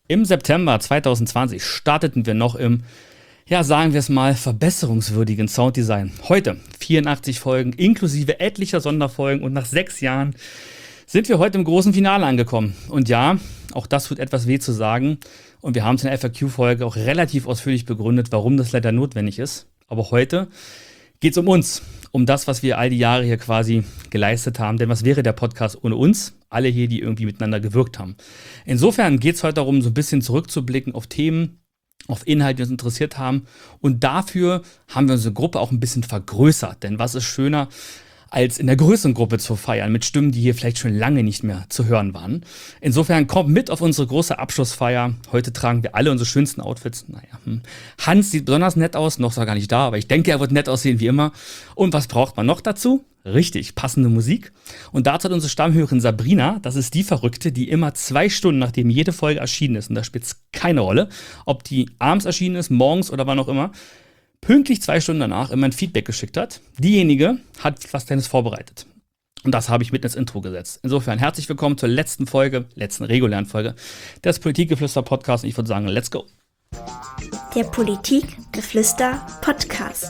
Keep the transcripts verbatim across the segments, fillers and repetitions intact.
Im September zweitausendzwanzig starteten wir noch im, ja sagen wir es mal, verbesserungswürdigen Sounddesign. Heute vierundachtzig Folgen inklusive etlicher Sonderfolgen und nach sechs Jahren sind wir heute im großen Finale angekommen. Und ja, auch das tut etwas weh zu sagen. Und wir haben es in der F A Q-Folge auch relativ ausführlich begründet, warum das leider notwendig ist. Aber heute geht es um uns, um das, was wir all die Jahre hier quasi geleistet haben. Denn was wäre der Podcast ohne uns? Alle hier, die irgendwie miteinander gewirkt haben. Insofern geht es heute darum, so ein bisschen zurückzublicken auf Themen, auf Inhalte, die uns interessiert haben. Und dafür haben wir unsere Gruppe auch ein bisschen vergrößert. Denn was ist schöner, als in der größeren Gruppe zu feiern, mit Stimmen, die hier vielleicht schon lange nicht mehr zu hören waren. Insofern kommt mit auf unsere große Abschlussfeier. Heute tragen wir alle unsere schönsten Outfits. Naja, hm. Hans sieht besonders nett aus, noch ist er gar nicht da, aber ich denke, er wird nett aussehen wie immer. Und was braucht man noch dazu? Richtig, passende Musik. Und dazu hat unsere Stammhörerin Sabrina, das ist die Verrückte, die immer zwei Stunden, nachdem jede Folge erschienen ist, und da spielt es keine Rolle, ob die abends erschienen ist, morgens oder wann auch immer, pünktlich zwei Stunden danach immer ein Feedback geschickt hat. Diejenige hat was Kleines vorbereitet. Und das habe ich mit ins Intro gesetzt. Insofern herzlich willkommen zur letzten Folge, letzten regulären Folge des Politikgeflüster-Podcasts. Und ich würde sagen, let's go. Der Politikgeflüster-Podcast.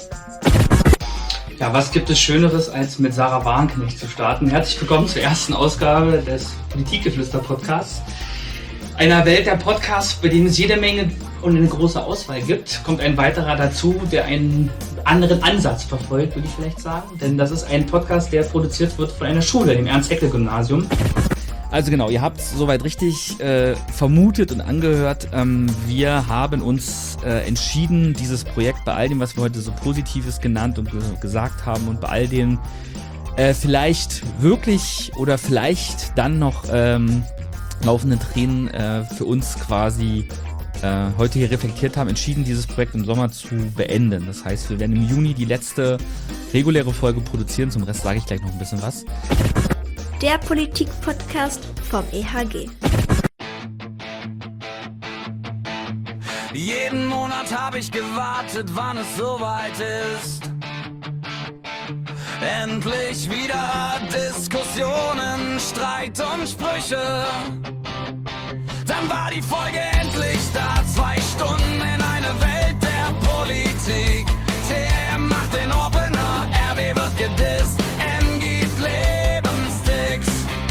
Ja, was gibt es Schöneres, als mit Sarah Wagenknecht zu starten? Herzlich willkommen zur ersten Ausgabe des Politikgeflüster-Podcasts. Einer Welt der Podcasts, bei denen es jede Menge und eine große Auswahl gibt, kommt ein weiterer dazu, der einen anderen Ansatz verfolgt, würde ich vielleicht sagen. Denn das ist ein Podcast, der produziert wird von einer Schule, dem Ernst-Haeckel-Gymnasium. Also genau, ihr habt es soweit richtig äh, vermutet und angehört. Ähm, wir haben uns äh, entschieden, dieses Projekt bei all dem, was wir heute so Positives genannt und ge- gesagt haben und bei all dem äh, vielleicht wirklich oder vielleicht dann noch ähm, laufenden Tränen äh, für uns quasi äh, heute hier reflektiert haben, entschieden, dieses Projekt im Sommer zu beenden. Das heißt, wir werden im Juni die letzte reguläre Folge produzieren. Zum Rest sage ich gleich noch ein bisschen was. Der Politik-Podcast vom E H G. Jeden Monat habe ich gewartet, wann es soweit ist. Endlich wieder Diskussionen, Streit und Sprüche. Dann war die Folge endlich da, zwei Stunden in eine Welt der Politik. T R M macht den Opener, R W wird gedisst, M gibt Lebenssticks.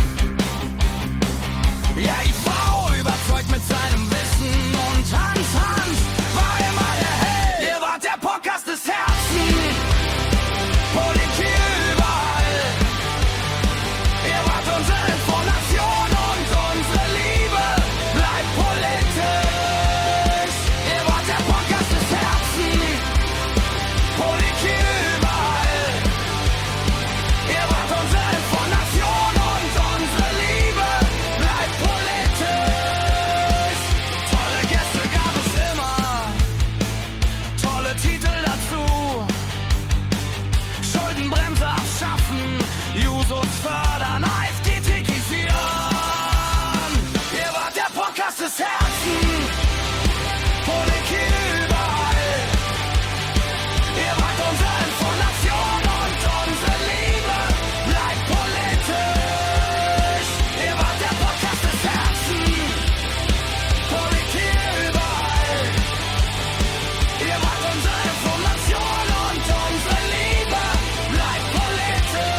Ja, I V überzeugt mit seinem Wissen und Hans Hans war immer der Held. Ihr wart der Podcast des Herzens, Politik überall. Ihr wart unsere Information und unsere Liebe bleibt politisch. Ihr wart der Podcast des Herzens, Politik überall. Ihr wart unsere Information und unsere Liebe bleibt politisch. Tolle Gäste gab es immer, tolle Titel dazu. Schuldenbremse abschaffen, Jusos fördern, A F G kritisieren. Ihr wart der Podcast des Herzens, Politik überall. Ihr wart unsere Information und unsere Liebe bleibt politisch. Ihr wart der Podcast des Herzens, Politik überall. Ihr wart unsere Information und unsere Liebe bleibt politisch.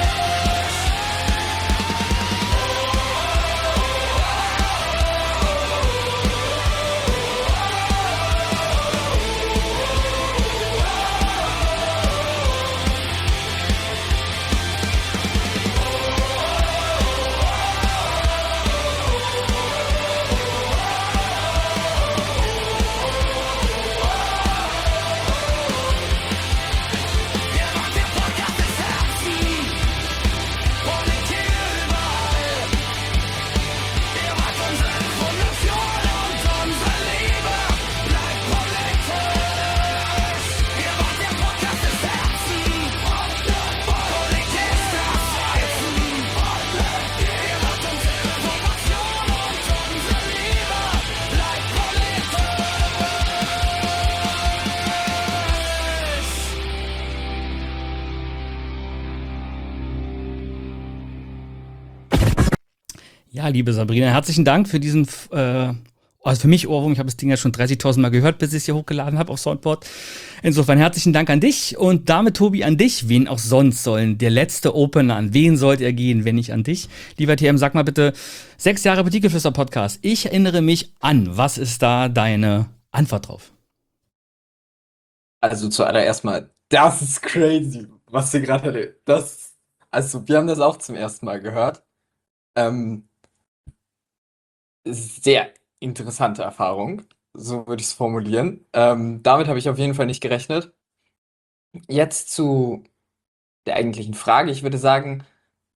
Ihr wart der Podcast des Herzens, Politik überall. Ihr wart unsere Information und unsere Liebe bleibt politisch. Ihr wart der Podcast des Herzens, Politik ist das Weizen. Ihr wart unsere Information und unsere Liebe bleibt politisch. Ja, liebe Sabrina, herzlichen Dank für diesen äh, Also für mich Ohrwurm, ich habe das Ding ja schon dreißigtausend Mal gehört, bis ich es hier hochgeladen habe auf Soundboard. Insofern herzlichen Dank an dich und damit, Tobi, an dich. Wen auch sonst sollen der letzte Opener, an wen sollte er gehen, wenn nicht an dich? Lieber T M, sag mal bitte, sechs Jahre Partikelflüster-Podcast. Ich erinnere mich an. Was ist da deine Antwort drauf? Also zuallererst mal, das ist crazy, was ihr gerade erlebt. Das, also wir haben das auch zum ersten Mal gehört. Ähm, sehr interessante Erfahrung, so würde ich es formulieren. Ähm, damit habe ich auf jeden Fall nicht gerechnet. Jetzt zu der eigentlichen Frage. Ich würde sagen,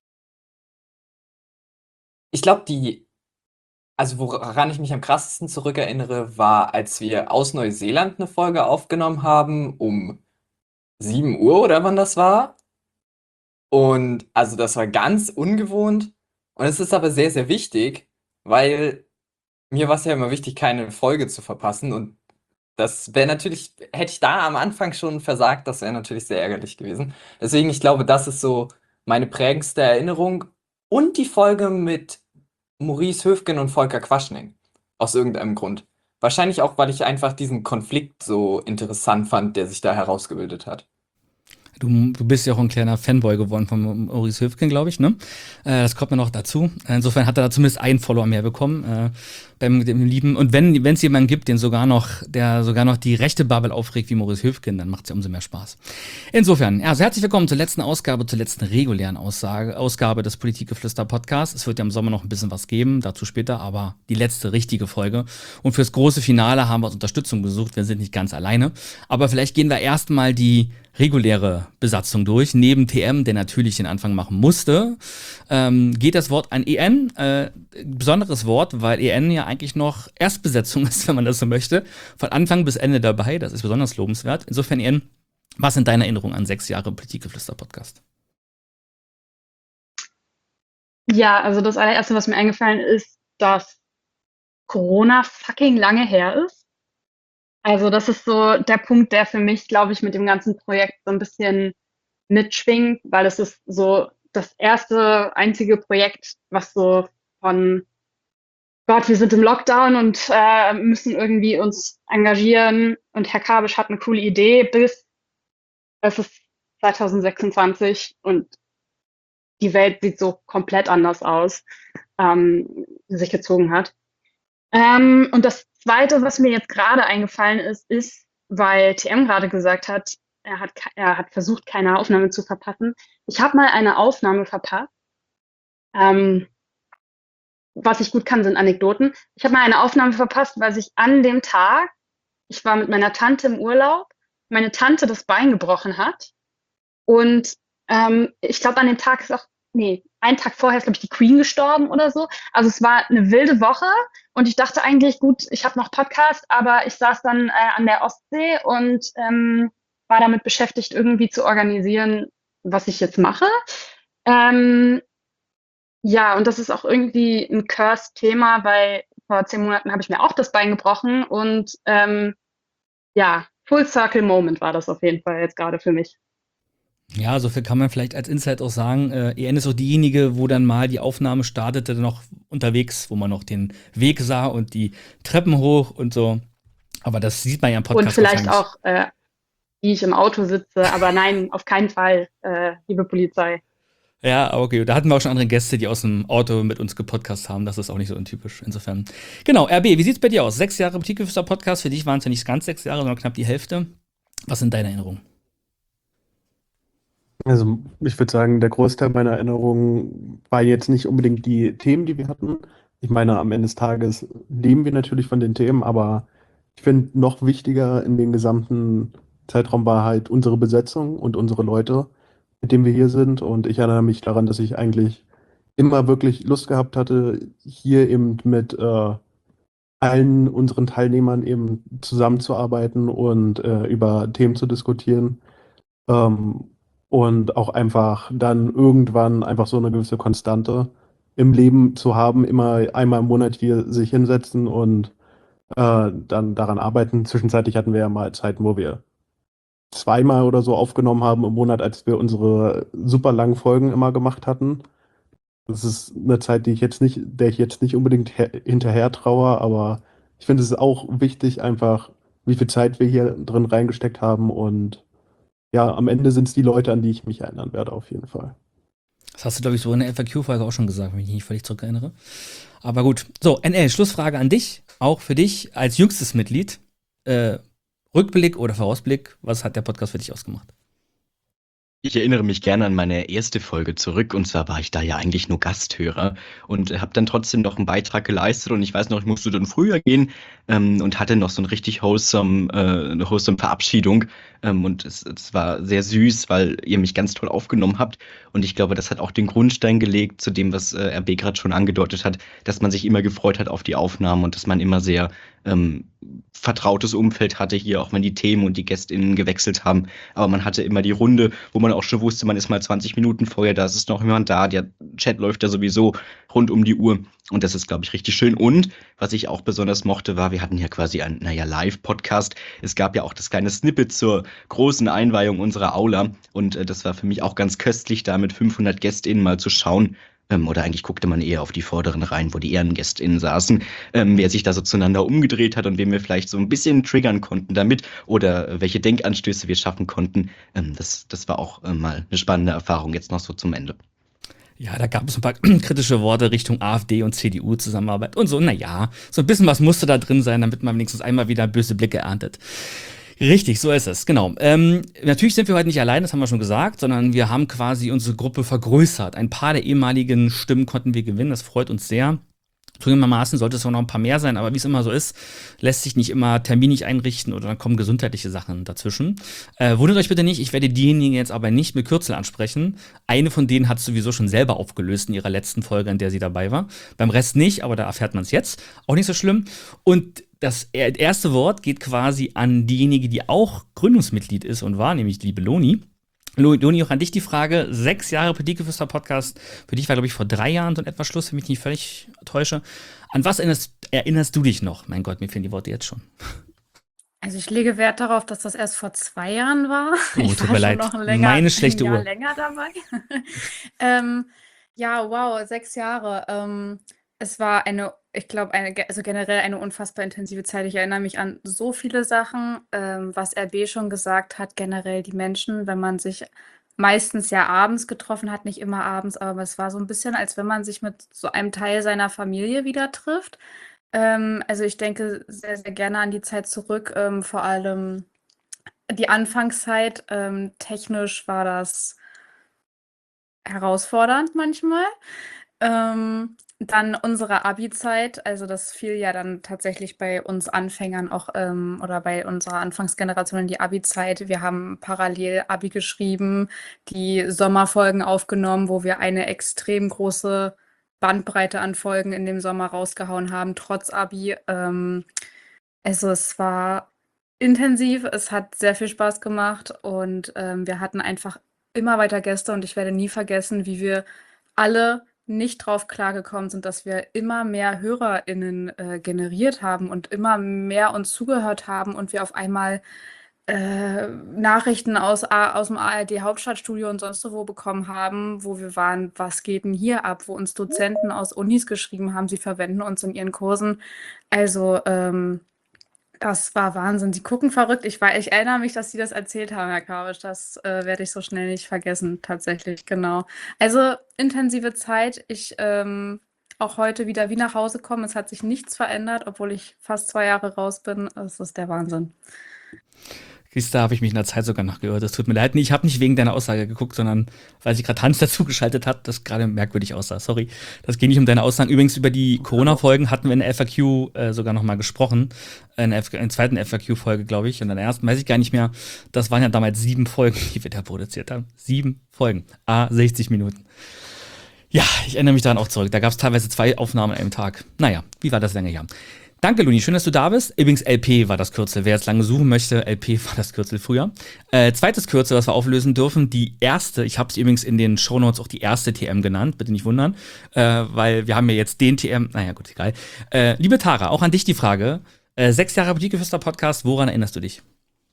ich glaube, die, also woran ich mich am krassesten zurückerinnere, war, als wir aus Neuseeland eine Folge aufgenommen haben, um sieben Uhr oder wann das war. Und also das war ganz ungewohnt. Und es ist aber sehr, sehr wichtig, weil mir war es ja immer wichtig, keine Folge zu verpassen. Und das wäre natürlich, hätte ich da am Anfang schon versagt, das wäre natürlich sehr ärgerlich gewesen. Deswegen, ich glaube, das ist so meine prägendste Erinnerung. Und die Folge mit Maurice Höfgen und Volker Quaschning. Aus irgendeinem Grund. Wahrscheinlich auch, weil ich einfach diesen Konflikt so interessant fand, der sich da herausgebildet hat. Du, du bist ja auch ein kleiner Fanboy geworden von Maurice Höfgen, glaube ich, ne? Äh, das kommt mir noch dazu. Insofern hat er da zumindest einen Follower mehr bekommen äh, beim dem Lieben. Und wenn es jemanden gibt, den sogar noch, der sogar noch die rechte Bubble aufregt wie Maurice Höfgen, dann macht es ja umso mehr Spaß. Insofern, also herzlich willkommen zur letzten Ausgabe, zur letzten regulären Aussage, Ausgabe des Politikgeflüster-Podcasts. Es wird ja im Sommer noch ein bisschen was geben, dazu später, aber die letzte richtige Folge. Und fürs große Finale haben wir uns Unterstützung gesucht. Wir sind nicht ganz alleine. Aber vielleicht gehen wir erstmal die reguläre Besatzung durch. Neben T M, der natürlich den Anfang machen musste, ähm, geht das Wort an E N. Äh, besonderes Wort, weil E N ja eigentlich noch Erstbesetzung ist, wenn man das so möchte. Von Anfang bis Ende dabei. Das ist besonders lobenswert. Insofern, E N, was sind deine Erinnerungen an sechs Jahre Politikgeflüster-Podcast? Ja, also das allererste, was mir eingefallen ist, dass Corona fucking lange her ist. Also das ist so der Punkt, der für mich, glaube ich, mit dem ganzen Projekt so ein bisschen mitschwingt, weil es ist so das erste, einzige Projekt, was so von Gott, wir sind im Lockdown und äh, müssen irgendwie uns engagieren und Herr Kabisch hat eine coole Idee, bis es ist zwanzig sechsundzwanzig und die Welt sieht so komplett anders aus, ähm, sich gezogen hat. Ähm, und das Zweite, was mir jetzt gerade eingefallen ist, ist, weil T M gerade gesagt hat, er hat, er hat versucht, keine Aufnahme zu verpassen. Ich habe mal eine Aufnahme verpasst. Ähm, was ich gut kann, sind Anekdoten. Ich habe mal eine Aufnahme verpasst, weil sich an dem Tag, ich war mit meiner Tante im Urlaub, meine Tante das Bein gebrochen hat. Und ähm, ich glaube, an dem Tag ist auch, nee, einen Tag vorher ist, glaube ich, die Queen gestorben oder so. Also es war eine wilde Woche und ich dachte eigentlich, gut, ich habe noch Podcast, aber ich saß dann äh, an der Ostsee und ähm, war damit beschäftigt, irgendwie zu organisieren, was ich jetzt mache. Ähm, ja, und das ist auch irgendwie ein Curse-Thema, weil vor zehn Monaten habe ich mir auch das Bein gebrochen und ähm, ja, Full Circle Moment war das auf jeden Fall jetzt gerade für mich. Ja, so viel kann man vielleicht als Insight auch sagen. Äh, E N ist auch diejenige, wo dann mal die Aufnahme startete, noch unterwegs, wo man noch den Weg sah und die Treppen hoch und so. Aber das sieht man ja im Podcast. Und vielleicht auch, äh, wie ich im Auto sitze. Aber nein, auf keinen Fall, äh, liebe Polizei. Ja, okay. Da hatten wir auch schon andere Gäste, die aus dem Auto mit uns gepodcast haben. Das ist auch nicht so untypisch. Insofern. Genau, R B, wie sieht's bei dir aus? Sechs Jahre Politikgeflüster-Podcast. Für dich waren es ja nicht ganz sechs Jahre, sondern knapp die Hälfte. Was sind deine Erinnerungen? Also ich würde sagen, der Großteil meiner Erinnerungen war jetzt nicht unbedingt die Themen, die wir hatten. Ich meine, am Ende des Tages leben wir natürlich von den Themen, aber ich finde, noch wichtiger in dem gesamten Zeitraum war halt unsere Besetzung und unsere Leute, mit denen wir hier sind. Und ich erinnere mich daran, dass ich eigentlich immer wirklich Lust gehabt hatte, hier eben mit äh, allen unseren Teilnehmern eben zusammenzuarbeiten und äh, über Themen zu diskutieren. Ähm, und auch einfach dann irgendwann einfach so eine gewisse Konstante im Leben zu haben, immer einmal im Monat hier sich hinsetzen und äh, dann daran arbeiten. Zwischenzeitlich hatten wir ja mal Zeiten, wo wir zweimal oder so aufgenommen haben im Monat, als wir unsere super langen Folgen immer gemacht hatten. Das ist eine Zeit, die ich jetzt nicht, der ich jetzt nicht unbedingt her hinterher traue, aber ich finde es ist auch wichtig, einfach, wie viel Zeit wir hier drin reingesteckt haben. Und ja, am Ende sind es die Leute, an die ich mich erinnern werde, auf jeden Fall. Das hast du, glaube ich, so in der F A Q-Folge auch schon gesagt, wenn ich mich nicht völlig zurückerinnere. Aber gut. So, N L, Schlussfrage an dich, auch für dich als jüngstes Mitglied. Äh, Rückblick oder Vorausblick, was hat der Podcast für dich ausgemacht? Ich erinnere mich gerne an meine erste Folge zurück, und zwar war ich da ja eigentlich nur Gasthörer und habe dann trotzdem noch einen Beitrag geleistet, und ich weiß noch, ich musste dann früher gehen ähm, und hatte noch so eine richtig wholesome, äh, eine wholesome Verabschiedung, ähm, und es, es war sehr süß, weil ihr mich ganz toll aufgenommen habt, und ich glaube, das hat auch den Grundstein gelegt zu dem, was äh, R B gerade schon angedeutet hat, dass man sich immer gefreut hat auf die Aufnahmen und dass man immer sehr ähm, vertrautes Umfeld hatte hier, auch wenn die Themen und die GästInnen gewechselt haben. Aber man hatte immer die Runde, wo man auch schon wusste, man ist mal zwanzig Minuten vorher, da ist noch jemand da, der Chat läuft ja sowieso rund um die Uhr. Und das ist, glaube ich, richtig schön. Und was ich auch besonders mochte, war, wir hatten ja quasi einen, naja, Live-Podcast. Es gab ja auch das kleine Snippet zur großen Einweihung unserer Aula. Und äh, das war für mich auch ganz köstlich, da mit fünfhundert GästInnen mal zu schauen. Ähm, oder eigentlich guckte man eher auf die vorderen Reihen, wo die EhrengästInnen saßen, ähm, wer sich da so zueinander umgedreht hat und wen wir vielleicht so ein bisschen triggern konnten damit oder äh, welche Denkanstöße wir schaffen konnten. Ähm, das, das war auch äh, mal eine spannende Erfahrung, jetzt noch so zum Ende. Ja, da gab es ein paar kritische Worte Richtung AfD und C D U-Zusammenarbeit und so. Naja, so ein bisschen was musste da drin sein, damit man wenigstens einmal wieder böse Blicke erntet. Richtig, so ist es, genau. Ähm, natürlich sind wir heute nicht allein, das haben wir schon gesagt, sondern wir haben quasi unsere Gruppe vergrößert. Ein paar der ehemaligen Stimmen konnten wir gewinnen, das freut uns sehr. Zugegebenermaßen sollte es auch noch ein paar mehr sein, aber wie es immer so ist, lässt sich nicht immer terminlich einrichten oder dann kommen gesundheitliche Sachen dazwischen. Äh, wundert euch bitte nicht, ich werde diejenigen jetzt aber nicht mit Kürzel ansprechen. Eine von denen hat sowieso schon selber aufgelöst in ihrer letzten Folge, in der sie dabei war. Beim Rest nicht, aber da erfährt man es jetzt. Auch nicht so schlimm. Und das erste Wort geht quasi an diejenige, die auch Gründungsmitglied ist und war, nämlich die liebe Loni. Loni, auch an dich die Frage, sechs Jahre Politikgeflüster-Podcast, für dich war, glaube ich, vor drei Jahren so ein etwas Schluss, wenn ich mich nicht völlig täusche. An was erinnerst, erinnerst du dich noch? Mein Gott, mir fehlen die Worte jetzt schon. Also ich lege Wert darauf, dass das erst vor zwei Jahren war. Oh, ich tut war mir schon leid, noch länger, meine schlechte ein Jahr Uhr. länger dabei. ähm, ja, wow, sechs Jahre. Ähm, es war eine, ich glaube, eine, ge- also generell eine unfassbar intensive Zeit. Ich erinnere mich an so viele Sachen, ähm, was R B schon gesagt hat, generell die Menschen, wenn man sich meistens ja abends getroffen hat, nicht immer abends, aber es war so ein bisschen, als wenn man sich mit so einem Teil seiner Familie wieder trifft. Ähm, also ich denke sehr, sehr gerne an die Zeit zurück, ähm, vor allem die Anfangszeit. Ähm, technisch war das herausfordernd manchmal. Ähm, dann unsere Abi-Zeit, also das fiel ja dann tatsächlich bei uns Anfängern auch ähm, oder bei unserer Anfangsgeneration in die Abi-Zeit. Wir haben parallel Abi geschrieben, die Sommerfolgen aufgenommen, wo wir eine extrem große Bandbreite an Folgen in dem Sommer rausgehauen haben, trotz Abi. Ähm, also es war intensiv, es hat sehr viel Spaß gemacht und ähm, wir hatten einfach immer weiter Gäste und ich werde nie vergessen, wie wir alle nicht drauf klargekommen sind, dass wir immer mehr HörerInnen äh, generiert haben und immer mehr uns zugehört haben und wir auf einmal äh, Nachrichten aus, A- aus dem A R D-Hauptstadtstudio und sonst wo bekommen haben, wo wir waren, was geht denn hier ab, wo uns Dozenten aus Unis geschrieben haben, sie verwenden uns in ihren Kursen. Also ähm, das war Wahnsinn. Sie gucken verrückt. Ich, war, ich erinnere mich, dass Sie das erzählt haben, Herr Kavisch. Das äh, werde ich so schnell nicht vergessen, tatsächlich, genau. Also intensive Zeit. Ich ähm, auch heute wieder wie nach Hause komme. Es hat sich nichts verändert, obwohl ich fast zwei Jahre raus bin. Es ist der Wahnsinn. Siehst du, da habe ich mich in der Zeit sogar nachgehört. Das tut mir leid. Nee, ich habe nicht wegen deiner Aussage geguckt, sondern weil sich gerade Hans dazugeschaltet hat, das gerade merkwürdig aussah. Sorry. Das ging nicht um deine Aussagen. Übrigens, über die Corona-Folgen hatten wir in der F A Q äh, sogar noch mal gesprochen. In der, F- in der zweiten F A Q-Folge, glaube ich. Und in der ersten weiß ich gar nicht mehr. Das waren ja damals sieben Folgen, die wir da produziert haben. Sieben Folgen. Ah, sechzig Minuten. Ja, ich erinnere mich daran auch zurück. Da gab es teilweise zwei Aufnahmen an einem Tag. Naja, wie war das länger her? Danke, Luni. Schön, dass du da bist. Übrigens, L P war das Kürzel. Wer jetzt lange suchen möchte, L P war das Kürzel früher. Äh, zweites Kürzel, was wir auflösen dürfen, die erste, ich habe es übrigens in den Shownotes auch die erste T M genannt, bitte nicht wundern, äh, weil wir haben ja jetzt den T M, naja gut, egal. Äh, liebe Tara, auch an dich die Frage. Äh, sechs Jahre Politikgeflüster-Podcast, woran erinnerst du dich?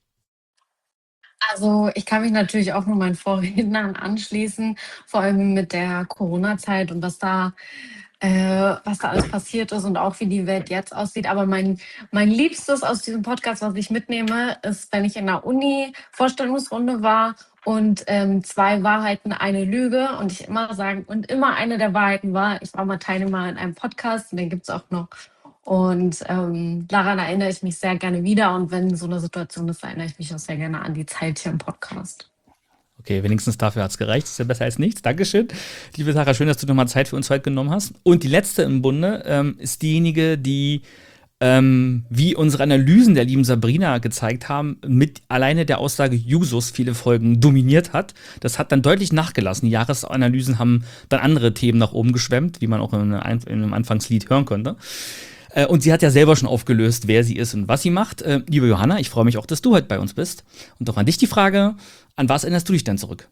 Also ich kann mich natürlich auch nur meinen Vorrednern anschließen, vor allem mit der Corona-Zeit und was da äh, was da alles passiert ist und auch wie die Welt jetzt aussieht. Aber mein, mein Liebstes aus diesem Podcast, was ich mitnehme, ist, wenn ich in der Uni-Vorstellungsrunde war und ähm, zwei Wahrheiten, eine Lüge und ich immer sagen, und immer eine der Wahrheiten war, ich war mal Teilnehmer in einem Podcast und den gibt es auch noch. Und ähm, daran erinnere ich mich sehr gerne wieder. Und wenn so eine Situation ist, erinnere ich mich auch sehr gerne an die Zeit hier im Podcast. Okay, wenigstens dafür hat es gereicht. Ist ja besser als nichts. Dankeschön. Liebe Sarah, schön, dass du nochmal Zeit für uns heute genommen hast. Und die letzte im Bunde ähm, ist diejenige, die, ähm, wie unsere Analysen der lieben Sabrina gezeigt haben, mit alleine der Aussage Jusos viele Folgen dominiert hat. Das hat dann deutlich nachgelassen. Die Jahresanalysen haben dann andere Themen nach oben geschwemmt, wie man auch in einem Anfangslied hören konnte. Äh, und sie hat ja selber schon aufgelöst, wer sie ist und was sie macht. Äh, liebe Johanna, ich freue mich auch, dass du heute bei uns bist. Und auch an dich die Frage, an was erinnerst du dich denn zurück?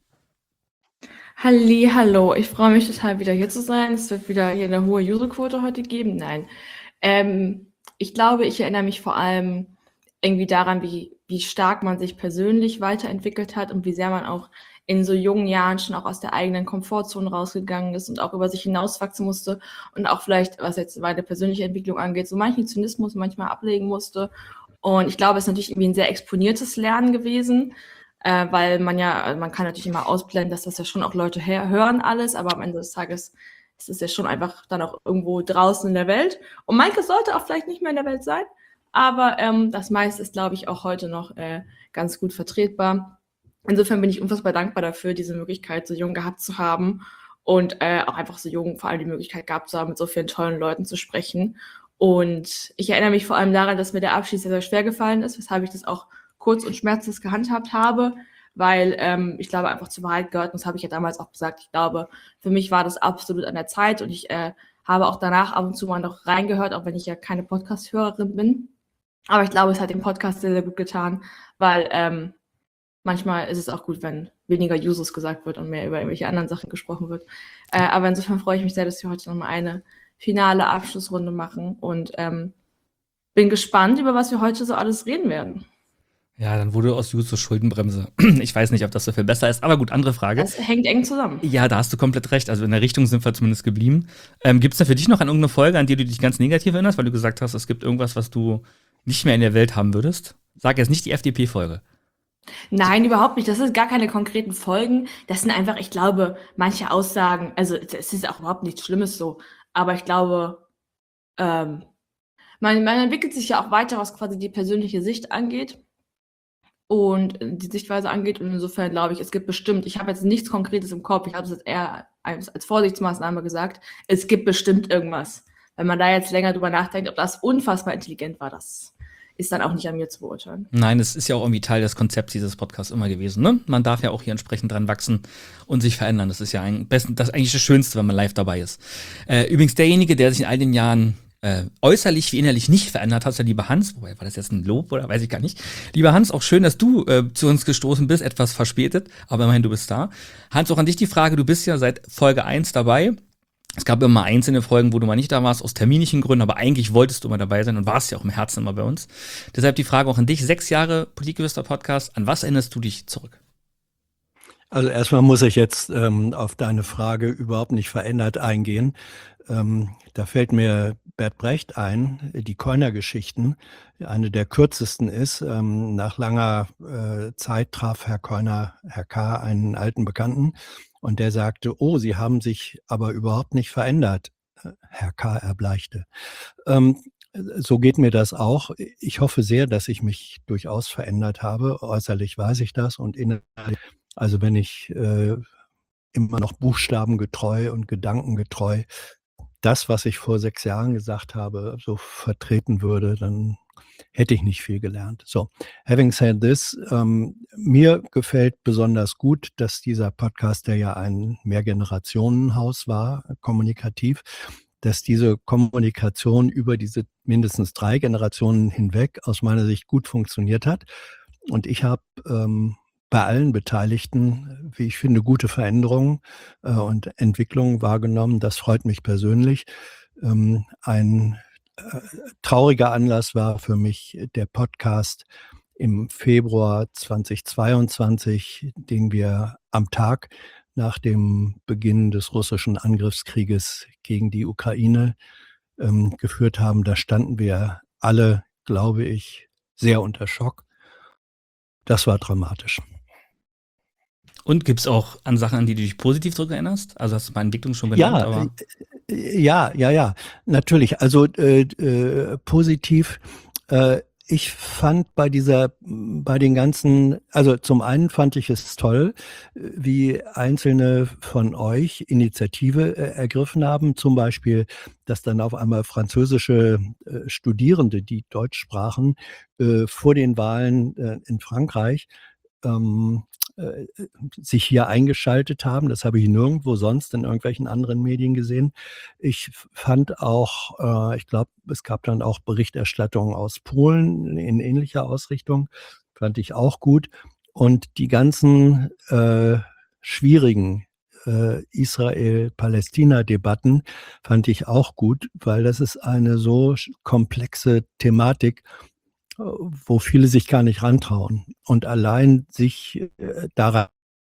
Halli, hallo, ich freue mich total wieder hier zu sein. Es wird wieder hier eine hohe Userquote heute geben. Nein, ähm, ich glaube, ich erinnere mich vor allem irgendwie daran, wie, wie stark man sich persönlich weiterentwickelt hat und wie sehr man auch in so jungen Jahren schon auch aus der eigenen Komfortzone rausgegangen ist und auch über sich hinauswachsen musste und auch vielleicht, was jetzt meine persönliche Entwicklung angeht, so manchen Zynismus manchmal ablegen musste. Und ich glaube, es ist natürlich irgendwie ein sehr exponiertes Lernen gewesen, äh, weil man ja, man kann natürlich immer ausblenden, dass das ja schon auch Leute her- hören alles, aber am Ende des Tages ist es ja schon einfach dann auch irgendwo draußen in der Welt. Und manches sollte auch vielleicht nicht mehr in der Welt sein, aber ähm, das meiste ist, glaube ich, auch heute noch äh, ganz gut vertretbar. Insofern bin ich unfassbar dankbar dafür, diese Möglichkeit so jung gehabt zu haben und äh, auch einfach so jung vor allem die Möglichkeit gehabt zu haben, mit so vielen tollen Leuten zu sprechen. Und ich erinnere mich vor allem daran, dass mir der Abschied sehr, sehr schwer gefallen ist, weshalb ich das auch kurz und schmerzlos gehandhabt habe, weil ähm, ich glaube, einfach zur Wahrheit gehört, und das habe ich ja damals auch gesagt, ich glaube, für mich war das absolut an der Zeit und ich äh, habe auch danach ab und zu mal noch reingehört, auch wenn ich ja keine Podcast-Hörerin bin. Aber ich glaube, es hat dem Podcast sehr, sehr gut getan, weil ähm, manchmal ist es auch gut, wenn weniger Uses gesagt wird und mehr über irgendwelche anderen Sachen gesprochen wird. Äh, aber insofern freue ich mich sehr, dass wir heute nochmal eine finale Abschlussrunde machen und ähm, bin gespannt, über was wir heute so alles reden werden. Ja, dann wurde aus Jusos Schuldenbremse. Ich weiß nicht, ob das so viel besser ist, aber gut, andere Frage. Das hängt eng zusammen. Ja, da hast du komplett recht. Also in der Richtung sind wir zumindest geblieben. Ähm, gibt es da für dich noch an irgendeine Folge, an die du dich ganz negativ erinnerst, weil du gesagt hast, es gibt irgendwas, was du nicht mehr in der Welt haben würdest? Sag jetzt nicht die F D P-Folge. Nein, überhaupt nicht. Das sind gar keine konkreten Folgen. Das sind einfach, ich glaube, manche Aussagen, also es ist auch überhaupt nichts Schlimmes so, aber ich glaube, ähm, man, man entwickelt sich ja auch weiter, was quasi die persönliche Sicht angeht und die Sichtweise angeht. Und insofern glaube ich, es gibt bestimmt, ich habe jetzt nichts Konkretes im Kopf, ich habe es jetzt eher als, als Vorsichtsmaßnahme gesagt, es gibt bestimmt irgendwas. Wenn man da jetzt länger drüber nachdenkt, ob das unfassbar intelligent war, das ist dann auch nicht an mir zu beurteilen. Nein, das ist ja auch irgendwie Teil des Konzepts dieses Podcasts immer gewesen. Ne? Man darf ja auch hier entsprechend dran wachsen und sich verändern. Das ist ja ein, besten, das ist eigentlich das Schönste, wenn man live dabei ist. Äh, übrigens, derjenige, der sich in all den Jahren äh, äußerlich wie innerlich nicht verändert hat, ist ja lieber Hans. Wobei, war das jetzt ein Lob oder weiß ich gar nicht. Lieber Hans, auch schön, dass du äh, zu uns gestoßen bist, etwas verspätet, aber immerhin, du bist da. Hans, auch an dich die Frage, du bist ja seit Folge eins dabei. Es gab immer einzelne Folgen, wo du mal nicht da warst, aus terminlichen Gründen, aber eigentlich wolltest du mal dabei sein und warst ja auch im Herzen immer bei uns. Deshalb die Frage auch an dich, sechs Jahre Politikgeflüster-Podcast, an was erinnerst du dich zurück? Also erstmal muss ich jetzt ähm, auf deine Frage überhaupt nicht verändert eingehen. Ähm, da fällt mir Bert Brecht ein, die Keuner-Geschichten, eine der kürzesten ist. Ähm, nach langer äh, Zeit traf Herr Keuner, Herr K., einen alten Bekannten, und der sagte, oh, Sie haben sich aber überhaupt nicht verändert. Herr K. erbleichte. Ähm, so geht mir das auch. Ich hoffe sehr, dass ich mich durchaus verändert habe. Äußerlich weiß ich das und innerlich, also wenn ich äh, immer noch buchstabengetreu und gedankengetreu das, was ich vor sechs Jahren gesagt habe, so vertreten würde, dann hätte ich nicht viel gelernt. So, having said this, ähm, mir gefällt besonders gut, dass dieser Podcast, der ja ein Mehrgenerationenhaus war, kommunikativ, dass diese Kommunikation über diese mindestens drei Generationen hinweg aus meiner Sicht gut funktioniert hat. Und ich habe ähm, bei allen Beteiligten, wie ich finde, gute Veränderungen äh, und Entwicklungen wahrgenommen. Das freut mich persönlich. Ähm, ein äh, trauriger Anlass war für mich der Podcast im Februar zweitausendzweiundzwanzig, den wir am Tag nach dem Beginn des russischen Angriffskrieges gegen die Ukraine ähm, geführt haben. Da standen wir alle, glaube ich, sehr unter Schock. Das war dramatisch. Und gibt es auch an Sachen, an die du dich positiv zurückerinnerst? Also hast du mal Entwicklung schon benannt? Ja, aber äh, ja, ja, ja, natürlich. Also äh, äh, positiv. Äh, ich fand bei dieser, bei den ganzen, also zum einen fand ich es toll, wie einzelne von euch Initiative äh, ergriffen haben. Zum Beispiel, dass dann auf einmal französische äh, Studierende, die Deutsch sprachen, äh, vor den Wahlen äh, in Frankreich ähm, äh, sich hier eingeschaltet haben. Das habe ich nirgendwo sonst in irgendwelchen anderen Medien gesehen. Ich fand auch, äh, ich glaube, es gab dann auch Berichterstattungen aus Polen in ähnlicher Ausrichtung. Fand ich auch gut. Und die ganzen äh, schwierigen äh, Israel-Palästina-Debatten fand ich auch gut, weil das ist eine so komplexe Thematik, wo viele sich gar nicht rantrauen und allein sich äh, daran.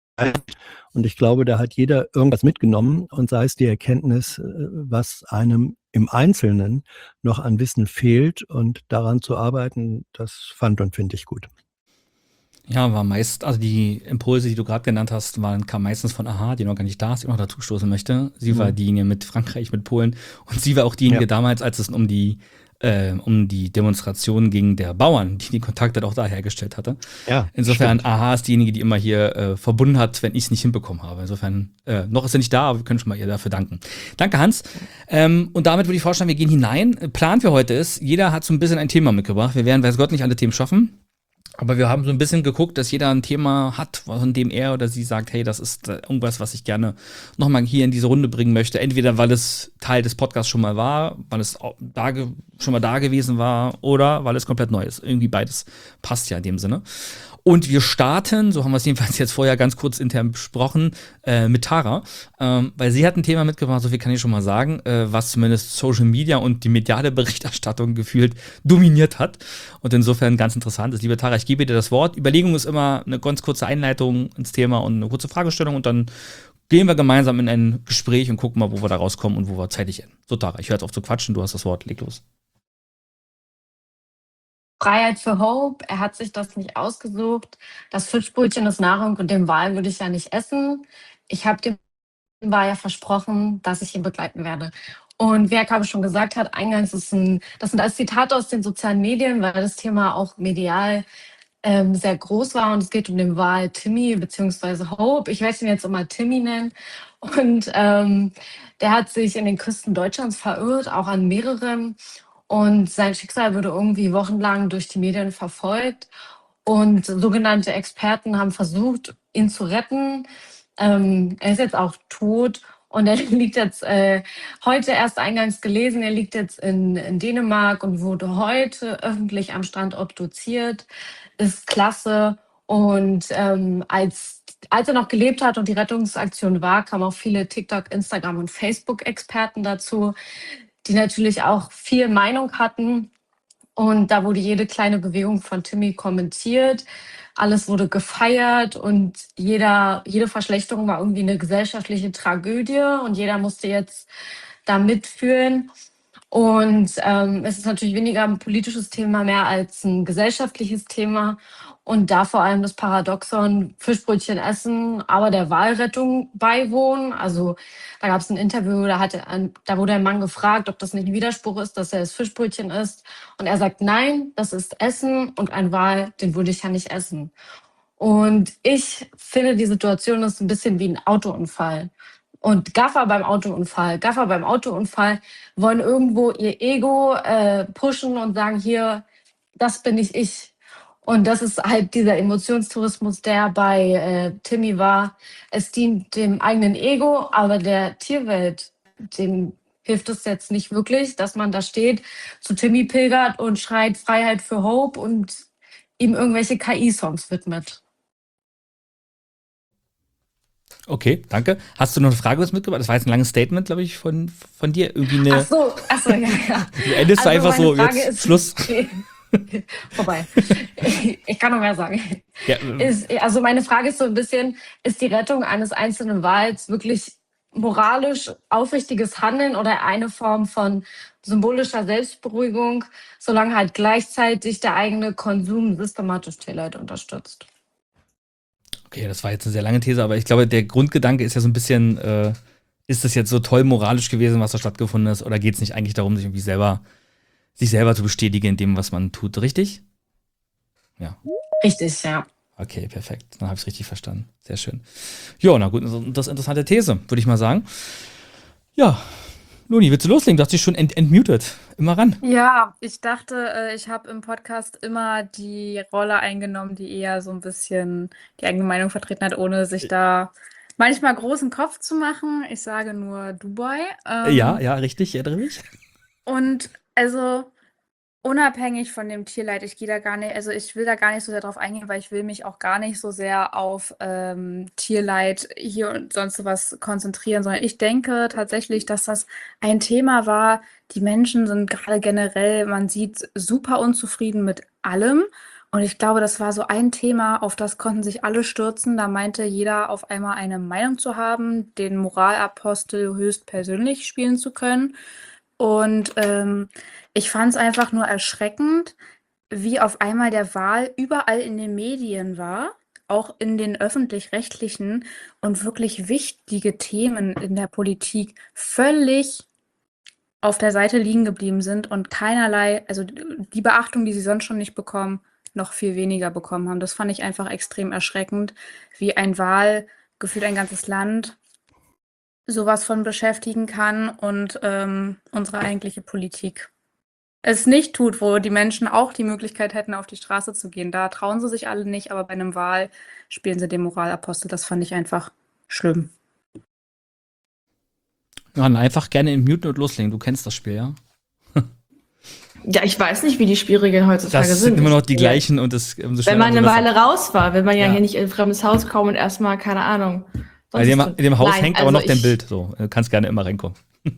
Und ich glaube, da hat jeder irgendwas mitgenommen und sei es die Erkenntnis, äh, was einem im Einzelnen noch an Wissen fehlt und daran zu arbeiten, das fand und finde ich gut. ja, war meist, also die Impulse, die du gerade genannt hast, waren, kamen meistens von Aha, die noch gar nicht da ist, die noch dazu stoßen möchte. Sie war Mhm. diejenige mit Frankreich, mit Polen und sie war auch diejenige Ja. damals, als es um die äh, um die Demonstration gegen der Bauern, die die Kontakte auch da hergestellt hatte. Ja, Insofern, stimmt. Aha ist diejenige, die immer hier äh, verbunden hat, wenn ich es nicht hinbekommen habe. Insofern, äh, noch ist sie nicht da, aber wir können schon mal ihr dafür danken. Danke, Hans. Ähm, und damit würde ich vorschlagen, wir gehen hinein. Plan für heute ist, jeder hat so ein bisschen ein Thema mitgebracht. Wir werden, weiß Gott, nicht alle Themen schaffen. Aber wir haben so ein bisschen geguckt, dass jeder ein Thema hat, von dem er oder sie sagt, hey, das ist äh, irgendwas, was ich gerne nochmal hier in diese Runde bringen möchte. Entweder, weil es Teil des Podcasts schon mal war, weil es auch da ge- schon mal da gewesen war oder weil es komplett neu ist. Irgendwie beides passt ja in dem Sinne. Und wir starten, so haben wir es jedenfalls jetzt vorher ganz kurz intern besprochen, äh, mit Tara. Ähm, weil sie hat ein Thema mitgebracht, so viel kann ich schon mal sagen, äh, was zumindest Social Media und die mediale Berichterstattung gefühlt dominiert hat. Und insofern ganz interessant ist. Liebe Tara, ich gebe dir das Wort. Überlegung ist immer eine ganz kurze Einleitung ins Thema und eine kurze Fragestellung und dann gehen wir gemeinsam in ein Gespräch und gucken mal, wo wir da rauskommen und wo wir zeitlich enden. So, Tara, ich höre jetzt auf zu quatschen, du hast das Wort, leg los. Freiheit für Hope, er hat sich das nicht ausgesucht. Das Fischbrötchen ist Nahrung und den Wal würde ich ja nicht essen. Ich habe dem Wal ja versprochen, dass ich ihn begleiten werde. Und wie Herr Kabe schon gesagt hat, eingangs ist ein, das sind alles Zitate aus den sozialen Medien, weil das Thema auch medial ähm, sehr groß war. Und es geht um den Wal Timmy bzw. Hope. Ich werde ihn jetzt immer Timmy nennen. Und ähm, der hat sich in den Küsten Deutschlands verirrt, auch an mehreren. Und sein Schicksal wurde irgendwie wochenlang durch die Medien verfolgt. Und sogenannte Experten haben versucht, ihn zu retten. Ähm, er ist jetzt auch tot. Und er liegt jetzt äh, heute erst eingangs gelesen, er liegt jetzt in, in Dänemark und wurde heute öffentlich am Strand obduziert. Ist klasse. Und ähm, als, als er noch gelebt hat und die Rettungsaktion war, kamen auch viele TikTok, Instagram und Facebook-Experten dazu, die natürlich auch viel Meinung hatten. Und da wurde jede kleine Bewegung von Timmy kommentiert. Alles wurde gefeiert und jeder, jede Verschlechterung war irgendwie eine gesellschaftliche Tragödie und jeder musste jetzt da mitfühlen. Und ähm, es ist natürlich weniger ein politisches Thema mehr als ein gesellschaftliches Thema. Und da vor allem das Paradoxon Fischbrötchen essen, aber der Walrettung beiwohnen. Also da gab es ein Interview, da, hatte ein, da wurde ein Mann gefragt, ob das nicht ein Widerspruch ist, dass er das Fischbrötchen isst. Und er sagt, nein, das ist Essen und ein Wal, den würde ich ja nicht essen. Und ich finde, die Situation ist ein bisschen wie ein Autounfall. Und Gaffer beim Autounfall, Gaffer beim Autounfall wollen irgendwo ihr Ego äh, pushen und sagen, hier, das bin nicht ich. Und das ist halt dieser Emotionstourismus, der bei äh, Timmy war. Es dient dem eigenen Ego, aber der Tierwelt, dem hilft es jetzt nicht wirklich, dass man da steht, zu Timmy pilgert und schreit Freiheit für Hope und ihm irgendwelche K I-Songs widmet. Okay, danke. Hast du noch eine Frage was mitgebracht? Das war jetzt ein langes Statement, glaube ich, von, von dir. Irgendwie eine. Ach so, ach so, ja, ja. Du endest Also einfach meine so, Frage jetzt ist- Schluss. Vorbei. Ich kann noch mehr sagen. Ja, Ist, also meine Frage ist so ein bisschen, ist die Rettung eines einzelnen Wals wirklich moralisch aufrichtiges Handeln oder eine Form von symbolischer Selbstberuhigung, solange halt gleichzeitig der eigene Konsum systematisch Tierleid unterstützt? okay, das war jetzt eine sehr lange These, aber ich glaube, der Grundgedanke ist ja so ein bisschen, äh, ist das jetzt so toll moralisch gewesen, was da stattgefunden ist, oder geht es nicht eigentlich darum, sich irgendwie selber, sich selber zu bestätigen in dem, was man tut, richtig? Ja. Richtig, ja. Okay, perfekt. Dann habe ich es richtig verstanden. Sehr schön. Ja, na gut, das ist eine interessante These, würde ich mal sagen. Ja, Luni, willst du loslegen? Du hast dich schon ent entmutet. Immer ran. Ja, ich dachte, äh, ich habe im Podcast immer die Rolle eingenommen, die eher so ein bisschen die eigene Meinung vertreten hat, ohne sich da manchmal großen Kopf zu machen. Ich sage nur Dubai. Äh, Ja, Ähm, ja, richtig, ich erinnere mich. und also unabhängig von dem Tierleid, ich gehe da gar nicht, also ich will da gar nicht so sehr drauf eingehen, weil ich will mich auch gar nicht so sehr auf ähm, Tierleid hier und sonst was konzentrieren, sondern ich denke tatsächlich, dass das ein Thema war. Die Menschen sind gerade generell, man sieht, super unzufrieden mit allem. Und ich glaube, das war so ein Thema, auf das konnten sich alle stürzen. Da meinte jeder auf einmal eine Meinung zu haben, den Moralapostel höchstpersönlich spielen zu können. Und ähm, ich fand es einfach nur erschreckend, wie auf einmal der Wahl überall in den Medien war, auch in den öffentlich-rechtlichen und wirklich wichtige Themen in der Politik völlig auf der Seite liegen geblieben sind und keinerlei, also die Beachtung, die sie sonst schon nicht bekommen, noch viel weniger bekommen haben. Das fand ich einfach extrem erschreckend, wie ein Wahl gefühlt ein ganzes Land sowas von beschäftigen kann und ähm, unsere eigentliche Politik es nicht tut, wo die Menschen auch die Möglichkeit hätten, auf die Straße zu gehen. Da trauen sie sich alle nicht, aber bei einem Wahl spielen sie den Moralapostel. Das fand ich einfach schlimm. Ja, dann einfach gerne in Muten und loslegen. Du kennst das Spiel, ja? Ja, ich weiß nicht, wie die Spielregeln heutzutage Das sind. sind immer noch die Ja. gleichen und das umso Wenn schneller, man umso eine besser. Weile raus war, will man ja, Ja. hier nicht in ein fremdes Haus kommen und erstmal, keine Ahnung. In dem, sonst- in dem Haus Nein, hängt aber also noch dein ich- Bild. So, du kannst gerne immer reinkommen.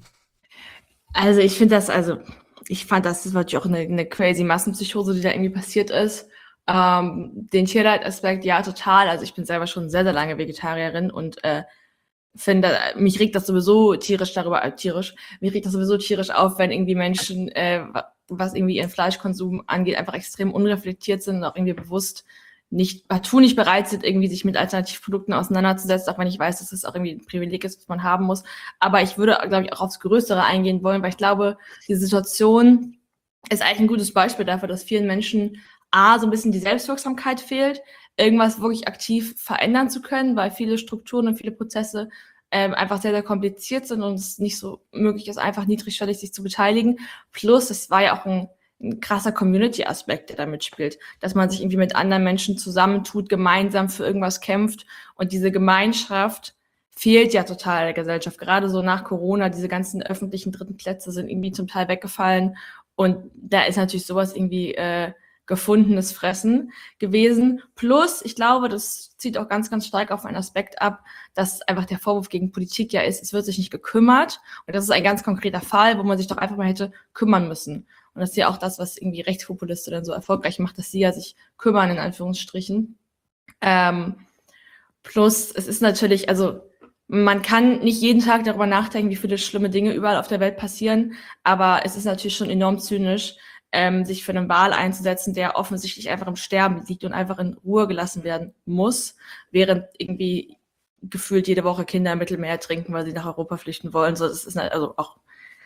Also ich finde das, also ich fand das, das war natürlich auch eine, eine crazy Massenpsychose, die da irgendwie passiert ist. Ähm, den Tierleid-Aspekt, ja, total. Also ich bin selber schon sehr, sehr lange Vegetarierin und äh, finde, mich regt das sowieso tierisch darüber, äh, tierisch, mich regt das sowieso tierisch auf, wenn irgendwie Menschen, äh, wa- was irgendwie ihren Fleischkonsum angeht, einfach extrem unreflektiert sind und auch irgendwie bewusst nicht, partout nicht bereit sind, irgendwie sich mit Alternativprodukten auseinanderzusetzen, auch wenn ich weiß, dass das auch irgendwie ein Privileg ist, was man haben muss. Aber ich würde, glaube ich, auch aufs Größere eingehen wollen, weil ich glaube, die Situation ist eigentlich ein gutes Beispiel dafür, dass vielen Menschen A, so ein bisschen die Selbstwirksamkeit fehlt, irgendwas wirklich aktiv verändern zu können, weil viele Strukturen und viele Prozesse ähm, einfach sehr, sehr kompliziert sind und es nicht so möglich ist, einfach niedrigschwellig sich zu beteiligen. Plus, es war ja auch ein, ein krasser Community-Aspekt, der da mitspielt, dass man sich irgendwie mit anderen Menschen zusammentut, gemeinsam für irgendwas kämpft und diese Gemeinschaft fehlt ja total der Gesellschaft. Gerade so nach Corona, diese ganzen öffentlichen dritten Plätze sind irgendwie zum Teil weggefallen und da ist natürlich sowas irgendwie äh, gefundenes Fressen gewesen. Plus, ich glaube, das zieht auch ganz, ganz stark auf einen Aspekt ab, dass einfach der Vorwurf gegen Politik ja ist, es wird sich nicht gekümmert. Und das ist ein ganz konkreter Fall, wo man sich doch einfach mal hätte kümmern müssen. Und das ist ja auch das, was irgendwie Rechtspopulisten dann so erfolgreich macht, dass sie ja sich kümmern, in Anführungsstrichen. Ähm, plus, es ist natürlich, also man kann nicht jeden Tag darüber nachdenken, wie viele schlimme Dinge überall auf der Welt passieren, aber es ist natürlich schon enorm zynisch, ähm, sich für einen Wal einzusetzen, der offensichtlich einfach im Sterben liegt und einfach in Ruhe gelassen werden muss, während irgendwie gefühlt jede Woche Kinder im Mittelmeer trinken, weil sie nach Europa flüchten wollen. So, das ist also auch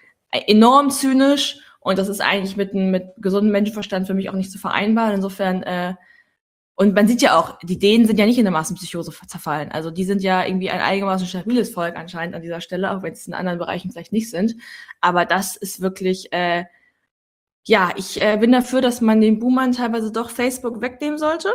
enorm zynisch und das ist eigentlich mit, mit gesundem Menschenverstand für mich auch nicht zu vereinbaren. Insofern, äh, und man sieht ja auch, die Dänen sind ja nicht in eine Massenpsychose zerfallen. Also die sind ja irgendwie ein einigermaßen stabiles Volk anscheinend an dieser Stelle, auch wenn es in anderen Bereichen vielleicht nicht sind. Aber das ist wirklich, äh, ja, ich äh, bin dafür, dass man den Boomern teilweise doch Facebook wegnehmen sollte.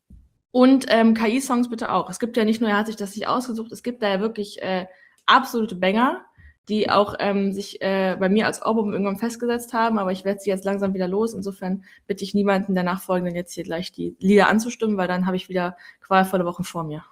Und ähm, K I-Songs bitte auch. Es gibt ja nicht nur, er hat sich das nicht ausgesucht, es gibt da ja wirklich äh, absolute Banger, die auch ähm, sich äh, bei mir als Ohrwurm irgendwann festgesetzt haben, aber ich werde sie jetzt langsam wieder los. Insofern bitte ich niemanden der Nachfolgenden jetzt hier gleich die Lieder anzustimmen, weil dann habe ich wieder qualvolle Wochen vor mir.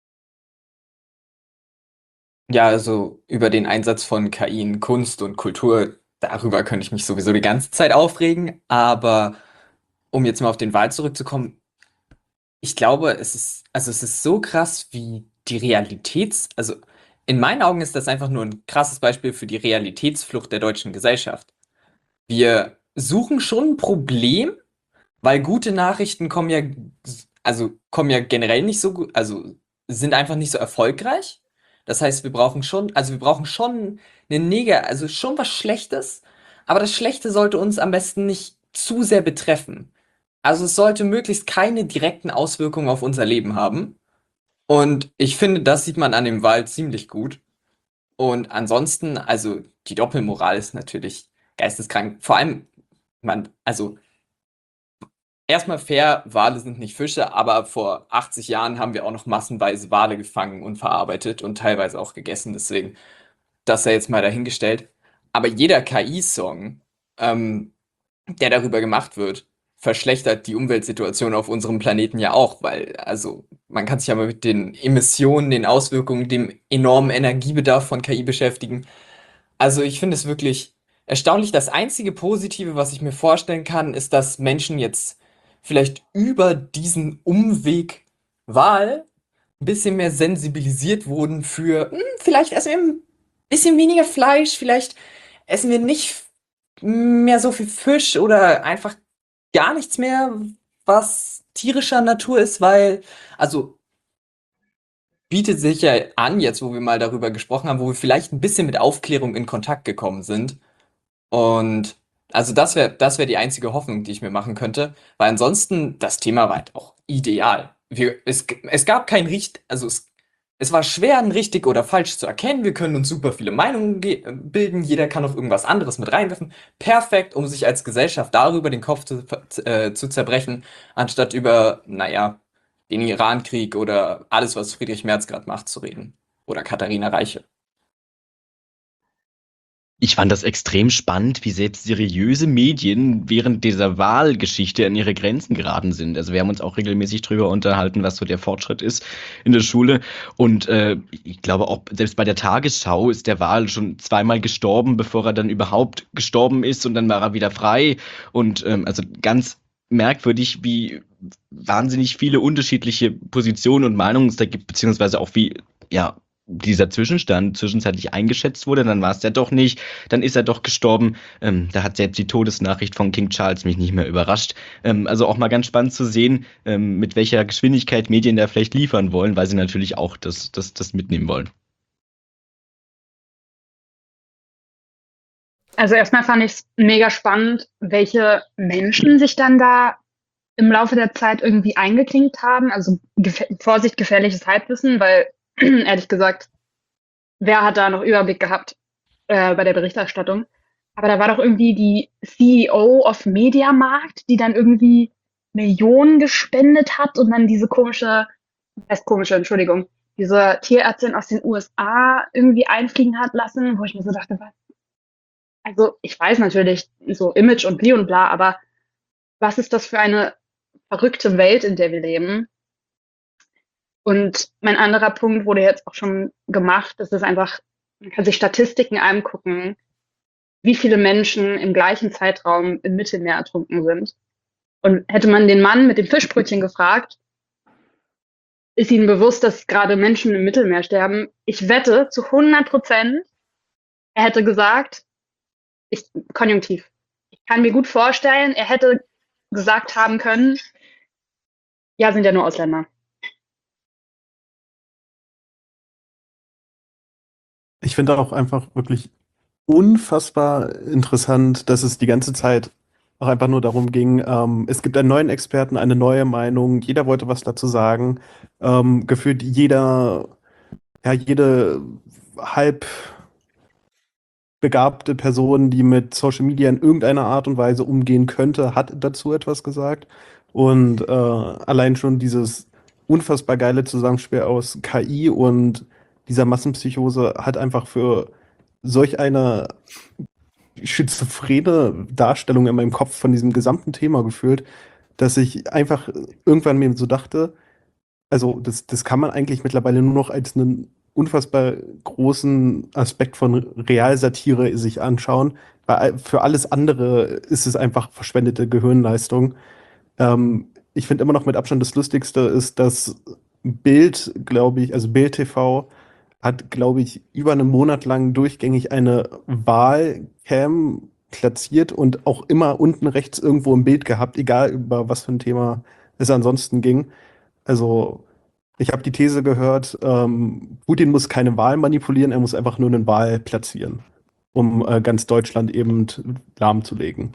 Ja, also über den Einsatz von K I in Kunst und Kultur, darüber könnte ich mich sowieso die ganze Zeit aufregen, aber um jetzt mal auf den Wald zurückzukommen, ich glaube, es ist, also es ist so krass, wie die Realitäts, also in meinen Augen ist das einfach nur ein krasses Beispiel für die Realitätsflucht der deutschen Gesellschaft. Wir suchen schon ein Problem, weil gute Nachrichten kommen ja, also kommen ja generell nicht so gut, also sind einfach nicht so erfolgreich. Das heißt, wir brauchen schon, also wir brauchen schon eine Neg, also schon was Schlechtes, aber das Schlechte sollte uns am besten nicht zu sehr betreffen. Also es sollte möglichst keine direkten Auswirkungen auf unser Leben haben. Und ich finde, das sieht man an dem Wald ziemlich gut. Und ansonsten, also die Doppelmoral ist natürlich geisteskrank. Vor allem, man, also erstmal fair, Wale sind nicht Fische, aber vor achtzig Jahren haben wir auch noch massenweise Wale gefangen und verarbeitet und teilweise auch gegessen. Deswegen, das sei jetzt mal dahingestellt. Aber jeder K I-Song, ähm, der darüber gemacht wird, verschlechtert die Umweltsituation auf unserem Planeten ja auch, weil, also, man kann sich ja mal mit den Emissionen, den Auswirkungen, dem enormen Energiebedarf von K I beschäftigen. Also, ich finde es wirklich erstaunlich. Das einzige Positive, was ich mir vorstellen kann, ist, dass Menschen jetzt vielleicht über diesen Umweg Wahl ein bisschen mehr sensibilisiert wurden für, hm, vielleicht essen wir ein bisschen weniger Fleisch, vielleicht essen wir nicht mehr so viel Fisch oder einfach gar nichts mehr, was tierischer Natur ist, weil, also bietet sich ja an, jetzt wo wir mal darüber gesprochen haben, wo wir vielleicht ein bisschen mit Aufklärung in Kontakt gekommen sind. Und also das wäre das wäre die einzige Hoffnung, die ich mir machen könnte, weil ansonsten das Thema war halt auch ideal. Wir, es, es gab kein Richt, also es, es war schwer, ein richtig oder falsch zu erkennen. Wir können uns super viele Meinungen ge- bilden, jeder kann auf irgendwas anderes mit reinwerfen. Perfekt, um sich als Gesellschaft darüber den Kopf zu, äh, zu zerbrechen, anstatt über, naja, den Irankrieg oder alles, was Friedrich Merz gerade macht, zu reden. Oder Katharina Reiche. Ich fand das extrem spannend, wie selbst seriöse Medien während dieser Wahlgeschichte an ihre Grenzen geraten sind. Also wir haben uns auch regelmäßig drüber unterhalten, was so der Fortschritt ist in der Schule. Und äh, ich glaube auch, selbst bei der Tagesschau ist der Wal schon zweimal gestorben, bevor er dann überhaupt gestorben ist und dann war er wieder frei. Und ähm, also ganz merkwürdig, wie wahnsinnig viele unterschiedliche Positionen und Meinungen es da gibt, beziehungsweise auch wie, ja, dieser Zwischenstand zwischenzeitlich eingeschätzt wurde, dann war es ja doch nicht, dann ist er doch gestorben. Ähm, da hat selbst die Todesnachricht von King Charles mich nicht mehr überrascht. Ähm, also auch mal ganz spannend zu sehen, ähm, mit welcher Geschwindigkeit Medien da vielleicht liefern wollen, weil sie natürlich auch das, das, das mitnehmen wollen. Also erstmal fand ich es mega spannend, welche Menschen sich dann da im Laufe der Zeit irgendwie eingeklinkt haben. Also gef Vorsicht, gefährliches Halbwissen, weil ehrlich gesagt, wer hat da noch Überblick gehabt äh, bei der Berichterstattung? Aber da war doch irgendwie die C E O of Mediamarkt, die dann irgendwie Millionen gespendet hat und dann diese komische, heißt komische, Entschuldigung, diese Tierärztin aus den U S A irgendwie einfliegen hat lassen, wo ich mir so dachte, was? Also ich weiß natürlich so Image und bli und bla, aber was ist das für eine verrückte Welt, in der wir leben? Und mein anderer Punkt wurde jetzt auch schon gemacht, das ist einfach, man kann sich Statistiken angucken, wie viele Menschen im gleichen Zeitraum im Mittelmeer ertrunken sind. Und hätte man den Mann mit dem Fischbrötchen gefragt, ist Ihnen bewusst, dass gerade Menschen im Mittelmeer sterben? Ich wette zu hundert Prozent, er hätte gesagt, ich, konjunktiv. Ich kann mir gut vorstellen, er hätte gesagt haben können, ja, sind ja nur Ausländer. Ich finde auch einfach wirklich unfassbar interessant, dass es die ganze Zeit auch einfach nur darum ging, ähm, es gibt einen neuen Experten, eine neue Meinung, jeder wollte was dazu sagen. Ähm, gefühlt jeder, ja, jede halb begabte Person, die mit Social Media in irgendeiner Art und Weise umgehen könnte, hat dazu etwas gesagt. Und äh, allein schon dieses unfassbar geile Zusammenspiel aus K I und dieser Massenpsychose hat einfach für solch eine schizophrene Darstellung in meinem Kopf von diesem gesamten Thema gefühlt, dass ich einfach irgendwann mir so dachte, also das, das kann man eigentlich mittlerweile nur noch als einen unfassbar großen Aspekt von Realsatire sich anschauen, weil für alles andere ist es einfach verschwendete Gehirnleistung. Ähm, ich finde immer noch mit Abstand das Lustigste ist, dass Bild, glaube ich, also Bild T V hat, glaube ich, über einen Monat lang durchgängig eine Wahlcam platziert und auch immer unten rechts irgendwo im Bild gehabt, egal über was für ein Thema es ansonsten ging. Also ich habe die These gehört, ähm, Putin muss keine Wahl manipulieren, er muss einfach nur eine Wahl platzieren, um äh, ganz Deutschland eben lahmzulegen.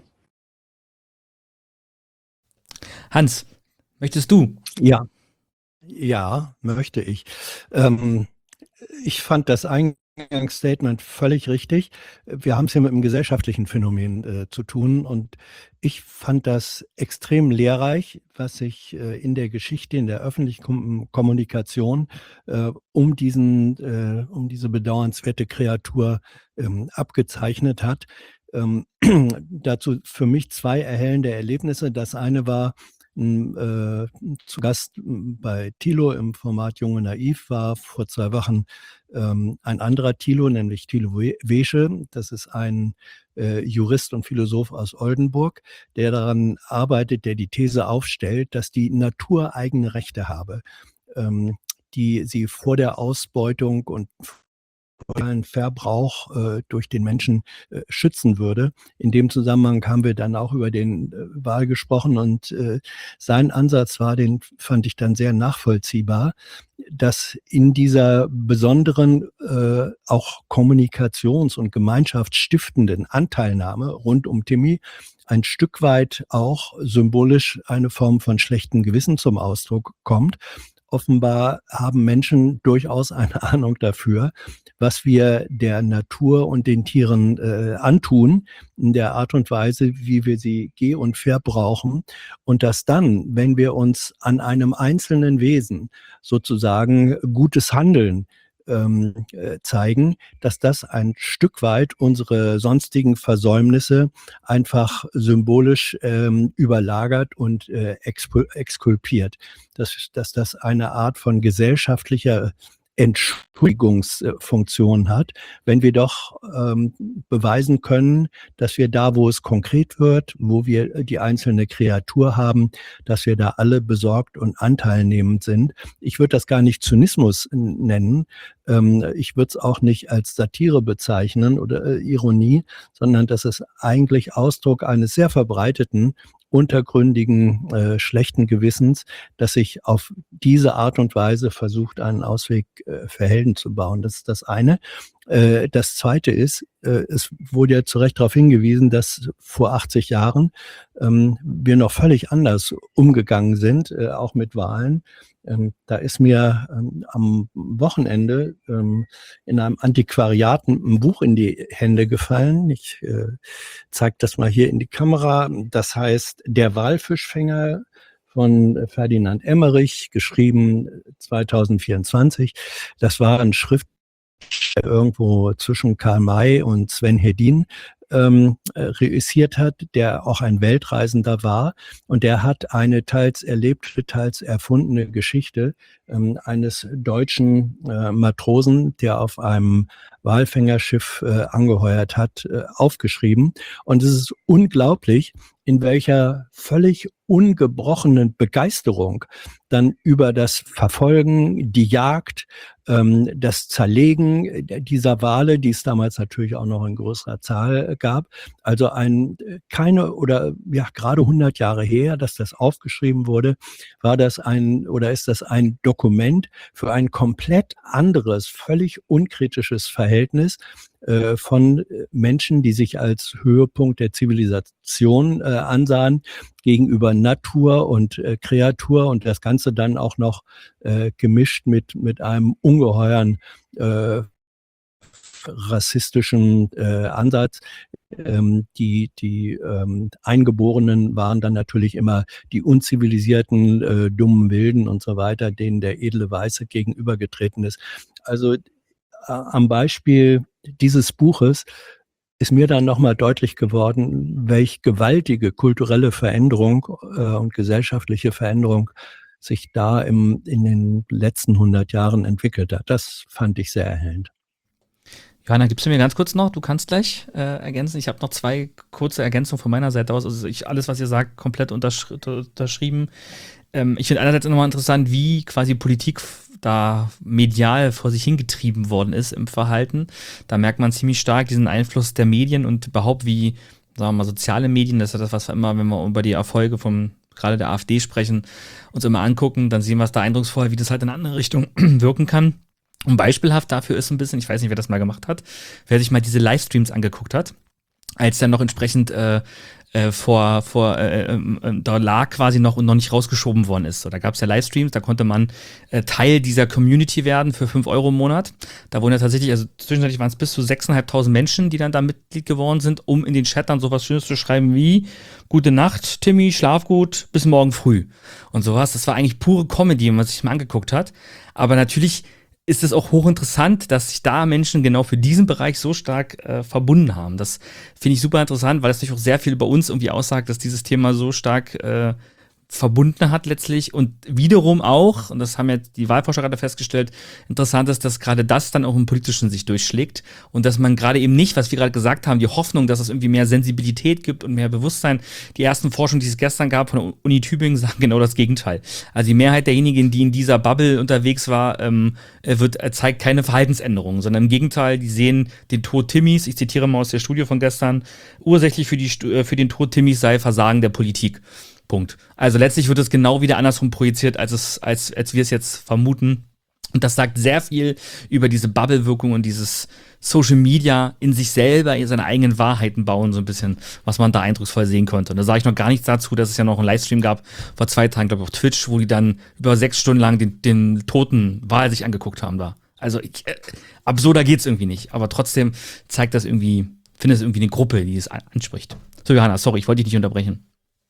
Hans, möchtest du? Ja, ja, möchte ich. Ähm, ich fand das Eingangsstatement völlig richtig. Wir haben es hier mit einem gesellschaftlichen Phänomen äh, zu tun und ich fand das extrem lehrreich, was sich äh, in der Geschichte, in der öffentlichen Kom Kommunikation äh, um diesen, äh, um diese bedauernswerte Kreatur ähm, abgezeichnet hat. Ähm, dazu für mich zwei erhellende Erlebnisse. Das eine war, äh, zu Gast bei Thilo im Format Jung und Naiv war vor zwei Wochen ähm, ein anderer Thilo, nämlich Thilo Wesche. Das ist ein äh, Jurist und Philosoph aus Oldenburg, der daran arbeitet, der die These aufstellt, dass die Natur eigene Rechte habe, ähm, die sie vor der Ausbeutung und Verbrauch äh, durch den Menschen äh, schützen würde. In dem Zusammenhang haben wir dann auch über den äh, Wahl gesprochen und äh, sein Ansatz war, den fand ich dann sehr nachvollziehbar, dass in dieser besonderen äh, auch kommunikations- und gemeinschaftsstiftenden Anteilnahme rund um Timmy ein Stück weit auch symbolisch eine Form von schlechtem Gewissen zum Ausdruck kommt. Offenbar haben Menschen durchaus eine Ahnung dafür, was wir der Natur und den Tieren äh, antun, in der Art und Weise, wie wir sie geh- und verbrauchen. Und dass dann, wenn wir uns an einem einzelnen Wesen sozusagen gutes Handeln ähm, äh, zeigen, dass das ein Stück weit unsere sonstigen Versäumnisse einfach symbolisch ähm, überlagert und äh, exkul- exkulpiert. Dass, dass das eine Art von gesellschaftlicher Entschuldigungsfunktion hat, wenn wir doch ähm, beweisen können, dass wir da, wo es konkret wird, wo wir die einzelne Kreatur haben, dass wir da alle besorgt und anteilnehmend sind. Ich würde das gar nicht Zynismus nennen. Ähm, ich würde es auch nicht als Satire bezeichnen oder äh, Ironie, sondern das ist eigentlich Ausdruck eines sehr verbreiteten untergründigen, äh, schlechten Gewissens, dass sich auf diese Art und Weise versucht, einen Ausweg äh, für Helden zu bauen. Das ist das eine. Äh, das zweite ist, äh, es wurde ja zu Recht darauf hingewiesen, dass vor achtzig Jahren ähm, wir noch völlig anders umgegangen sind, äh, auch mit Wahlen. Ähm, da ist mir ähm, am Wochenende ähm, in einem Antiquariat ein Buch in die Hände gefallen. Ich äh, zeige das mal hier in die Kamera. Das heißt Der Walfischfänger von Ferdinand Emmerich, geschrieben zwanzig vierundzwanzig. Das war ein Schrift irgendwo zwischen Karl May und Sven Hedin ähm, reüssiert hat, der auch ein Weltreisender war. Und der hat eine teils erlebte, teils erfundene Geschichte ähm, eines deutschen äh, Matrosen, der auf einem Walfängerschiff äh, angeheuert hat, äh, aufgeschrieben. Und es ist unglaublich, in welcher völlig ungebrochenen Begeisterung dann über das Verfolgen, die Jagd, ähm, das Zerlegen dieser Wale, die es damals natürlich auch noch in größerer Zahl gab. Also ein keine oder ja gerade hundert Jahre her, dass das aufgeschrieben wurde, war das ein oder ist das ein Dokument für ein komplett anderes, völlig unkritisches Verhältnis äh, von Menschen, die sich als Höhepunkt der Zivilisation äh, ansahen, gegenüber Natur und äh, Kreatur und das Ganze dann auch noch äh, gemischt mit, mit einem ungeheuren äh, rassistischen äh, Ansatz. Ähm, die die ähm, Eingeborenen waren dann natürlich immer die unzivilisierten, äh, dummen Wilden und so weiter, denen der edle Weiße gegenübergetreten ist. Also äh, am Beispiel dieses Buches ist mir dann nochmal deutlich geworden, welch gewaltige kulturelle Veränderung äh, und gesellschaftliche Veränderung sich da im, in den letzten hundert Jahren entwickelt hat. Das fand ich sehr erhellend. Johanna, gibst du mir ganz kurz noch, du kannst gleich äh, ergänzen. Ich habe noch zwei kurze Ergänzungen von meiner Seite aus. Also ich, alles, was ihr sagt, komplett untersch unterschrieben. Ähm, ich finde einerseits nochmal interessant, wie quasi Politik da medial vor sich hingetrieben worden ist im Verhalten. Da merkt man ziemlich stark diesen Einfluss der Medien und überhaupt wie, sagen wir mal, soziale Medien, das ist das, was wir immer, wenn wir über die Erfolge von gerade der AfD sprechen, uns immer angucken, dann sehen wir es da eindrucksvoll, wie das halt in eine andere Richtung wirken kann. Und beispielhaft dafür ist ein bisschen, ich weiß nicht, wer das mal gemacht hat, wer sich mal diese Livestreams angeguckt hat, als dann noch entsprechend äh, äh, vor, vor äh, äh, da lag quasi noch und noch nicht rausgeschoben worden ist. So, da gab es ja Livestreams, da konnte man äh, Teil dieser Community werden für fünf Euro im Monat. Da wurden ja tatsächlich, also zwischenzeitlich waren es bis zu sechstausendfünfhundert Menschen, die dann da Mitglied geworden sind, um in den Chat dann sowas Schönes zu schreiben wie Gute Nacht, Timmy, schlaf gut, bis morgen früh. Und sowas. Das war eigentlich pure Comedy, wenn man sich mal angeguckt hat. Aber natürlich ist es auch hochinteressant, dass sich da Menschen genau für diesen Bereich so stark äh, verbunden haben. Das finde ich super interessant, weil das natürlich auch sehr viel über uns irgendwie aussagt, dass dieses Thema so stark äh, verbunden hat letztlich und wiederum auch, und das haben ja die Wahlforscher gerade festgestellt, interessant ist, dass gerade das dann auch im Politischen sich durchschlägt und dass man gerade eben nicht, was wir gerade gesagt haben, die Hoffnung, dass es irgendwie mehr Sensibilität gibt und mehr Bewusstsein. Die ersten Forschungen, die es gestern gab von der Uni Tübingen, sagen genau das Gegenteil. Also die Mehrheit derjenigen, die in dieser Bubble unterwegs war, ähm, wird, zeigt keine Verhaltensänderungen, sondern im Gegenteil, die sehen den Tod Timmys, ich zitiere mal aus der Studie von gestern, ursächlich für, die, für den Tod Timmys sei Versagen der Politik. Punkt. Also letztlich wird es genau wieder andersrum projiziert, als es, als, als wir es jetzt vermuten. Und das sagt sehr viel über diese Bubble-Wirkung und dieses Social Media in sich selber, in seine eigenen Wahrheiten bauen, so ein bisschen, was man da eindrucksvoll sehen konnte. Und da sage ich noch gar nichts dazu, dass es ja noch einen Livestream gab, vor zwei Tagen, glaube ich, auf Twitch, wo die dann über sechs Stunden lang den, den toten Wal sich angeguckt haben da. Also ich, äh, absurder geht's irgendwie nicht. Aber trotzdem zeigt das irgendwie, finde es irgendwie eine Gruppe, die es anspricht. So, Johanna, sorry, ich wollte dich nicht unterbrechen.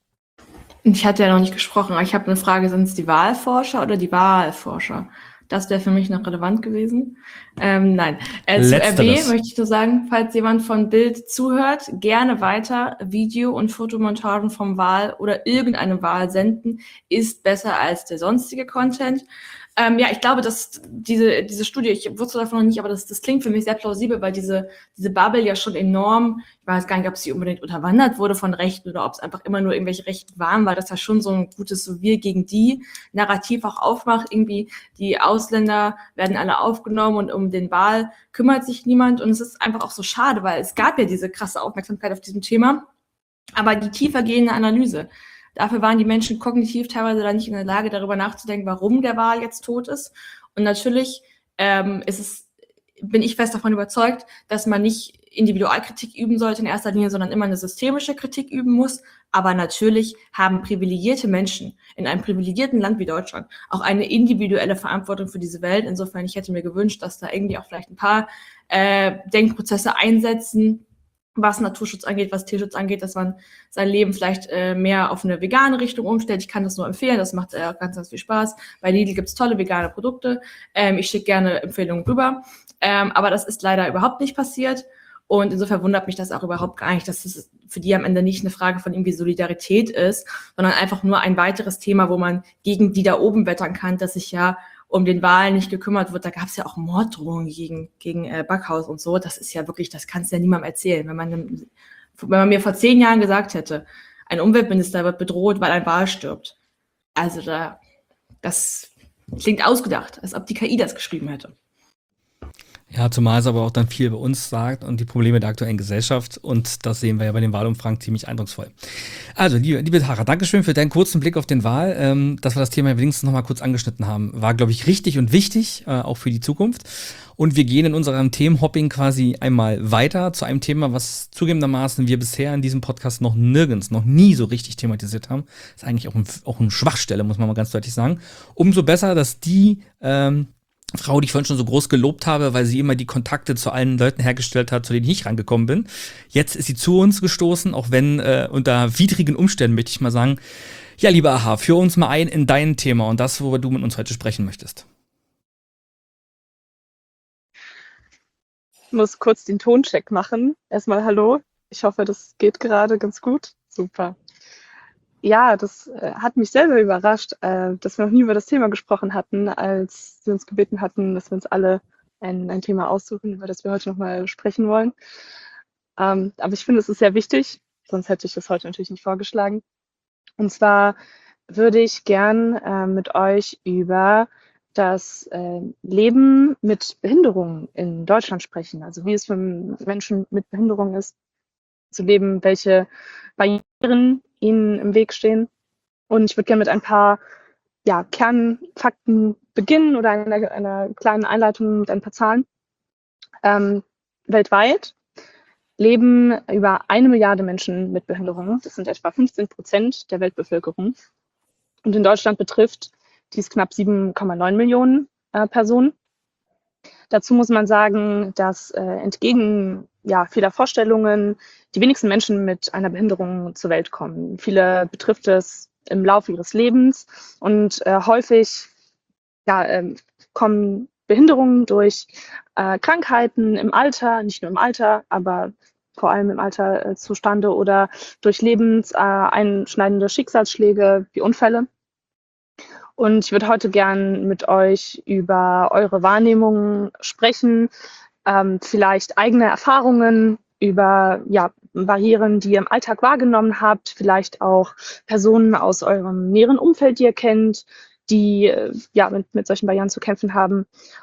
Ich hatte ja noch nicht gesprochen, aber ich habe eine Frage, sind es die Wahlforscher oder die Wahlforscher? Das wäre für mich noch relevant gewesen. Ähm, nein. Äh, zu R W möchte ich nur sagen, falls jemand von Bild zuhört, gerne weiter Video- und Fotomontagen vom Wahl oder irgendeine Wahl senden, ist besser als der sonstige Content. Ähm, ja, ich glaube, dass diese, diese Studie, ich wusste davon noch nicht, aber das, das klingt für mich sehr plausibel, weil diese, diese Bubble ja schon enorm, ich weiß gar nicht, ob sie unbedingt unterwandert wurde von Rechten oder ob es einfach immer nur irgendwelche Rechten waren, weil das ja schon so ein gutes so wir gegen die Narrativ auch aufmacht. Irgendwie die Ausländer werden alle aufgenommen und um den Wahl kümmert sich niemand. Und es ist einfach auch so schade, weil es gab ja diese krasse Aufmerksamkeit auf diesem Thema, aber die tiefergehende Analyse. Dafür waren die Menschen kognitiv teilweise dann nicht in der Lage, darüber nachzudenken, warum der Wal jetzt tot ist. Und natürlich ähm, ist es, bin ich fest davon überzeugt, dass man nicht Individualkritik üben sollte in erster Linie, sondern immer eine systemische Kritik üben muss. Aber natürlich haben privilegierte Menschen in einem privilegierten Land wie Deutschland auch eine individuelle Verantwortung für diese Welt. Insofern, ich hätte mir gewünscht, dass da irgendwie auch vielleicht ein paar äh, Denkprozesse einsetzen, was Naturschutz angeht, was Tierschutz angeht, dass man sein Leben vielleicht äh, mehr auf eine vegane Richtung umstellt. Ich kann das nur empfehlen, das macht äh, ganz, ganz viel Spaß. Bei Lidl gibt's tolle vegane Produkte. Ähm, ich schicke gerne Empfehlungen rüber. Ähm, aber das ist leider überhaupt nicht passiert. Und insofern wundert mich das auch überhaupt gar nicht, dass es für die am Ende nicht eine Frage von irgendwie Solidarität ist, sondern einfach nur ein weiteres Thema, wo man gegen die da oben wettern kann, dass sich ja um den Wal nicht gekümmert wird. Da gab es ja auch Morddrohungen gegen, gegen äh, Backhaus und so. Das ist ja wirklich, das kannst du ja niemandem erzählen. Wenn man, wenn man mir vor zehn Jahren gesagt hätte, ein Umweltminister wird bedroht, weil ein Wal stirbt. Also da, das klingt ausgedacht, als ob die K I das geschrieben hätte. Ja, zumal es aber auch dann viel bei uns sagt und die Probleme der aktuellen Gesellschaft. Und das sehen wir ja bei den Wahlumfragen ziemlich eindrucksvoll. Also, liebe, liebe Tara, Dankeschön für deinen kurzen Blick auf den Wahl. Ähm, dass wir das Thema wenigstens noch mal kurz angeschnitten haben, war, glaube ich, richtig und wichtig, äh, auch für die Zukunft. Und wir gehen in unserem Themenhopping quasi einmal weiter zu einem Thema, was zugegebenermaßen wir bisher in diesem Podcast noch nirgends, noch nie so richtig thematisiert haben. Das ist eigentlich auch, ein, auch eine Schwachstelle, muss man mal ganz deutlich sagen. Umso besser, dass die ähm, Frau, die ich vorhin schon so groß gelobt habe, weil sie immer die Kontakte zu allen Leuten hergestellt hat, zu denen ich rangekommen bin. Jetzt ist sie zu uns gestoßen, auch wenn äh, unter widrigen Umständen, möchte ich mal sagen. Ja, lieber Aha, führ uns mal ein in dein Thema und das, worüber du mit uns heute sprechen möchtest. Ich muss kurz den Toncheck machen. Erstmal hallo. Ich hoffe, das geht gerade ganz gut. Super. Ja, das äh, hat mich selber überrascht, äh, dass wir noch nie über das Thema gesprochen hatten, als sie uns gebeten hatten, dass wir uns alle ein, ein Thema aussuchen, über das wir heute nochmal sprechen wollen. Ähm, aber ich finde, es ist sehr wichtig, sonst hätte ich das heute natürlich nicht vorgeschlagen. Und zwar würde ich gern äh, mit euch über das äh, Leben mit Behinderungen in Deutschland sprechen. Also wie es für Menschen mit Behinderung ist, zu leben, welche Barrieren ihnen im Weg stehen. Und ich würde gerne mit ein paar ja, Kernfakten beginnen oder einer, einer kleinen Einleitung mit ein paar Zahlen. Ähm, weltweit leben über eine Milliarde Menschen mit Behinderungen. Das sind etwa fünfzehn Prozent der Weltbevölkerung. Und in Deutschland betrifft dies knapp sieben Komma neun Millionen äh, Personen. Dazu muss man sagen, dass äh, entgegen ja, vieler Vorstellungen die wenigsten Menschen mit einer Behinderung zur Welt kommen. Viele betrifft es im Laufe ihres Lebens und äh, häufig ja, äh, kommen Behinderungen durch äh, Krankheiten im Alter, nicht nur im Alter, aber vor allem im Alter äh, zustande oder durch lebenseinschneidende Schicksalsschläge wie Unfälle. Und ich würde heute gern mit euch über eure Wahrnehmungen sprechen, ähm, vielleicht eigene Erfahrungen über ja, Barrieren, die ihr im Alltag wahrgenommen habt, vielleicht auch Personen aus eurem näheren Umfeld, die ihr kennt, die äh, ja, mit, mit solchen Barrieren zu kämpfen haben.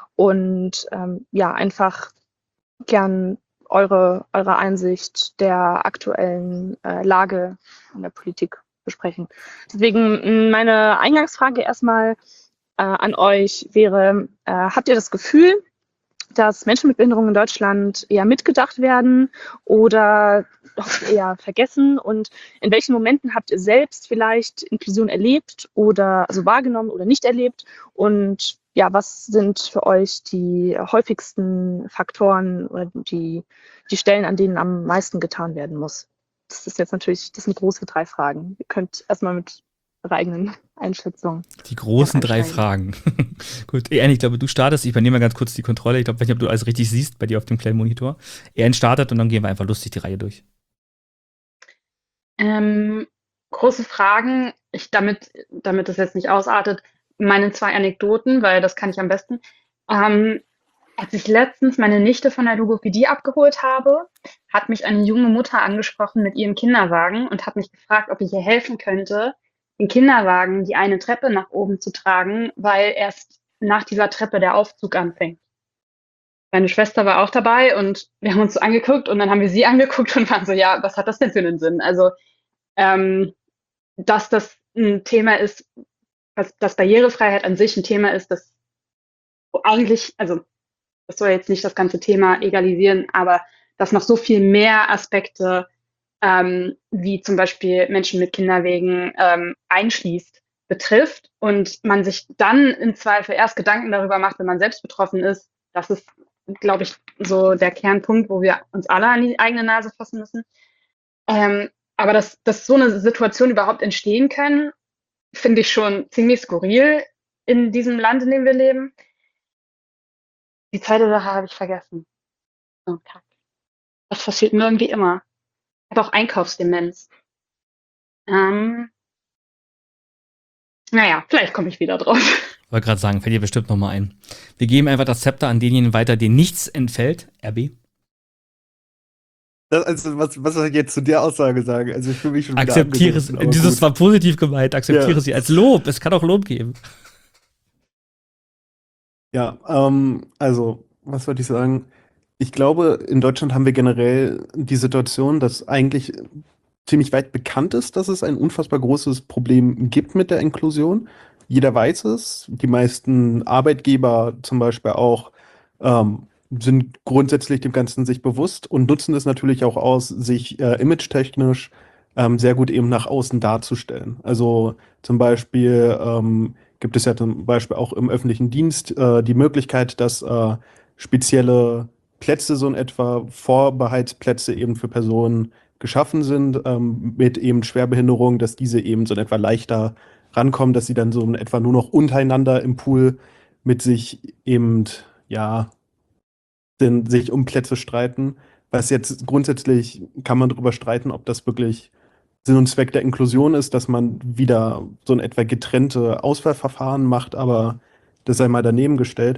Und ähm, ja, einfach gern eure, eure Einsicht der aktuellen äh, Lage in der Politik besprechen. Deswegen meine Eingangsfrage erstmal äh, an euch wäre, äh, habt ihr das Gefühl, dass Menschen mit Behinderung in Deutschland eher mitgedacht werden oder doch eher vergessen? Und in welchen Momenten habt ihr selbst vielleicht Inklusion erlebt oder also wahrgenommen oder nicht erlebt? Und ja, was sind für euch die häufigsten Faktoren oder die, die Stellen, an denen am meisten getan werden muss? Das ist jetzt natürlich, das sind große drei Fragen. Ihr könnt erstmal mit eurer eigenen Einschätzung. Die großen drei Fragen. Gut, Ern, ich glaube, du startest. Ich übernehme mal ganz kurz die Kontrolle. Ich glaube, ich weiß nicht, ob du alles richtig siehst bei dir auf dem kleinen Monitor. Ern startet und dann gehen wir einfach lustig die Reihe durch. Ähm, große Fragen. Ich, damit, damit das jetzt nicht ausartet, meine zwei Anekdoten, weil das kann ich am besten. Ähm, Als ich letztens meine Nichte von der Logopädie abgeholt habe, hat mich eine junge Mutter angesprochen mit ihrem Kinderwagen und hat mich gefragt, ob ich ihr helfen könnte, den Kinderwagen die eine Treppe nach oben zu tragen, weil erst nach dieser Treppe der Aufzug anfängt. Meine Schwester war auch dabei und wir haben uns so angeguckt und dann haben wir sie angeguckt und waren so, ja, was hat das denn für einen Sinn? Also, ähm, dass das ein Thema ist, dass, dass Barrierefreiheit an sich ein Thema ist, das eigentlich, also das soll jetzt nicht das ganze Thema egalisieren, aber dass noch so viel mehr Aspekte, ähm, wie zum Beispiel Menschen mit Kinderwegen ähm, einschließt, betrifft und man sich dann im Zweifel erst Gedanken darüber macht, wenn man selbst betroffen ist. Das ist, glaube ich, so der Kernpunkt, wo wir uns alle an die eigene Nase fassen müssen. Ähm, aber dass, dass so eine Situation überhaupt entstehen kann, finde ich schon ziemlich skurril in diesem Land, in dem wir leben. Die zweite Sache habe ich vergessen. Oh, Kack. Das passiert mir irgendwie immer. Ich habe auch Einkaufsdemenz. Ähm, naja, vielleicht komme ich wieder drauf. Ich wollte gerade sagen, fällt dir bestimmt noch mal ein. Wir geben einfach das Zepter an denjenigen weiter, denen nichts entfällt. R B? Das, also, was, was soll ich jetzt zu der Aussage sagen? Also, ich fühle mich schon wieder Akzeptiere es. angegriffen, aber Dieses gut. war positiv gemeint. Akzeptiere Ja. sie als Lob. Es kann auch Lob geben. Ja, ähm, also, was wollte ich sagen? Ich glaube, in Deutschland haben wir generell die Situation, dass eigentlich ziemlich weit bekannt ist, dass es ein unfassbar großes Problem gibt mit der Inklusion. Jeder weiß es. Die meisten Arbeitgeber zum Beispiel auch ähm, sind grundsätzlich dem Ganzen sich bewusst und nutzen es natürlich auch aus, sich äh, image-technisch ähm, sehr gut eben nach außen darzustellen. Also zum Beispiel ähm, gibt es ja zum Beispiel auch im öffentlichen Dienst äh, die Möglichkeit, dass äh, spezielle Plätze, so in etwa Vorbehaltsplätze eben für Personen geschaffen sind ähm, mit eben Schwerbehinderung, dass diese eben so in etwa leichter rankommen, dass sie dann so in etwa nur noch untereinander im Pool mit sich eben, ja, den, sich um Plätze streiten. Was jetzt grundsätzlich kann man darüber streiten, ob das wirklich Sinn und Zweck der Inklusion ist, dass man wieder so in etwa getrennte Auswahlverfahren macht, aber das sei mal daneben gestellt.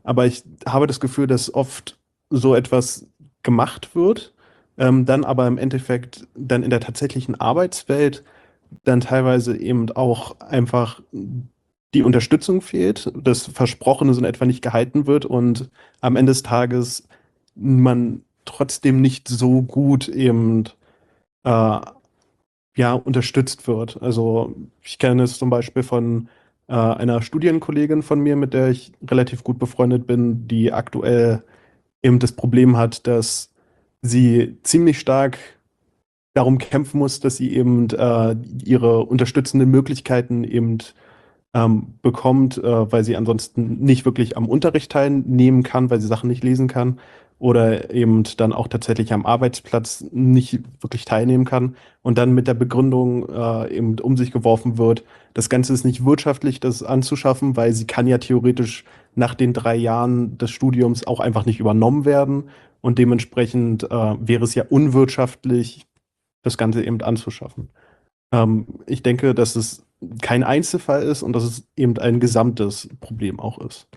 aber ich habe das Gefühl, dass oft so etwas gemacht wird, ähm, dann aber im Endeffekt dann in der tatsächlichen Arbeitswelt dann teilweise eben auch einfach die Unterstützung fehlt, das Versprochene so in etwa nicht gehalten wird und am Ende des Tages man trotzdem nicht so gut eben äh, ja, unterstützt wird. Also ich kenne es zum Beispiel von äh, einer Studienkollegin von mir, mit der ich relativ gut befreundet bin, die aktuell eben das Problem hat, dass sie ziemlich stark darum kämpfen muss, dass sie eben äh, ihre unterstützenden Möglichkeiten eben ähm, bekommt, äh, weil sie ansonsten nicht wirklich am Unterricht teilnehmen kann, weil sie Sachen nicht lesen kann oder eben dann auch tatsächlich am Arbeitsplatz nicht wirklich teilnehmen kann und dann mit der Begründung äh, eben um sich geworfen wird, das Ganze ist nicht wirtschaftlich, das anzuschaffen, weil sie kann ja theoretisch nach den drei Jahren des Studiums auch einfach nicht übernommen werden und dementsprechend äh, wäre es ja unwirtschaftlich, das Ganze eben anzuschaffen. Ähm, ich denke, dass es kein Einzelfall ist und dass es eben ein gesamtes Problem auch ist.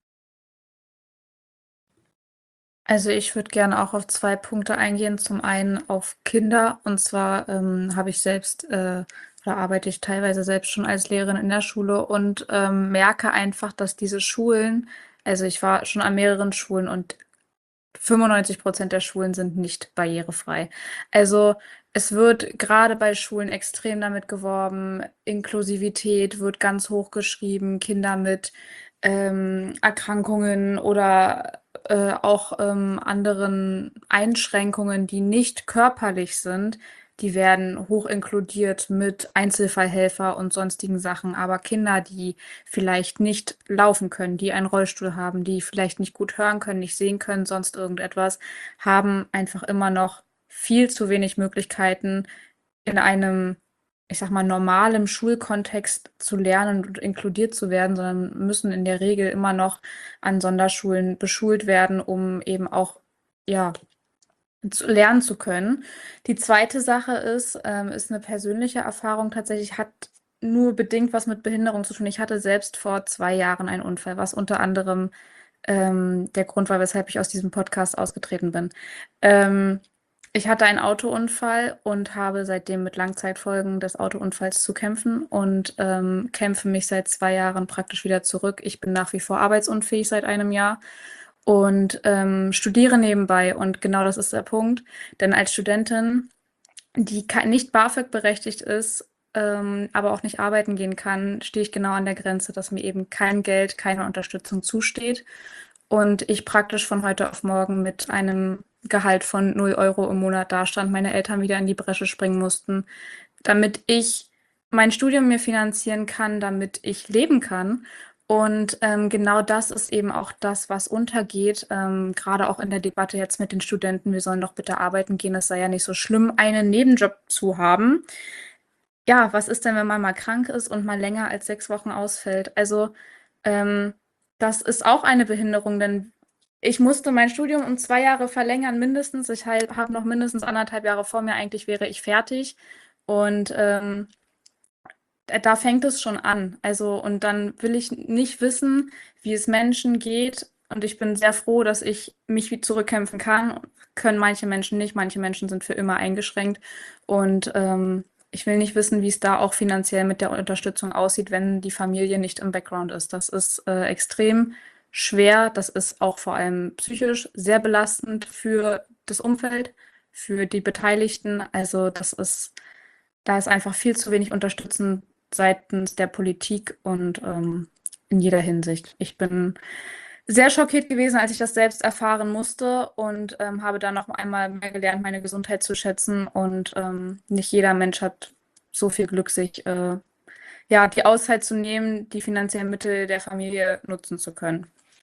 Also ich würde gerne auch auf zwei Punkte eingehen. Zum einen auf Kinder. Und zwar ähm, habe ich selbst äh, oder arbeite ich teilweise selbst schon als Lehrerin in der Schule und ähm, merke einfach, dass diese Schulen, also ich war schon an mehreren Schulen und fünfundneunzig Prozent der Schulen sind nicht barrierefrei. Also es wird gerade bei Schulen extrem damit geworben, Inklusivität wird ganz hoch geschrieben, Kinder mit ähm, Erkrankungen oder äh, auch ähm, anderen Einschränkungen, die nicht körperlich sind, die werden hoch inkludiert mit Einzelfallhelfer und sonstigen Sachen. Aber Kinder, die vielleicht nicht laufen können, die einen Rollstuhl haben, die vielleicht nicht gut hören können, nicht sehen können, sonst irgendetwas, haben einfach immer noch viel zu wenig Möglichkeiten, in einem, ich sag mal, normalen Schulkontext zu lernen und inkludiert zu werden, sondern müssen in der Regel immer noch an Sonderschulen beschult werden, um eben auch, ja, zu lernen zu können. Die zweite Sache ist, ähm, ist eine persönliche Erfahrung tatsächlich, hat nur bedingt was mit Behinderung zu tun. Ich hatte selbst vor zwei Jahren einen Unfall, was unter anderem ähm, der Grund war, weshalb ich aus diesem Podcast ausgetreten bin. Ähm, ich hatte einen Autounfall und habe seitdem mit Langzeitfolgen des Autounfalls zu kämpfen und ähm, kämpfe mich seit zwei Jahren praktisch wieder zurück. Ich bin nach wie vor arbeitsunfähig seit einem Jahr und ähm, studiere nebenbei. Und genau das ist der Punkt. Denn als Studentin, die ke- nicht BAföG berechtigt ist, ähm, aber auch nicht arbeiten gehen kann, stehe ich genau an der Grenze, dass mir eben kein Geld, keine Unterstützung zusteht. Und ich praktisch von heute auf morgen mit einem Gehalt von null Euro im Monat dastand, meine Eltern wieder in die Bresche springen mussten, damit ich mein Studium mir finanzieren kann, damit ich leben kann. Und ähm, genau das ist eben auch das, was untergeht, ähm, gerade auch in der Debatte jetzt mit den Studenten, wir sollen doch bitte arbeiten gehen, es sei ja nicht so schlimm, einen Nebenjob zu haben. Ja, was ist denn, wenn man mal krank ist und mal länger als sechs Wochen ausfällt? Also ähm, das ist auch eine Behinderung, denn ich musste mein Studium um zwei Jahre verlängern, mindestens. Ich halt, habe noch mindestens anderthalb Jahre vor mir, eigentlich wäre ich fertig. Und ähm, da da fängt es schon an. Also, und dann will ich nicht wissen, wie es Menschen geht. Und ich bin sehr froh, dass ich mich wie zurückkämpfen kann. Können manche Menschen nicht. Manche Menschen sind für immer eingeschränkt. Und ähm, ich will nicht wissen, wie es da auch finanziell mit der Unterstützung aussieht, wenn die Familie nicht im Background ist. Das ist äh, extrem schwer. Das ist auch vor allem psychisch sehr belastend für das Umfeld, für die Beteiligten. Also, das ist, da ist einfach viel zu wenig Unterstützung seitens der Politik und ähm, in jeder Hinsicht. Ich bin sehr schockiert gewesen, als ich das selbst erfahren musste und ähm, habe dann noch einmal mehr gelernt, meine Gesundheit zu schätzen. Und ähm, nicht jeder Mensch hat so viel Glück, sich äh, ja, die Auszeit zu nehmen, die finanziellen Mittel der Familie nutzen zu können.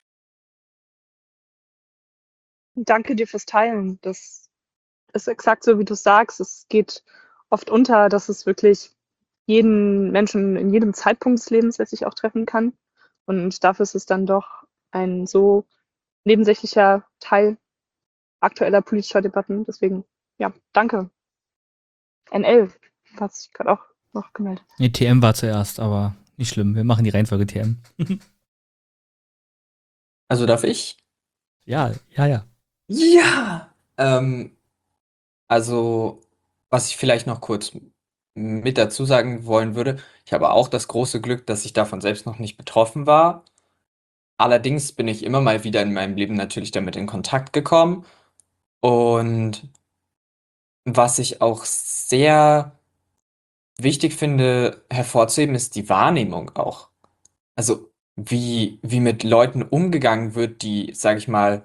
Danke dir fürs Teilen. Das ist exakt so, wie du sagst. Es geht oft unter, dass es wirklich jeden Menschen in jedem Zeitpunkt des Lebens letztlich auch treffen kann. Und dafür ist es dann doch ein so nebensächlicher Teil aktueller politischer Debatten. Deswegen, ja, danke. N L, hat sich gerade auch noch gemeldet. Nee, T M war zuerst, aber nicht schlimm. Wir machen die Reihenfolge T M. Also darf ich? Ja, ja, ja. Ja! Ähm, also, was ich vielleicht noch kurz mit dazu sagen wollen würde, ich habe auch das große Glück, dass ich davon selbst noch nicht betroffen war. Allerdings bin ich immer mal wieder in meinem Leben natürlich damit in Kontakt gekommen. Und was ich auch sehr wichtig finde hervorzuheben, ist die Wahrnehmung auch. Also wie, wie mit Leuten umgegangen wird, die, sage ich mal,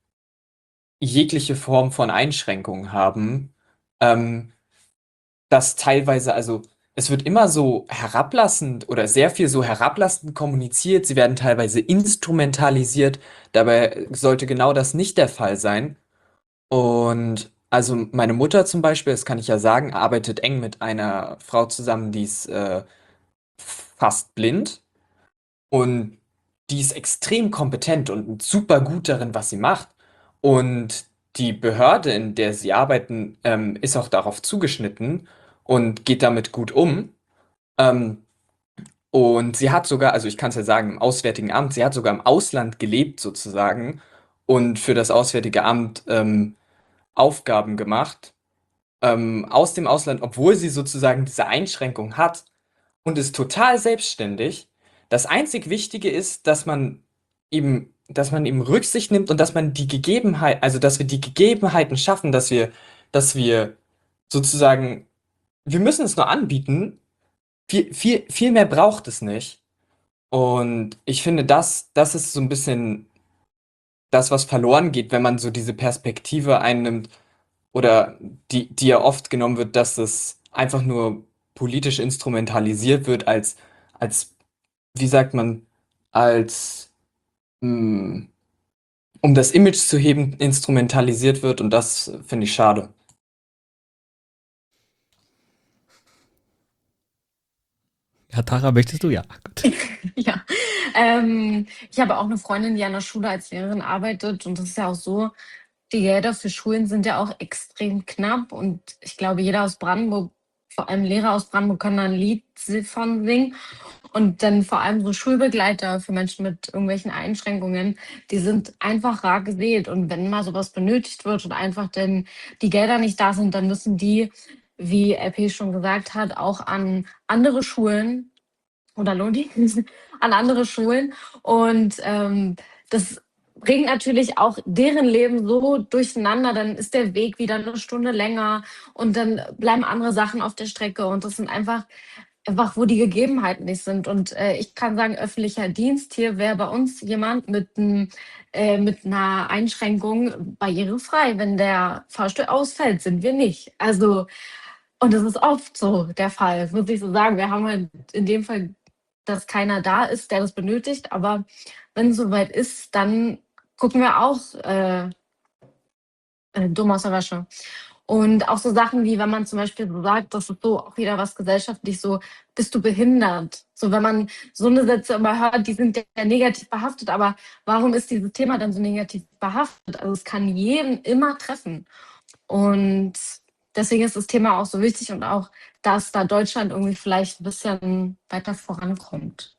jegliche Form von Einschränkungen haben. Ähm, dass teilweise, also es wird immer so herablassend oder sehr viel so herablassend kommuniziert. Sie werden teilweise instrumentalisiert. Dabei sollte genau das nicht der Fall sein. Und also meine Mutter zum Beispiel, das kann ich ja sagen, arbeitet eng mit einer Frau zusammen, die ist äh, fast blind und die ist extrem kompetent und super gut darin, was sie macht. Und die Behörde, in der sie arbeiten, ähm, ist auch darauf zugeschnitten und geht damit gut um. Ähm, und sie hat sogar, also ich kann es ja sagen, im Auswärtigen Amt, sie hat sogar im Ausland gelebt sozusagen und für das Auswärtige Amt ähm, Aufgaben gemacht ähm, aus dem Ausland, obwohl sie sozusagen diese Einschränkung hat und ist total selbstständig. Das einzig Wichtige ist, dass man eben, dass man eben Rücksicht nimmt und dass man die Gegebenheit, also dass wir die Gegebenheiten schaffen, dass wir, dass wir sozusagen, wir müssen es nur anbieten. Viel, viel, viel mehr braucht es nicht. Und ich finde, das, das ist so ein bisschen das, was verloren geht, wenn man so diese Perspektive einnimmt oder die, die ja oft genommen wird, dass es einfach nur politisch instrumentalisiert wird als, als, wie sagt man, als, mh, um das Image zu heben, instrumentalisiert wird und das finde ich schade. Ja, Tara, möchtest du? Ja. Gut. Ja, ähm, ich habe auch eine Freundin, die an der Schule als Lehrerin arbeitet und das ist ja auch so, die Gelder für Schulen sind ja auch extrem knapp und ich glaube, jeder aus Brandenburg, vor allem Lehrer aus Brandenburg, kann da ein Lied von singen und dann vor allem so Schulbegleiter für Menschen mit irgendwelchen Einschränkungen, die sind einfach rar gesät und wenn mal sowas benötigt wird und einfach denn die Gelder nicht da sind, dann müssen die, wie R P schon gesagt hat, auch an andere Schulen oder Lodi, an andere Schulen. Und ähm, das bringt natürlich auch deren Leben so durcheinander. Dann ist der Weg wieder eine Stunde länger und dann bleiben andere Sachen auf der Strecke. Und das sind einfach, einfach wo die Gegebenheiten nicht sind. Und äh, ich kann sagen, öffentlicher Dienst, hier wäre bei uns jemand mit, ein, äh, mit einer Einschränkung barrierefrei. Wenn der Fahrstuhl ausfällt, sind wir nicht. Also, und das ist oft so der Fall, muss ich so sagen. Wir haben halt in dem Fall, dass keiner da ist, der das benötigt. Aber wenn es soweit ist, dann gucken wir auch äh, äh, dumm aus der Wäsche. Und auch so Sachen wie, wenn man zum Beispiel so sagt, das ist so auch wieder was gesellschaftlich so, bist du behindert? So, wenn man so eine Sätze immer hört, die sind ja negativ behaftet, aber warum ist dieses Thema dann so negativ behaftet? Also es kann jeden immer treffen. Und deswegen ist das Thema auch so wichtig und auch, dass da Deutschland irgendwie vielleicht ein bisschen weiter vorankommt.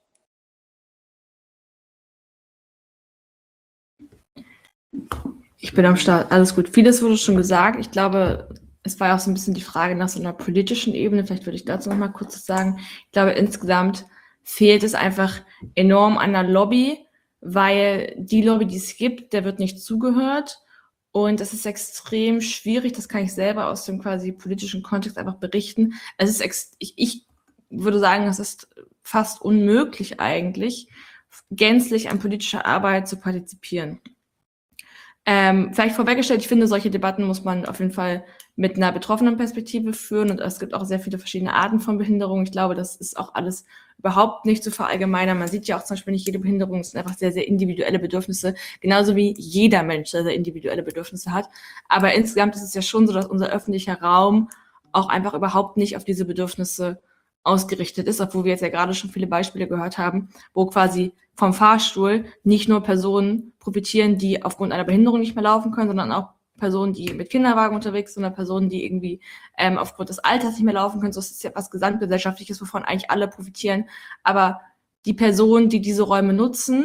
Ich bin am Start, alles gut. Vieles wurde schon gesagt. Ich glaube, es war ja auch so ein bisschen die Frage nach so einer politischen Ebene. Vielleicht würde ich dazu noch mal kurz was sagen. Ich glaube, insgesamt fehlt es einfach enorm an der Lobby, weil die Lobby, die es gibt, der wird nicht zugehört. Und das ist extrem schwierig. Das kann ich selber aus dem quasi politischen Kontext einfach berichten. Es ist ex ich, ich würde sagen, es ist fast unmöglich eigentlich, gänzlich an politischer Arbeit zu partizipieren. Ähm, vielleicht vorweggestellt, ich finde, solche Debatten muss man auf jeden Fall mit einer betroffenen Perspektive führen und es gibt auch sehr viele verschiedene Arten von Behinderung. Ich glaube, das ist auch alles überhaupt nicht zu verallgemeinern. Man sieht ja auch zum Beispiel nicht jede Behinderung, es sind einfach sehr, sehr individuelle Bedürfnisse, genauso wie jeder Mensch sehr, sehr individuelle Bedürfnisse hat. Aber insgesamt ist es ja schon so, dass unser öffentlicher Raum auch einfach überhaupt nicht auf diese Bedürfnisse ausgerichtet ist, obwohl wir jetzt ja gerade schon viele Beispiele gehört haben, wo quasi vom Fahrstuhl nicht nur Personen profitieren, die aufgrund einer Behinderung nicht mehr laufen können, sondern auch Personen, die mit Kinderwagen unterwegs sind oder Personen, die irgendwie ähm, aufgrund des Alters nicht mehr laufen können. So ist es ja was Gesamtgesellschaftliches, wovon eigentlich alle profitieren. Aber die Personen, die diese Räume nutzen,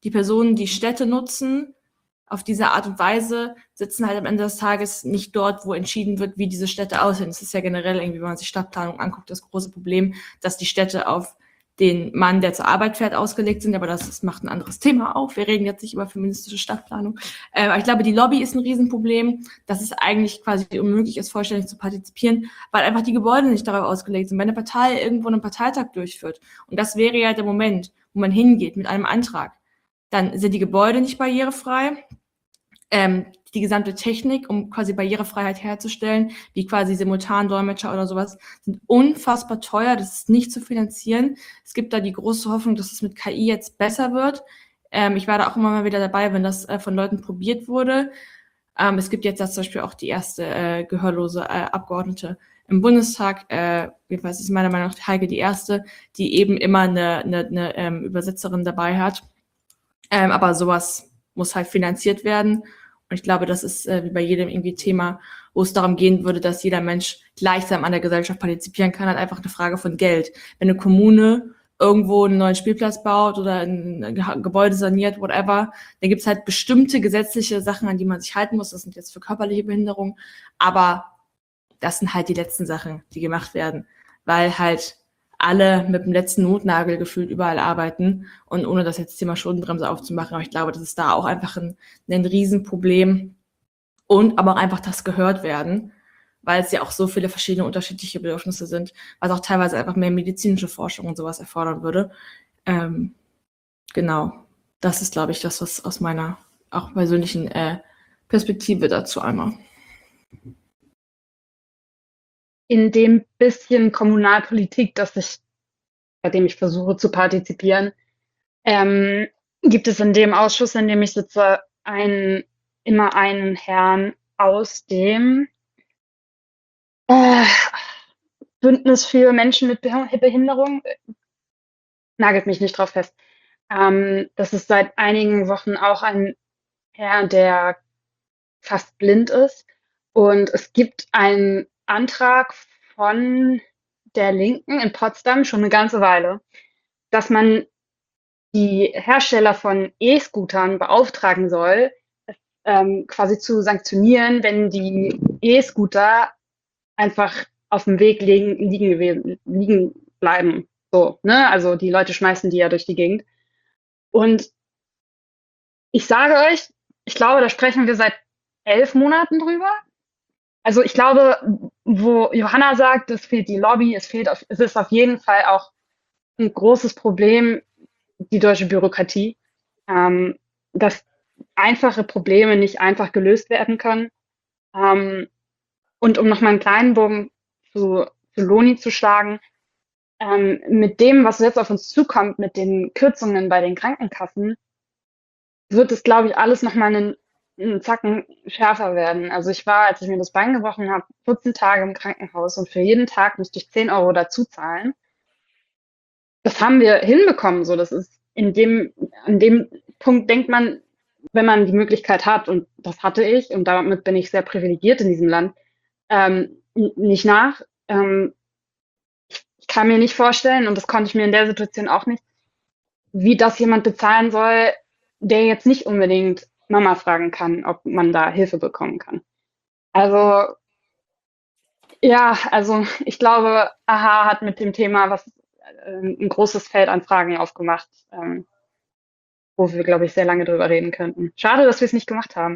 die Personen, die Städte nutzen, auf diese Art und Weise, sitzen halt am Ende des Tages nicht dort, wo entschieden wird, wie diese Städte aussehen. Das ist ja generell irgendwie, wenn man sich Stadtplanung anguckt, das große Problem, dass die Städte auf den Mann, der zur Arbeit fährt, ausgelegt sind, aber das, das macht ein anderes Thema auf. Wir reden jetzt nicht über feministische Stadtplanung. Äh, aber ich glaube, die Lobby ist ein Riesenproblem, dass es eigentlich quasi unmöglich ist, vollständig zu partizipieren, weil einfach die Gebäude nicht darauf ausgelegt sind. Wenn eine Partei irgendwo einen Parteitag durchführt, und das wäre ja der Moment, wo man hingeht mit einem Antrag, dann sind die Gebäude nicht barrierefrei. Ähm, die gesamte Technik, um quasi Barrierefreiheit herzustellen, wie quasi Simultandolmetscher oder sowas, sind unfassbar teuer. Das ist nicht zu finanzieren. Es gibt da die große Hoffnung, dass es mit K I jetzt besser wird. Ähm, ich war da auch immer mal wieder dabei, wenn das äh, von Leuten probiert wurde. Ähm, es gibt jetzt zum Beispiel auch die erste äh, gehörlose äh, Abgeordnete im Bundestag. Äh, jedenfalls ist meiner Meinung nach Heike die erste, die eben immer eine, eine, eine ähm, Übersetzerin dabei hat. Ähm, aber sowas muss halt finanziert werden. Und ich glaube, das ist äh, wie bei jedem irgendwie Thema, wo es darum gehen würde, dass jeder Mensch gleichsam an der Gesellschaft partizipieren kann, halt einfach eine Frage von Geld. Wenn eine Kommune irgendwo einen neuen Spielplatz baut oder ein Ge- Gebäude saniert, whatever, dann gibt es halt bestimmte gesetzliche Sachen, an die man sich halten muss. Das sind jetzt für körperliche Behinderung. Aber das sind halt die letzten Sachen, die gemacht werden, weil halt alle mit dem letzten Notnagel gefühlt überall arbeiten und ohne das jetzt Thema Schuldenbremse aufzumachen, aber ich glaube, das ist da auch einfach ein, ein Riesenproblem und aber auch einfach das gehört werden, weil es ja auch so viele verschiedene unterschiedliche Bedürfnisse sind, was auch teilweise einfach mehr medizinische Forschung und sowas erfordern würde. Ähm, genau, das ist, glaube ich, das, was aus meiner auch persönlichen äh, Perspektive dazu einmal. In dem bisschen Kommunalpolitik, das ich, bei dem ich versuche zu partizipieren, ähm, gibt es in dem Ausschuss, in dem ich sitze, einen, immer einen Herrn aus dem äh, Bündnis für Menschen mit Beh- Behinderung. Nagelt mich nicht drauf fest. Ähm, das ist seit einigen Wochen auch ein Herr, der fast blind ist. Und es gibt einen Antrag von der Linken in Potsdam schon eine ganze Weile, dass man die Hersteller von E-Scootern beauftragen soll, es, ähm, quasi zu sanktionieren, wenn die E-Scooter einfach auf dem Weg liegen, liegen, gewe- liegen bleiben. So, ne? Also die Leute schmeißen die ja durch die Gegend. Und ich sage euch, ich glaube, da sprechen wir seit elf Monaten drüber. Also ich glaube, wo Johanna sagt, es fehlt die Lobby, es fehlt, auf, es ist auf jeden Fall auch ein großes Problem, die deutsche Bürokratie, ähm, dass einfache Probleme nicht einfach gelöst werden können. Ähm, und um nochmal einen kleinen Bogen zu, zu Loni zu schlagen, ähm, mit dem, was jetzt auf uns zukommt, mit den Kürzungen bei den Krankenkassen, wird es, glaube ich, alles nochmal einen, einen Zacken schärfer werden. Also ich war, als ich mir das Bein gebrochen habe, vierzehn Tage im Krankenhaus und für jeden Tag musste ich zehn Euro dazu zahlen. Das haben wir hinbekommen. So, das ist in dem, an dem Punkt denkt man, wenn man die Möglichkeit hat, und das hatte ich, und damit bin ich sehr privilegiert in diesem Land, ähm, n- nicht nach. Ähm, ich, ich kann mir nicht vorstellen, und das konnte ich mir in der Situation auch nicht, wie das jemand bezahlen soll, der jetzt nicht unbedingt Mama fragen kann, ob man da Hilfe bekommen kann. Also, ja, also ich glaube, Aha hat mit dem Thema was äh, ein großes Feld an Fragen aufgemacht, ähm, wo wir, glaube ich, sehr lange drüber reden könnten. Schade, dass wir es nicht gemacht haben.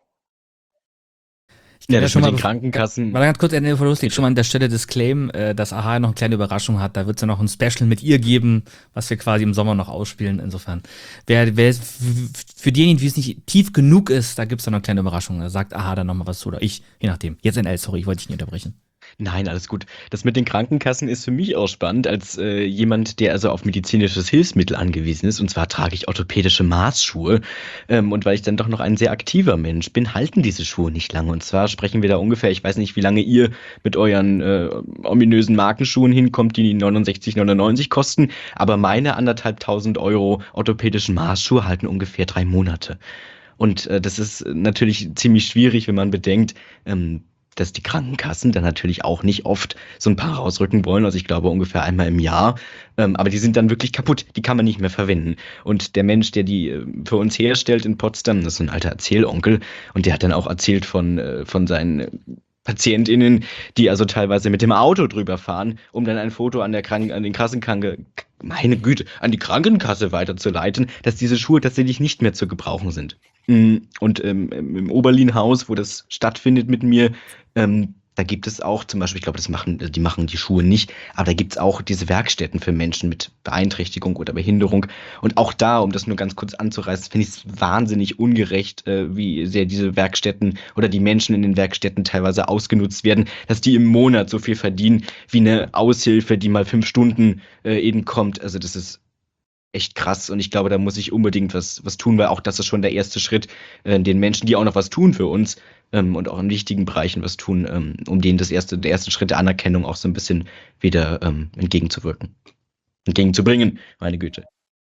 Ich kann Ja, das schon mit mal den Krankenkassen. Mal ganz kurz, Ende bevor losgeht, schon mal an der Stelle Disclaim, äh, dass Aha noch eine kleine Überraschung hat. Da wird es ja noch ein Special mit ihr geben, was wir quasi im Sommer noch ausspielen. Insofern, wer, wer für diejenigen, die es nicht tief genug ist, da gibt es dann noch eine kleine Überraschung. Da sagt Aha dann noch mal was zu, oder ich, je nachdem. Jetzt N L, sorry, ich wollte dich nicht unterbrechen. Nein, alles gut. Das mit den Krankenkassen ist für mich auch spannend, als äh, jemand, der also auf medizinisches Hilfsmittel angewiesen ist. Und zwar trage ich orthopädische Maßschuhe. Ähm, und weil ich dann doch noch ein sehr aktiver Mensch bin, halten diese Schuhe nicht lange. Und zwar sprechen wir da ungefähr, ich weiß nicht, wie lange ihr mit euren äh, ominösen Markenschuhen hinkommt, die neunundsechzig neunundneunzig kosten. Aber meine anderthalbtausend Euro orthopädischen Maßschuhe halten ungefähr drei Monate. Und äh, das ist natürlich ziemlich schwierig, wenn man bedenkt, ähm, dass die Krankenkassen dann natürlich auch nicht oft so ein paar rausrücken wollen. Also ich glaube ungefähr einmal im Jahr. Ähm, aber die sind dann wirklich kaputt. Die kann man nicht mehr verwenden. Und der Mensch, der die äh, für uns herstellt in Potsdam, das ist so ein alter Erzählonkel. Und der hat dann auch erzählt von, äh, von seinen äh, PatientInnen, die also teilweise mit dem Auto drüber fahren, um dann ein Foto an der Kranken, an den Kassenkranke, meine Güte, an die Krankenkasse weiterzuleiten, dass diese Schuhe tatsächlich nicht mehr zu gebrauchen sind. Mm, Und ähm, im Oberlin-Haus, wo das stattfindet mit mir, ähm, da gibt es auch zum Beispiel, ich glaube, das machen, die machen die Schuhe nicht, aber da gibt es auch diese Werkstätten für Menschen mit Beeinträchtigung oder Behinderung. Und auch da, um das nur ganz kurz anzureißen, finde ich es wahnsinnig ungerecht, äh, wie sehr diese Werkstätten oder die Menschen in den Werkstätten teilweise ausgenutzt werden, dass die im Monat so viel verdienen wie eine Aushilfe, die mal fünf Stunden äh, eben kommt. Also das ist echt krass und ich glaube, da muss ich unbedingt was, was tun, weil auch das ist schon der erste Schritt, äh, den Menschen, die auch noch was tun für uns ähm, und auch in wichtigen Bereichen was tun, ähm, um denen das erste, der erste Schritt der Anerkennung auch so ein bisschen wieder ähm, entgegenzuwirken, entgegenzubringen, meine Güte.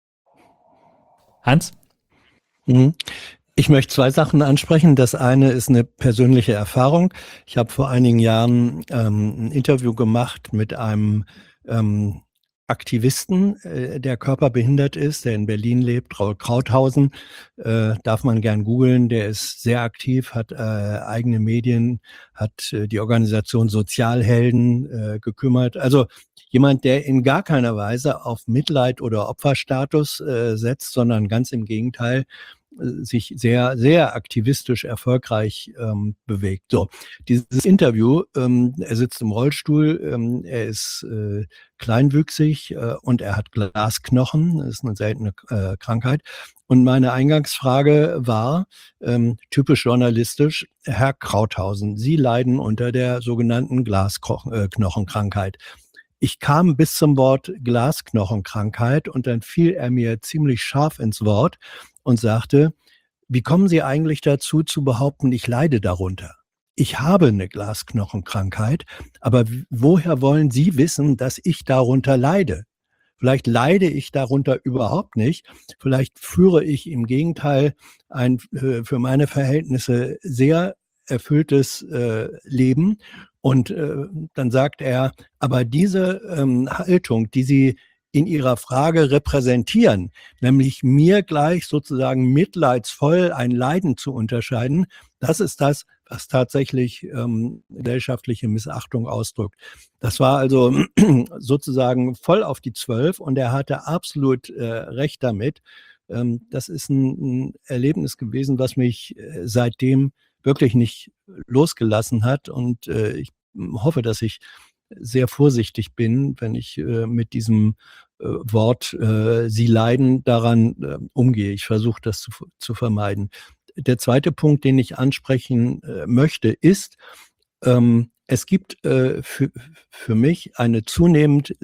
Hans? Mhm. Ich möchte zwei Sachen ansprechen. Das eine ist eine persönliche Erfahrung. Ich habe vor einigen Jahren ähm, ein Interview gemacht mit einem ähm, Aktivisten, äh, der körperbehindert ist, der in Berlin lebt, Raul Krauthausen, äh, darf man gern googeln. Der ist sehr aktiv, hat äh, eigene Medien, hat äh, die Organisation Sozialhelden äh, gekümmert. Also jemand, der in gar keiner Weise auf Mitleid oder Opferstatus äh, setzt, sondern ganz im Gegenteil äh, sich sehr, sehr aktivistisch erfolgreich ähm, bewegt. So, dieses Interview, ähm, er sitzt im Rollstuhl, ähm, er ist äh, kleinwüchsig äh, und er hat Glasknochen, das ist eine seltene äh, Krankheit. Und meine Eingangsfrage war, ähm, typisch journalistisch, Herr Krauthausen, Sie leiden unter der sogenannten Glasknochenkrankheit. Ich kam bis zum Wort Glasknochenkrankheit und dann fiel er mir ziemlich scharf ins Wort und sagte, wie kommen Sie eigentlich dazu zu behaupten, ich leide darunter? Ich habe eine Glasknochenkrankheit, aber w- woher wollen Sie wissen, dass ich darunter leide? Vielleicht leide ich darunter überhaupt nicht. Vielleicht führe ich im Gegenteil ein äh, für meine Verhältnisse sehr erfülltes äh, Leben. Und äh, dann sagt er, aber diese ähm, Haltung, die Sie in Ihrer Frage repräsentieren, nämlich mir gleich sozusagen mitleidsvoll ein Leiden zu unterscheiden, das ist das, was tatsächlich ähm, gesellschaftliche Missachtung ausdrückt. Das war also sozusagen voll auf die Zwölf und er hatte absolut äh, recht damit. Ähm, das ist ein, ein Erlebnis gewesen, was mich äh, seitdem wirklich nicht losgelassen hat und äh, ich hoffe, dass ich sehr vorsichtig bin, wenn ich äh, mit diesem äh, Wort äh, Sie leiden daran äh, umgehe. Ich versuche das zu, zu vermeiden. Der zweite Punkt, den ich ansprechen äh, möchte, ist, ähm, es gibt äh, für, für mich eine zunehmend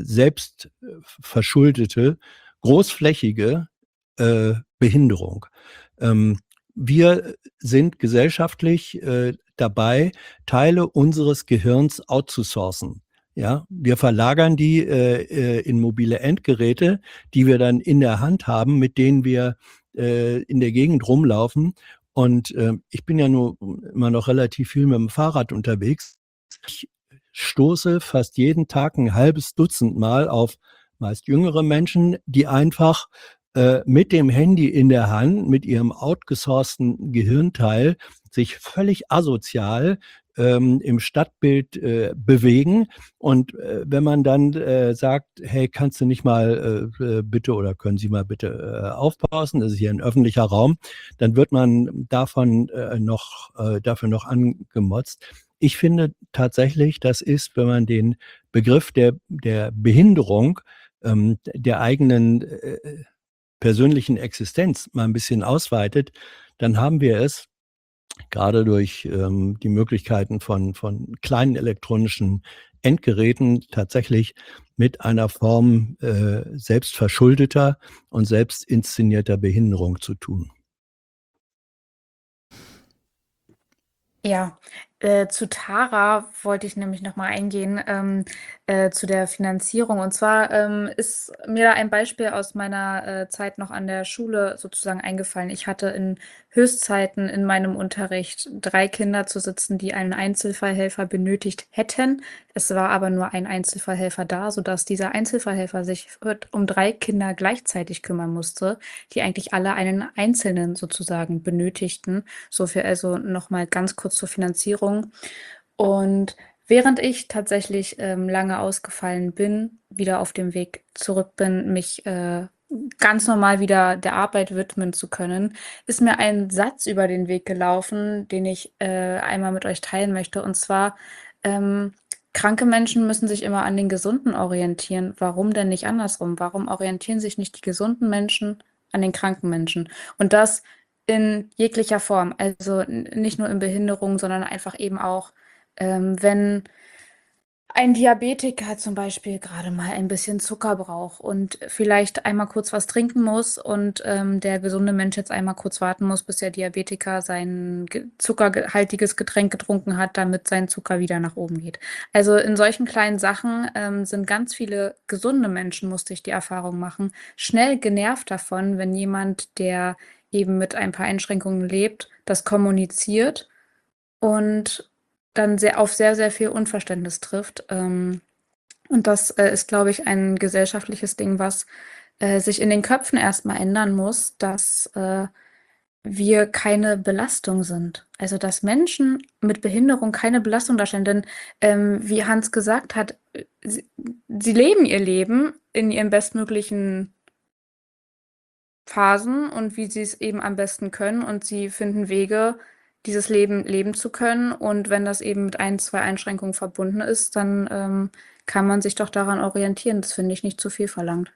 selbstverschuldete, großflächige äh, Behinderung. Ähm, wir sind gesellschaftlich äh, dabei, Teile unseres Gehirns outzusourcen. Ja, wir verlagern die äh, äh, in mobile Endgeräte, die wir dann in der Hand haben, mit denen wir äh, in der Gegend rumlaufen. Und äh, ich bin ja nur immer noch relativ viel mit dem Fahrrad unterwegs. Ich stoße fast jeden Tag ein halbes Dutzend Mal auf meist jüngere Menschen, die einfach äh, mit dem Handy in der Hand, mit ihrem outgesourcten Gehirnteil, sich völlig asozial ähm, im Stadtbild äh, bewegen. Und äh, wenn man dann äh, sagt, hey, kannst du nicht mal äh, bitte oder können Sie mal bitte äh, aufpassen, das ist hier ein öffentlicher Raum, dann wird man davon äh, noch, äh, dafür noch angemotzt. Ich finde tatsächlich, das ist, wenn man den Begriff der, der Behinderung ähm, der eigenen äh, persönlichen Existenz mal ein bisschen ausweitet, dann haben wir es gerade durch ähm, die Möglichkeiten von, von kleinen elektronischen Endgeräten tatsächlich mit einer Form äh, selbstverschuldeter und selbst inszenierter Behinderung zu tun. Ja, äh, zu Tara wollte ich nämlich noch mal eingehen, ähm, äh, zu der Finanzierung. Und zwar ähm, ist mir da ein Beispiel aus meiner äh, Zeit noch an der Schule sozusagen eingefallen. Ich hatte in Höchstzeiten in meinem Unterricht drei Kinder zu sitzen, die einen Einzelfallhelfer benötigt hätten. Es war aber nur ein Einzelfallhelfer da, sodass dieser Einzelfallhelfer sich um drei Kinder gleichzeitig kümmern musste, die eigentlich alle einen Einzelnen sozusagen benötigten. So viel also nochmal ganz kurz zur Finanzierung. Und während ich tatsächlich ähm, lange ausgefallen bin, wieder auf dem Weg zurück bin, mich äh, ganz normal wieder der Arbeit widmen zu können, ist mir ein Satz über den Weg gelaufen, den ich äh, einmal mit euch teilen möchte. Und zwar, ähm, kranke Menschen müssen sich immer an den Gesunden orientieren. Warum denn nicht andersrum? Warum orientieren sich nicht die gesunden Menschen an den kranken Menschen? Und das in jeglicher Form. Also n- nicht nur in Behinderung, sondern einfach eben auch, ähm, wenn ein Diabetiker zum Beispiel gerade mal ein bisschen Zucker braucht und vielleicht einmal kurz was trinken muss und ähm, der gesunde Mensch jetzt einmal kurz warten muss, bis der Diabetiker sein ge- zuckerhaltiges Getränk getrunken hat, damit sein Zucker wieder nach oben geht. Also in solchen kleinen Sachen ähm, sind ganz viele gesunde Menschen, musste ich die Erfahrung machen, schnell genervt davon, wenn jemand, der eben mit ein paar Einschränkungen lebt, das kommuniziert und dann sehr auf sehr, sehr viel Unverständnis trifft. Ähm, und das äh, ist, glaube ich, ein gesellschaftliches Ding, was äh, sich in den Köpfen erstmal ändern muss, dass äh, wir keine Belastung sind. Also dass Menschen mit Behinderung keine Belastung darstellen. Denn ähm, wie Hans gesagt hat, äh, sie, sie leben ihr Leben in ihren bestmöglichen Phasen und wie sie es eben am besten können und sie finden Wege, dieses Leben leben zu können. Und wenn das eben mit ein, zwei Einschränkungen verbunden ist, dann ähm, kann man sich doch daran orientieren. Das finde ich nicht zu viel verlangt.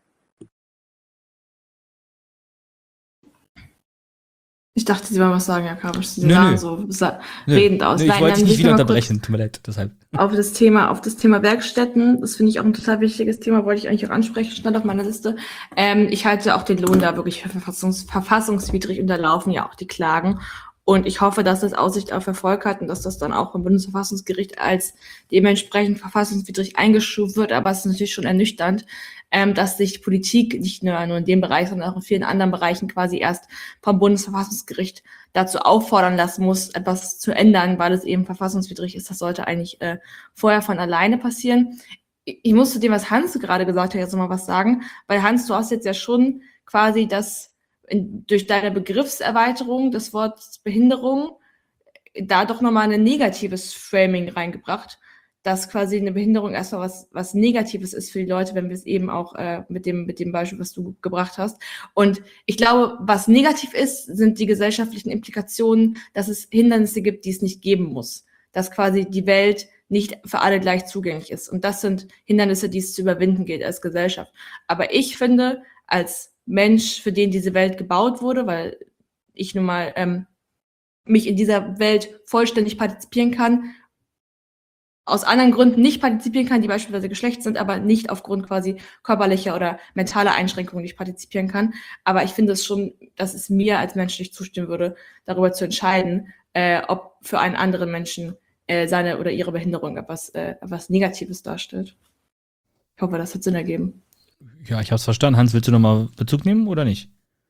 Ich dachte, Sie wollen was sagen, Herr Kabisch. Sie Nö, sahen nö. so sa Nö, redend aus. nö, ich Nein, wollte dann dich will nicht ich wieder noch mal kurz unterbrechen, tut mir leid, deshalb. auf das Thema, auf das Thema Werkstätten. Das finde ich auch ein total wichtiges Thema, wollte ich eigentlich auch ansprechen, stand auf meiner Liste. Ähm, ich halte auch den Lohn da wirklich für verfassungs verfassungswidrig und da laufen ja auch die Klagen. Und ich hoffe, dass das Aussicht auf Erfolg hat und dass das dann auch vom Bundesverfassungsgericht als dementsprechend verfassungswidrig eingestuft wird. Aber es ist natürlich schon ernüchternd, ähm, dass sich Politik nicht nur, nur in dem Bereich, sondern auch in vielen anderen Bereichen quasi erst vom Bundesverfassungsgericht dazu auffordern lassen muss, etwas zu ändern, weil es eben verfassungswidrig ist. Das sollte eigentlich äh, vorher von alleine passieren. Ich, ich muss zu dem, was Hans gerade gesagt hat, jetzt nochmal was sagen, weil Hans, du hast jetzt ja schon quasi das in, durch deine Begriffserweiterung des Wortes Behinderung da doch nochmal ein negatives Framing reingebracht, dass quasi eine Behinderung erstmal was, was Negatives ist für die Leute, wenn wir es eben auch äh, mit dem, mit dem Beispiel, was du gebracht hast. Und ich glaube, was negativ ist, sind die gesellschaftlichen Implikationen, dass es Hindernisse gibt, die es nicht geben muss. Dass quasi die Welt nicht für alle gleich zugänglich ist. Und das sind Hindernisse, die es zu überwinden gilt als Gesellschaft. Aber ich finde, als Mensch, für den diese Welt gebaut wurde, weil ich nun mal ähm, mich in dieser Welt vollständig partizipieren kann, aus anderen Gründen nicht partizipieren kann, die beispielsweise Geschlecht sind, aber nicht aufgrund quasi körperlicher oder mentaler Einschränkungen nicht partizipieren kann. Aber ich finde es schon, dass es mir als Mensch nicht zustimmen würde, darüber zu entscheiden, äh, ob für einen anderen Menschen äh, seine oder ihre Behinderung etwas, äh, etwas Negatives darstellt. Ich hoffe, das hat Sinn ergeben. Ja, ich habe es verstanden. Hans, willst du nochmal Bezug nehmen oder nicht?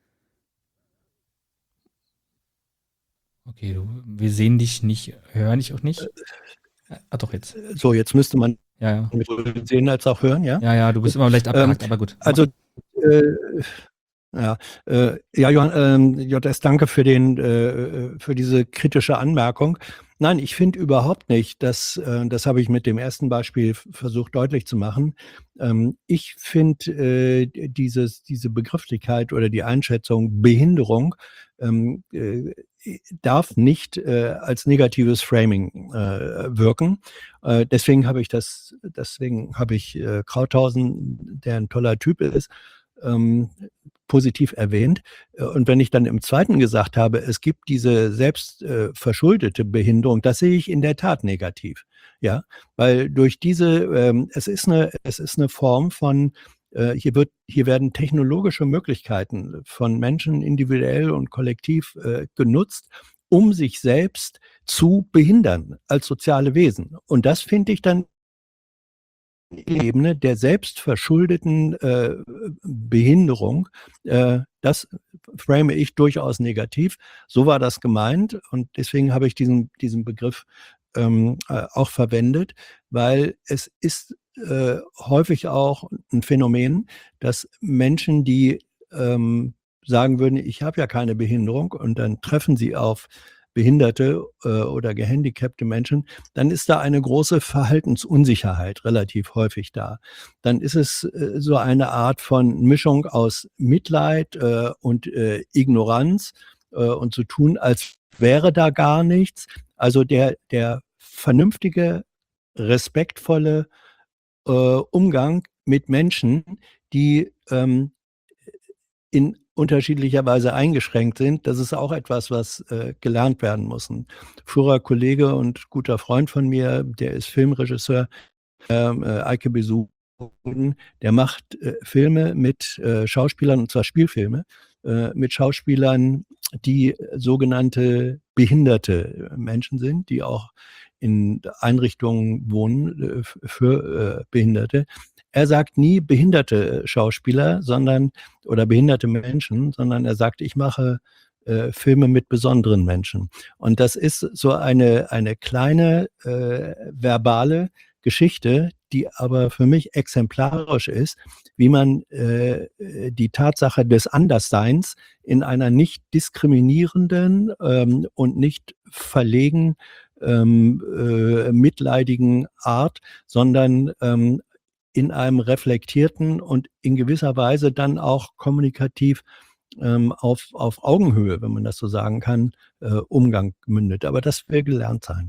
Okay, du, wir sehen dich nicht, hören dich auch nicht. Ah, doch jetzt. So, jetzt müsste man Ja, ja. mich sehen als auch hören, ja? Ja, ja, du bist immer leicht abgehackt, aber gut. Also, äh, ja, äh, ja, Johann, ähm, J S, danke für den, äh, für diese kritische Anmerkung. Nein, ich finde überhaupt nicht, dass, äh, das habe ich mit dem ersten Beispiel f- versucht deutlich zu machen. Ähm, ich finde äh, dieses, diese Begrifflichkeit oder die Einschätzung Behinderung ähm, äh, darf nicht äh, als negatives Framing äh, wirken. Äh, deswegen habe ich das, deswegen habe ich äh, Krauthausen, der ein toller Typ ist, ähm, positiv erwähnt. Äh, Und wenn ich dann im zweiten gesagt habe, es gibt diese selbst äh, verschuldete Behinderung, das sehe ich in der Tat negativ. Ja, weil durch diese, ähm, es ist eine, es ist eine Form von, äh, hier wird, hier werden technologische Möglichkeiten von Menschen individuell und kollektiv äh, genutzt, um sich selbst zu behindern als soziale Wesen. Und das finde ich dann Ebene der selbstverschuldeten äh, Behinderung, äh, das frame ich durchaus negativ. So war das gemeint und deswegen habe ich diesen, diesen Begriff ähm, äh, auch verwendet, weil es ist äh, häufig auch ein Phänomen, dass Menschen, die ähm, sagen würden, ich habe ja keine Behinderung und dann treffen sie auf behinderte äh, oder gehandicapte Menschen, dann ist da eine große Verhaltensunsicherheit relativ häufig da. Dann ist es äh, so eine Art von Mischung aus Mitleid äh, und äh, Ignoranz äh, und so tun, als wäre da gar nichts. Also der, der vernünftige, respektvolle äh, Umgang mit Menschen, die ähm, in unterschiedlicher Weise eingeschränkt sind, das ist auch etwas, was äh, gelernt werden muss. Ein früherer Kollege und guter Freund von mir, der ist Filmregisseur, ähm, äh, Eike Besuch, der macht äh, Filme mit äh, Schauspielern, und zwar Spielfilme, äh, mit Schauspielern, die sogenannte behinderte Menschen sind, die auch in Einrichtungen wohnen äh, für äh, Behinderte. Er sagt nie behinderte Schauspieler, sondern oder behinderte Menschen, sondern er sagt, ich mache äh, Filme mit besonderen Menschen. Und das ist so eine, eine kleine äh, verbale Geschichte, die aber für mich exemplarisch ist, wie man äh, die Tatsache des Andersseins in einer nicht diskriminierenden ähm, und nicht verlegen, ähm, äh, mitleidigen Art, sondern ähm, in einem reflektierten und in gewisser Weise dann auch kommunikativ ähm, auf, auf Augenhöhe, wenn man das so sagen kann, äh, Umgang mündet. Aber das will gelernt sein.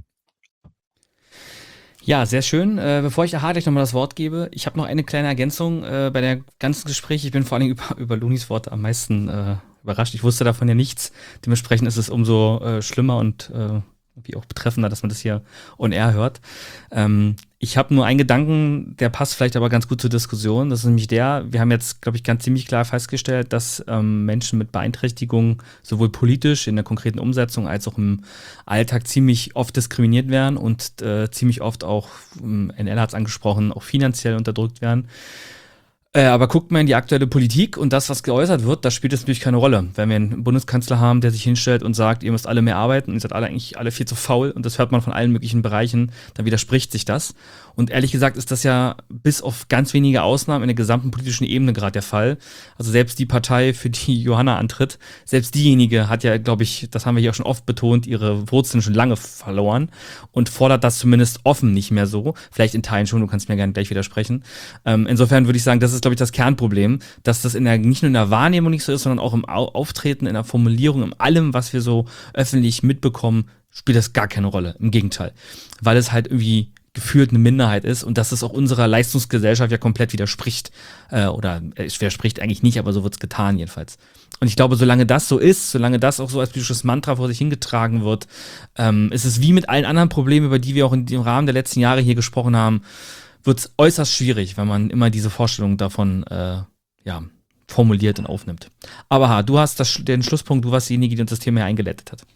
Ja, sehr schön. Äh, bevor ich Aha gleich nochmal das Wort gebe, ich habe noch eine kleine Ergänzung äh, bei der ganzen Gespräch. Ich bin vor allem über, über Lunis Worte am meisten äh, überrascht. Ich wusste davon ja nichts. Dementsprechend ist es umso äh, schlimmer und äh, wie auch betreffender, dass man das hier on air hört. Ähm, ich habe nur einen Gedanken, der passt vielleicht aber ganz gut zur Diskussion. Das ist nämlich der, wir haben jetzt, glaube ich, ganz ziemlich klar festgestellt, dass ähm, Menschen mit Beeinträchtigungen sowohl politisch in der konkreten Umsetzung als auch im Alltag ziemlich oft diskriminiert werden und äh, ziemlich oft auch, ähm, N L hat es angesprochen, auch finanziell unterdrückt werden. Äh, aber guckt mal in die aktuelle Politik und das, was geäußert wird, da spielt es natürlich keine Rolle. Wenn wir einen Bundeskanzler haben, der sich hinstellt und sagt, ihr müsst alle mehr arbeiten und ihr seid alle eigentlich alle viel zu faul und das hört man von allen möglichen Bereichen, dann widerspricht sich das. Und ehrlich gesagt ist das ja bis auf ganz wenige Ausnahmen in der gesamten politischen Ebene gerade der Fall. Also selbst die Partei, für die Johanna antritt, selbst diejenige hat ja, glaube ich, das haben wir hier auch schon oft betont, ihre Wurzeln schon lange verloren und fordert das zumindest offen nicht mehr so. Vielleicht in Teilen schon, du kannst mir gerne gleich widersprechen. Ähm, insofern würde ich sagen, das ist, glaube ich, das Kernproblem, dass das in der, nicht nur in der Wahrnehmung nicht so ist, sondern auch im Au- Auftreten, in der Formulierung, in allem, was wir so öffentlich mitbekommen, spielt das gar keine Rolle. Im Gegenteil. Weil es halt irgendwie gefühlt eine Minderheit ist und dass es auch unserer Leistungsgesellschaft ja komplett widerspricht. Äh, oder es widerspricht eigentlich nicht, aber so wird es getan jedenfalls. Und ich glaube, solange das so ist, solange das auch so als politisches Mantra vor sich hingetragen wird, ähm, ist es wie mit allen anderen Problemen, über die wir auch in dem Rahmen der letzten Jahre hier gesprochen haben, wird es äußerst schwierig, wenn man immer diese Vorstellung davon äh, ja, formuliert und aufnimmt. Aber ha, du hast das, den Schlusspunkt, du warst diejenige, die uns das Thema ja eingeleitet hat.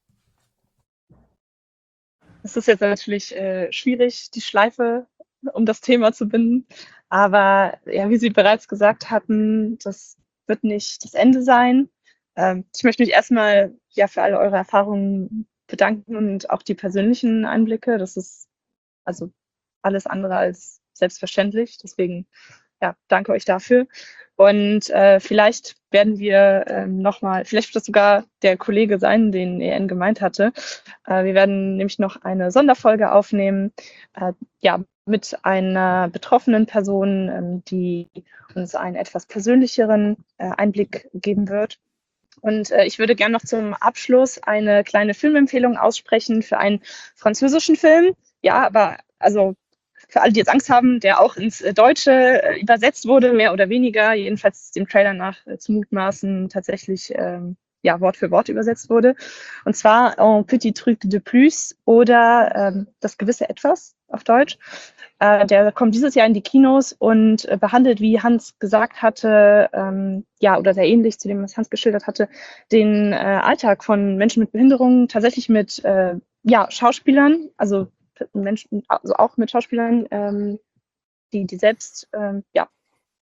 Es ist jetzt natürlich äh, schwierig, die Schleife um das Thema zu binden. Aber ja, wie Sie bereits gesagt hatten, das wird nicht das Ende sein. Ähm, ich möchte mich erstmal ja für alle eure Erfahrungen bedanken und auch die persönlichen Einblicke. Das ist also alles andere als selbstverständlich. Deswegen ja, danke euch dafür. Und äh, vielleicht werden wir ähm, nochmal, vielleicht wird das sogar der Kollege sein, den E N gemeint hatte. Äh, wir werden nämlich noch eine Sonderfolge aufnehmen, äh, ja, mit einer betroffenen Person, ähm, die uns einen etwas persönlicheren äh, Einblick geben wird. Und äh, ich würde gerne noch zum Abschluss eine kleine Filmempfehlung aussprechen für einen französischen Film. Ja, aber also für alle, die jetzt Angst haben, der auch ins Deutsche äh, übersetzt wurde, mehr oder weniger, jedenfalls dem Trailer nach äh, zu mutmaßen, tatsächlich ähm, ja, Wort für Wort übersetzt wurde. Und zwar Un petit truc de plus oder ähm, das gewisse Etwas auf Deutsch. Äh, der kommt dieses Jahr in die Kinos und äh, behandelt, wie Hans gesagt hatte, ähm, ja, oder sehr ähnlich zu dem, was Hans geschildert hatte, den äh, Alltag von Menschen mit Behinderungen, tatsächlich mit äh, ja, Schauspielern, also Menschen, also auch mit Schauspielern, ähm, die, die selbst ähm, ja,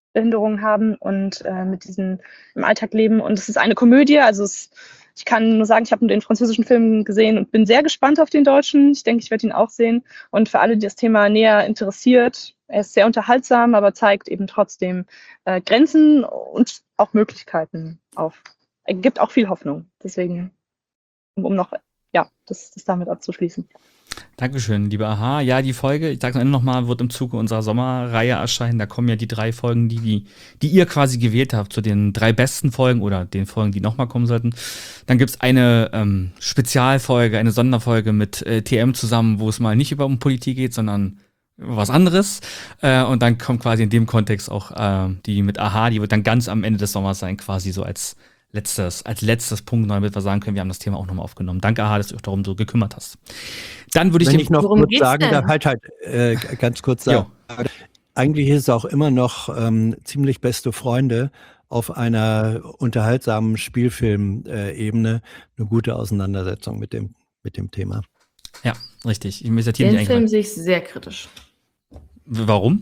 Behinderungen haben und äh, mit diesen im Alltag leben. Und es ist eine Komödie, also es, ich kann nur sagen, ich habe den französischen Film gesehen und bin sehr gespannt auf den deutschen. Ich denke, ich werde ihn auch sehen. Und für alle, die das Thema näher interessiert, er ist sehr unterhaltsam, aber zeigt eben trotzdem äh, Grenzen und auch Möglichkeiten auf. Er gibt auch viel Hoffnung. Deswegen, um, um noch, ja, das, das damit abzuschließen. Dankeschön, liebe Aha. Ja, die Folge, ich sage es nochmal, wird im Zuge unserer Sommerreihe erscheinen. Da kommen ja die drei Folgen, die, die, die ihr quasi gewählt habt, zu den drei besten Folgen oder den Folgen, die nochmal kommen sollten. Dann gibt's eine ähm, Spezialfolge, eine Sonderfolge mit äh, T M zusammen, wo es mal nicht über um Politik geht, sondern über was anderes. Äh, und dann kommt quasi in dem Kontext auch äh, die mit Aha, die wird dann ganz am Ende des Sommers sein, quasi so als letztes, als letztes Punkt, damit wir sagen können, wir haben das Thema auch nochmal aufgenommen. Danke, Aha, dass du dich darum so gekümmert hast. Dann würde ich Wenn dem, ich noch Worum kurz geht's sagen denn? darf, halt, halt, äh, ganz kurz sagen, eigentlich ist es auch immer noch ähm, ziemlich beste Freunde auf einer unterhaltsamen Spielfilm-Ebene eine gute Auseinandersetzung mit dem, mit dem Thema. Ja, richtig. Ich mir ist der Team Den nicht Film eingefallen. sehe ich sehr kritisch. Warum?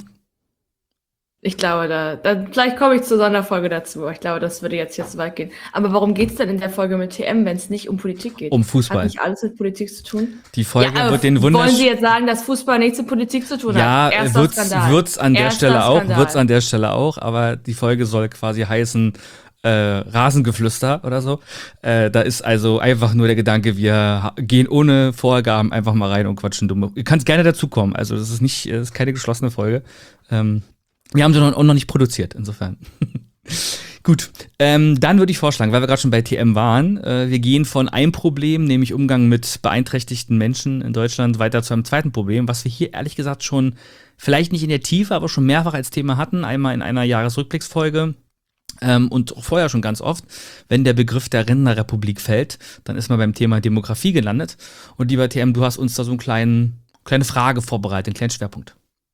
Ich glaube, da, da vielleicht komme ich zur Sonderfolge dazu. aber Ich glaube, das würde jetzt hier zu weit gehen. Aber warum geht es denn in der Folge mit T M, wenn es nicht um Politik geht? Um Fußball. Hat nicht alles mit Politik zu tun? Die Folge Ja, aber wird den wollen Sie wundersch... jetzt sagen, dass Fußball nichts mit Politik zu tun Ja, hat? Erster wird's, Skandal. wird's an der Erster Stelle auch, Skandal. wird's an der Stelle auch, aber die Folge soll quasi heißen äh, Rasengeflüster oder so. Äh, da ist also einfach nur der Gedanke, wir ha- gehen ohne Vorgaben einfach mal rein und quatschen dumme. Ihr könnt gerne dazukommen, also das ist nicht, das ist keine geschlossene Folge. Ähm, wir haben sie noch, auch noch nicht produziert, insofern. Gut, ähm, dann würde ich vorschlagen, weil wir gerade schon bei T M waren, äh, wir gehen von einem Problem, nämlich Umgang mit beeinträchtigten Menschen in Deutschland, weiter zu einem zweiten Problem, was wir hier ehrlich gesagt schon, vielleicht nicht in der Tiefe, aber schon mehrfach als Thema hatten, einmal in einer Jahresrückblicksfolge ähm, und auch vorher schon ganz oft, wenn der Begriff der Rentnerrepublik fällt, dann ist man beim Thema Demografie gelandet. Und lieber T M, du hast uns da so eine kleinen, kleine Frage vorbereitet, einen kleinen Schwerpunkt.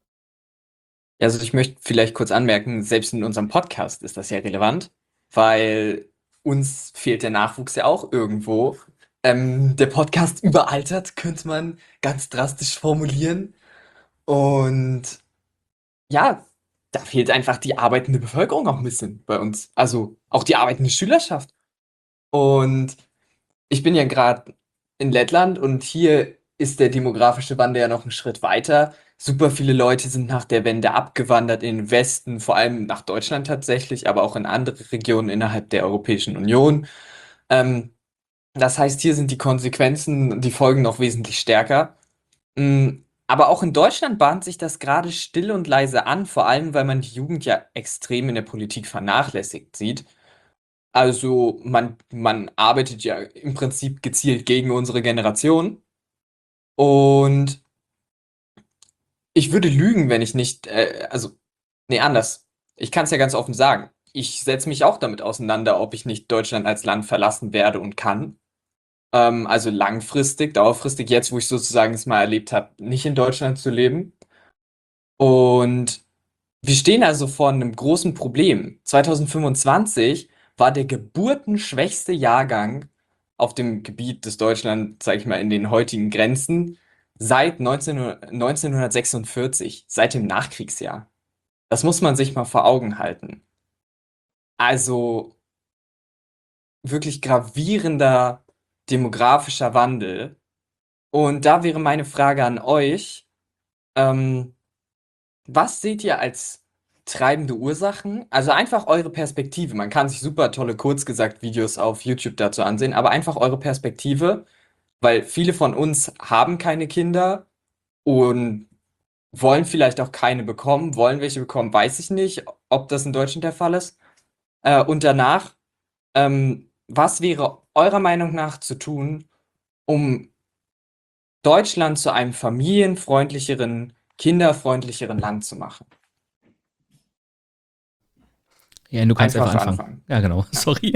Also ich möchte vielleicht kurz anmerken, selbst in unserem Podcast ist das ja relevant, weil uns fehlt der Nachwuchs ja auch irgendwo. Ähm, der Podcast überaltert, könnte man ganz drastisch formulieren. Und ja, da fehlt einfach die arbeitende Bevölkerung auch ein bisschen bei uns. Also auch die arbeitende Schülerschaft. Und ich bin ja gerade in Lettland und hier ist der demografische Wandel ja noch einen Schritt weiter. Super viele Leute sind nach der Wende abgewandert in den Westen, vor allem nach Deutschland tatsächlich, aber auch in andere Regionen innerhalb der Europäischen Union. Ähm, das heißt, hier sind die Konsequenzen, die Folgen noch wesentlich stärker. Mm, Aber auch in Deutschland bahnt sich das gerade still und leise an, vor allem weil man die Jugend ja extrem in der Politik vernachlässigt sieht. Also man, man arbeitet ja im Prinzip gezielt gegen unsere Generation. Und ich würde lügen, wenn ich nicht, äh, also, nee, anders. Ich kann es ja ganz offen sagen. Ich setze mich auch damit auseinander, ob ich nicht Deutschland als Land verlassen werde und kann. Ähm, also langfristig, dauerfristig, jetzt, wo ich sozusagen es mal erlebt habe, nicht in Deutschland zu leben. Und wir stehen also vor einem großen Problem. zwanzig fünfundzwanzig war der geburtenschwächste Jahrgang auf dem Gebiet des Deutschland, sag ich mal, in den heutigen Grenzen seit neunzehn neunzehnhundertsechsundvierzig, seit dem Nachkriegsjahr. Das muss man sich mal vor Augen halten. Also wirklich gravierender demografischer Wandel. Und da wäre meine Frage an euch, ähm, was seht ihr als treibende Ursachen? Also einfach eure Perspektive. Man kann sich super tolle, kurz gesagt, Videos auf YouTube dazu ansehen, aber einfach eure Perspektive, weil viele von uns haben keine Kinder und wollen vielleicht auch keine bekommen. Wollen welche bekommen, weiß ich nicht, ob das in Deutschland der Fall ist. Äh, und danach, ähm, was wäre eurer Meinung nach zu tun, um Deutschland zu einem familienfreundlicheren, kinderfreundlicheren Land zu machen? Ja, du kannst Einfach einfach anfangen. anfangen. Ja, genau. Ja. Sorry.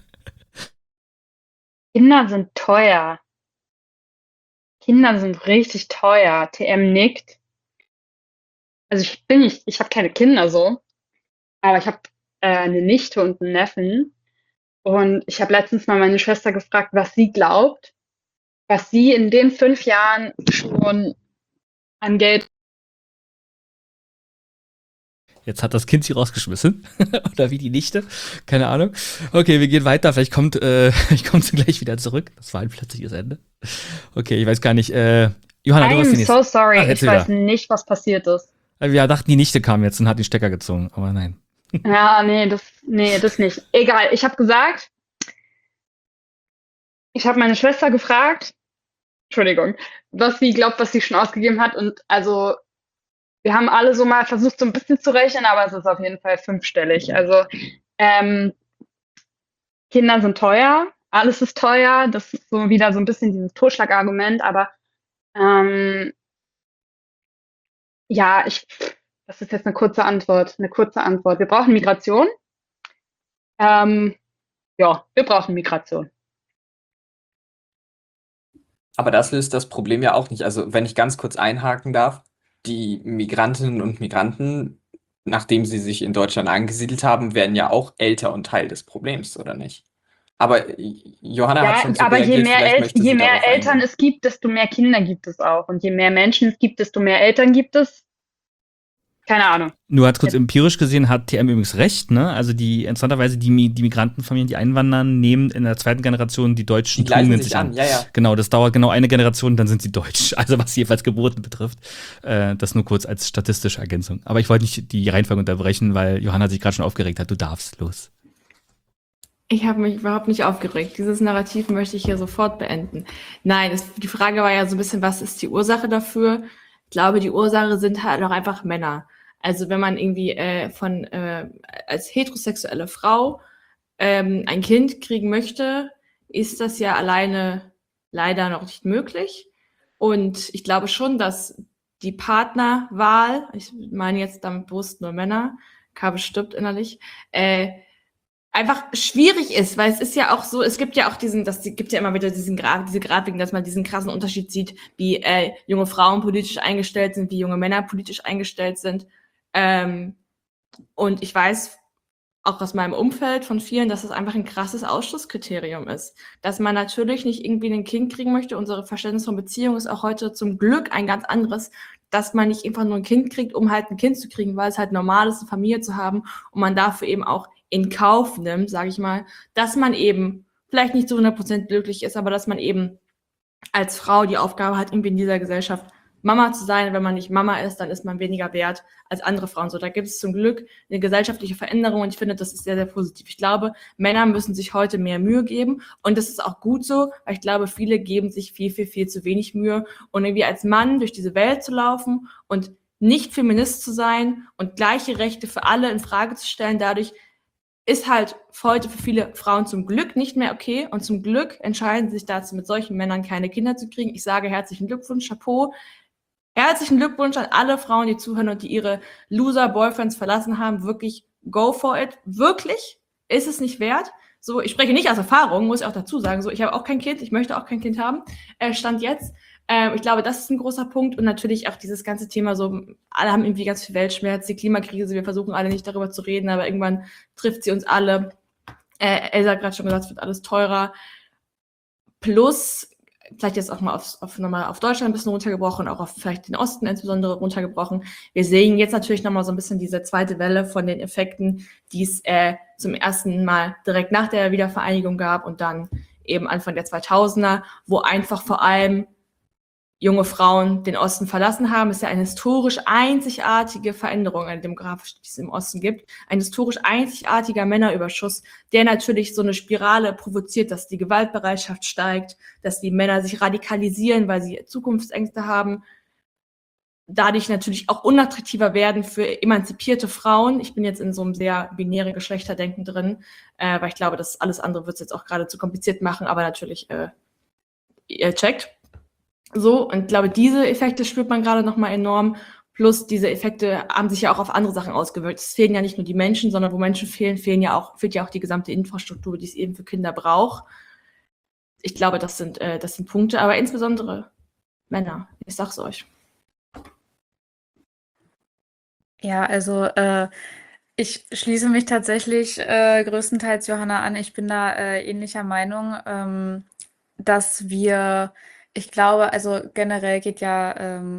Kinder sind teuer. Kinder sind richtig teuer. T M nickt. Also ich bin nicht, ich habe keine Kinder so, aber ich habe äh, eine Nichte und einen Neffen. Und ich habe letztens mal meine Schwester gefragt, was sie glaubt, was sie in den fünf Jahren schon an Geld. Jetzt hat das Kind sie rausgeschmissen. Oder wie die Nichte. Keine Ahnung. Okay, wir gehen weiter. Vielleicht kommt, äh, ich komme gleich wieder zurück. Das war ein plötzliches Ende. Okay, ich weiß gar nicht. Äh, Johanna, du warst die I'm nächste. so sorry. Ah, Ich erzähl weiß da. nicht, was passiert ist. Wir dachten, die Nichte kam jetzt und hat den Stecker gezogen. Aber nein. Ja, nee, das, nee, das nicht. Egal, ich habe gesagt, ich habe meine Schwester gefragt, Entschuldigung, was sie glaubt, was sie schon ausgegeben hat. Und also, wir haben alle so mal versucht, so ein bisschen zu rechnen, aber es ist auf jeden Fall fünfstellig. Also, ähm, Kinder sind teuer, alles ist teuer. Das ist so wieder so ein bisschen dieses Totschlagargument, aber ähm, ja, ich, das ist jetzt eine kurze Antwort, eine kurze Antwort. Wir brauchen Migration. Ähm, ja, wir brauchen Migration. Aber das löst das Problem ja auch nicht. Also, wenn ich ganz kurz einhaken darf, die Migrantinnen und Migranten, nachdem sie sich in Deutschland angesiedelt haben, werden ja auch älter und Teil des Problems, oder nicht? Aber Johanna hat Ja, schon so aber je reagiert, mehr, vielleicht El möchte je sie mehr darauf Eltern eingehen. es gibt, desto mehr Kinder gibt es auch. Und je mehr Menschen es gibt, desto mehr Eltern gibt es. Keine Ahnung. Nur hat kurz empirisch gesehen, hat T M übrigens recht, ne? Also die, interessanterweise, die, Mi- die Migrantenfamilien, die einwandern, nehmen in der zweiten Generation die deutschen Die gleichen Tugenden sich sich an, an. ja, ja. Genau, das dauert genau eine Generation, dann sind sie deutsch. Also was jeweils Geburten betrifft. Äh, das nur kurz als statistische Ergänzung. Aber ich wollte nicht die Reihenfolge unterbrechen, weil Johanna sich gerade schon aufgeregt hat. Du darfst, los. Ich habe mich überhaupt nicht aufgeregt. Dieses Narrativ möchte ich hier sofort beenden. Nein, es, die Frage war ja so ein bisschen, was ist die Ursache dafür? Ich glaube, die Ursache sind halt auch einfach Männer. Also wenn man irgendwie äh, von äh, als heterosexuelle Frau ähm, ein Kind kriegen möchte, ist das ja alleine leider noch nicht möglich. Und ich glaube schon, dass die Partnerwahl, ich meine jetzt damit bewusst nur Männer, Kabe stirbt innerlich, äh, einfach schwierig ist, weil es ist ja auch so, es gibt ja auch diesen, das gibt ja immer wieder diesen Grad, diese Grafiken, dass man diesen krassen Unterschied sieht, wie äh, junge Frauen politisch eingestellt sind, wie junge Männer politisch eingestellt sind. Ähm, und ich weiß auch aus meinem Umfeld von vielen, dass es einfach ein krasses Ausschlusskriterium ist. Dass man natürlich nicht irgendwie ein Kind kriegen möchte. Unsere Verständnis von Beziehung ist auch heute zum Glück ein ganz anderes, dass man nicht einfach nur ein Kind kriegt, um halt ein Kind zu kriegen, weil es halt normal ist, eine Familie zu haben und man dafür eben auch in Kauf nimmt, sage ich mal, dass man eben vielleicht nicht zu hundert Prozent glücklich ist, aber dass man eben als Frau die Aufgabe hat, irgendwie in dieser Gesellschaft Mama zu sein. Wenn man nicht Mama ist, dann ist man weniger wert als andere Frauen. So, da gibt es zum Glück eine gesellschaftliche Veränderung und ich finde, das ist sehr, sehr positiv. Ich glaube, Männer müssen sich heute mehr Mühe geben und das ist auch gut so, weil ich glaube, viele geben sich viel, viel, viel zu wenig Mühe und irgendwie als Mann durch diese Welt zu laufen und nicht Feminist zu sein und gleiche Rechte für alle in Frage zu stellen, dadurch ist halt heute für viele Frauen zum Glück nicht mehr okay und zum Glück entscheiden sie sich dazu, mit solchen Männern keine Kinder zu kriegen. Ich sage herzlichen Glückwunsch, Chapeau. Herzlichen Glückwunsch an alle Frauen, die zuhören und die ihre Loser-Boyfriends verlassen haben. Wirklich, go for it. Wirklich, ist es nicht wert. So, ich spreche nicht aus Erfahrung, muss ich auch dazu sagen. So, ich habe auch kein Kind, ich möchte auch kein Kind haben. Äh, Stand jetzt. Ähm, ich glaube, das ist ein großer Punkt und natürlich auch dieses ganze Thema so, alle haben irgendwie ganz viel Weltschmerz, die Klimakrise, wir versuchen alle nicht darüber zu reden, aber irgendwann trifft sie uns alle. Äh, Elsa hat gerade schon gesagt, es wird alles teurer. Plus, vielleicht jetzt auch mal auf, auf, nochmal auf Deutschland ein bisschen runtergebrochen, auch auf vielleicht den Osten insbesondere runtergebrochen. Wir sehen jetzt natürlich nochmal so ein bisschen diese zweite Welle von den Effekten, die es äh, zum ersten Mal direkt nach der Wiedervereinigung gab und dann eben Anfang der zweitausender, wo einfach vor allem junge Frauen den Osten verlassen haben. Es ist ja eine historisch einzigartige Veränderung, eine demografische, die es im Osten gibt. Ein historisch einzigartiger Männerüberschuss, der natürlich so eine Spirale provoziert, dass die Gewaltbereitschaft steigt, dass die Männer sich radikalisieren, weil sie Zukunftsängste haben. Dadurch natürlich auch unattraktiver werden für emanzipierte Frauen. Ich bin jetzt in so einem sehr binären Geschlechterdenken drin, äh, weil ich glaube, das alles andere wird es jetzt auch gerade zu kompliziert machen, aber natürlich, äh, ihr checkt. So, und ich glaube, diese Effekte spürt man gerade nochmal enorm. Plus diese Effekte haben sich ja auch auf andere Sachen ausgewirkt. Es fehlen ja nicht nur die Menschen, sondern wo Menschen fehlen, fehlen ja auch, fehlt ja auch die gesamte Infrastruktur, die es eben für Kinder braucht. Ich glaube, das sind, äh, das sind Punkte, aber insbesondere Männer. Ich sag's euch. Ja, also äh, ich schließe mich tatsächlich äh, größtenteils Johanna an. Ich bin da äh, ähnlicher Meinung, ähm, dass wir, ich glaube, also generell geht ja ähm,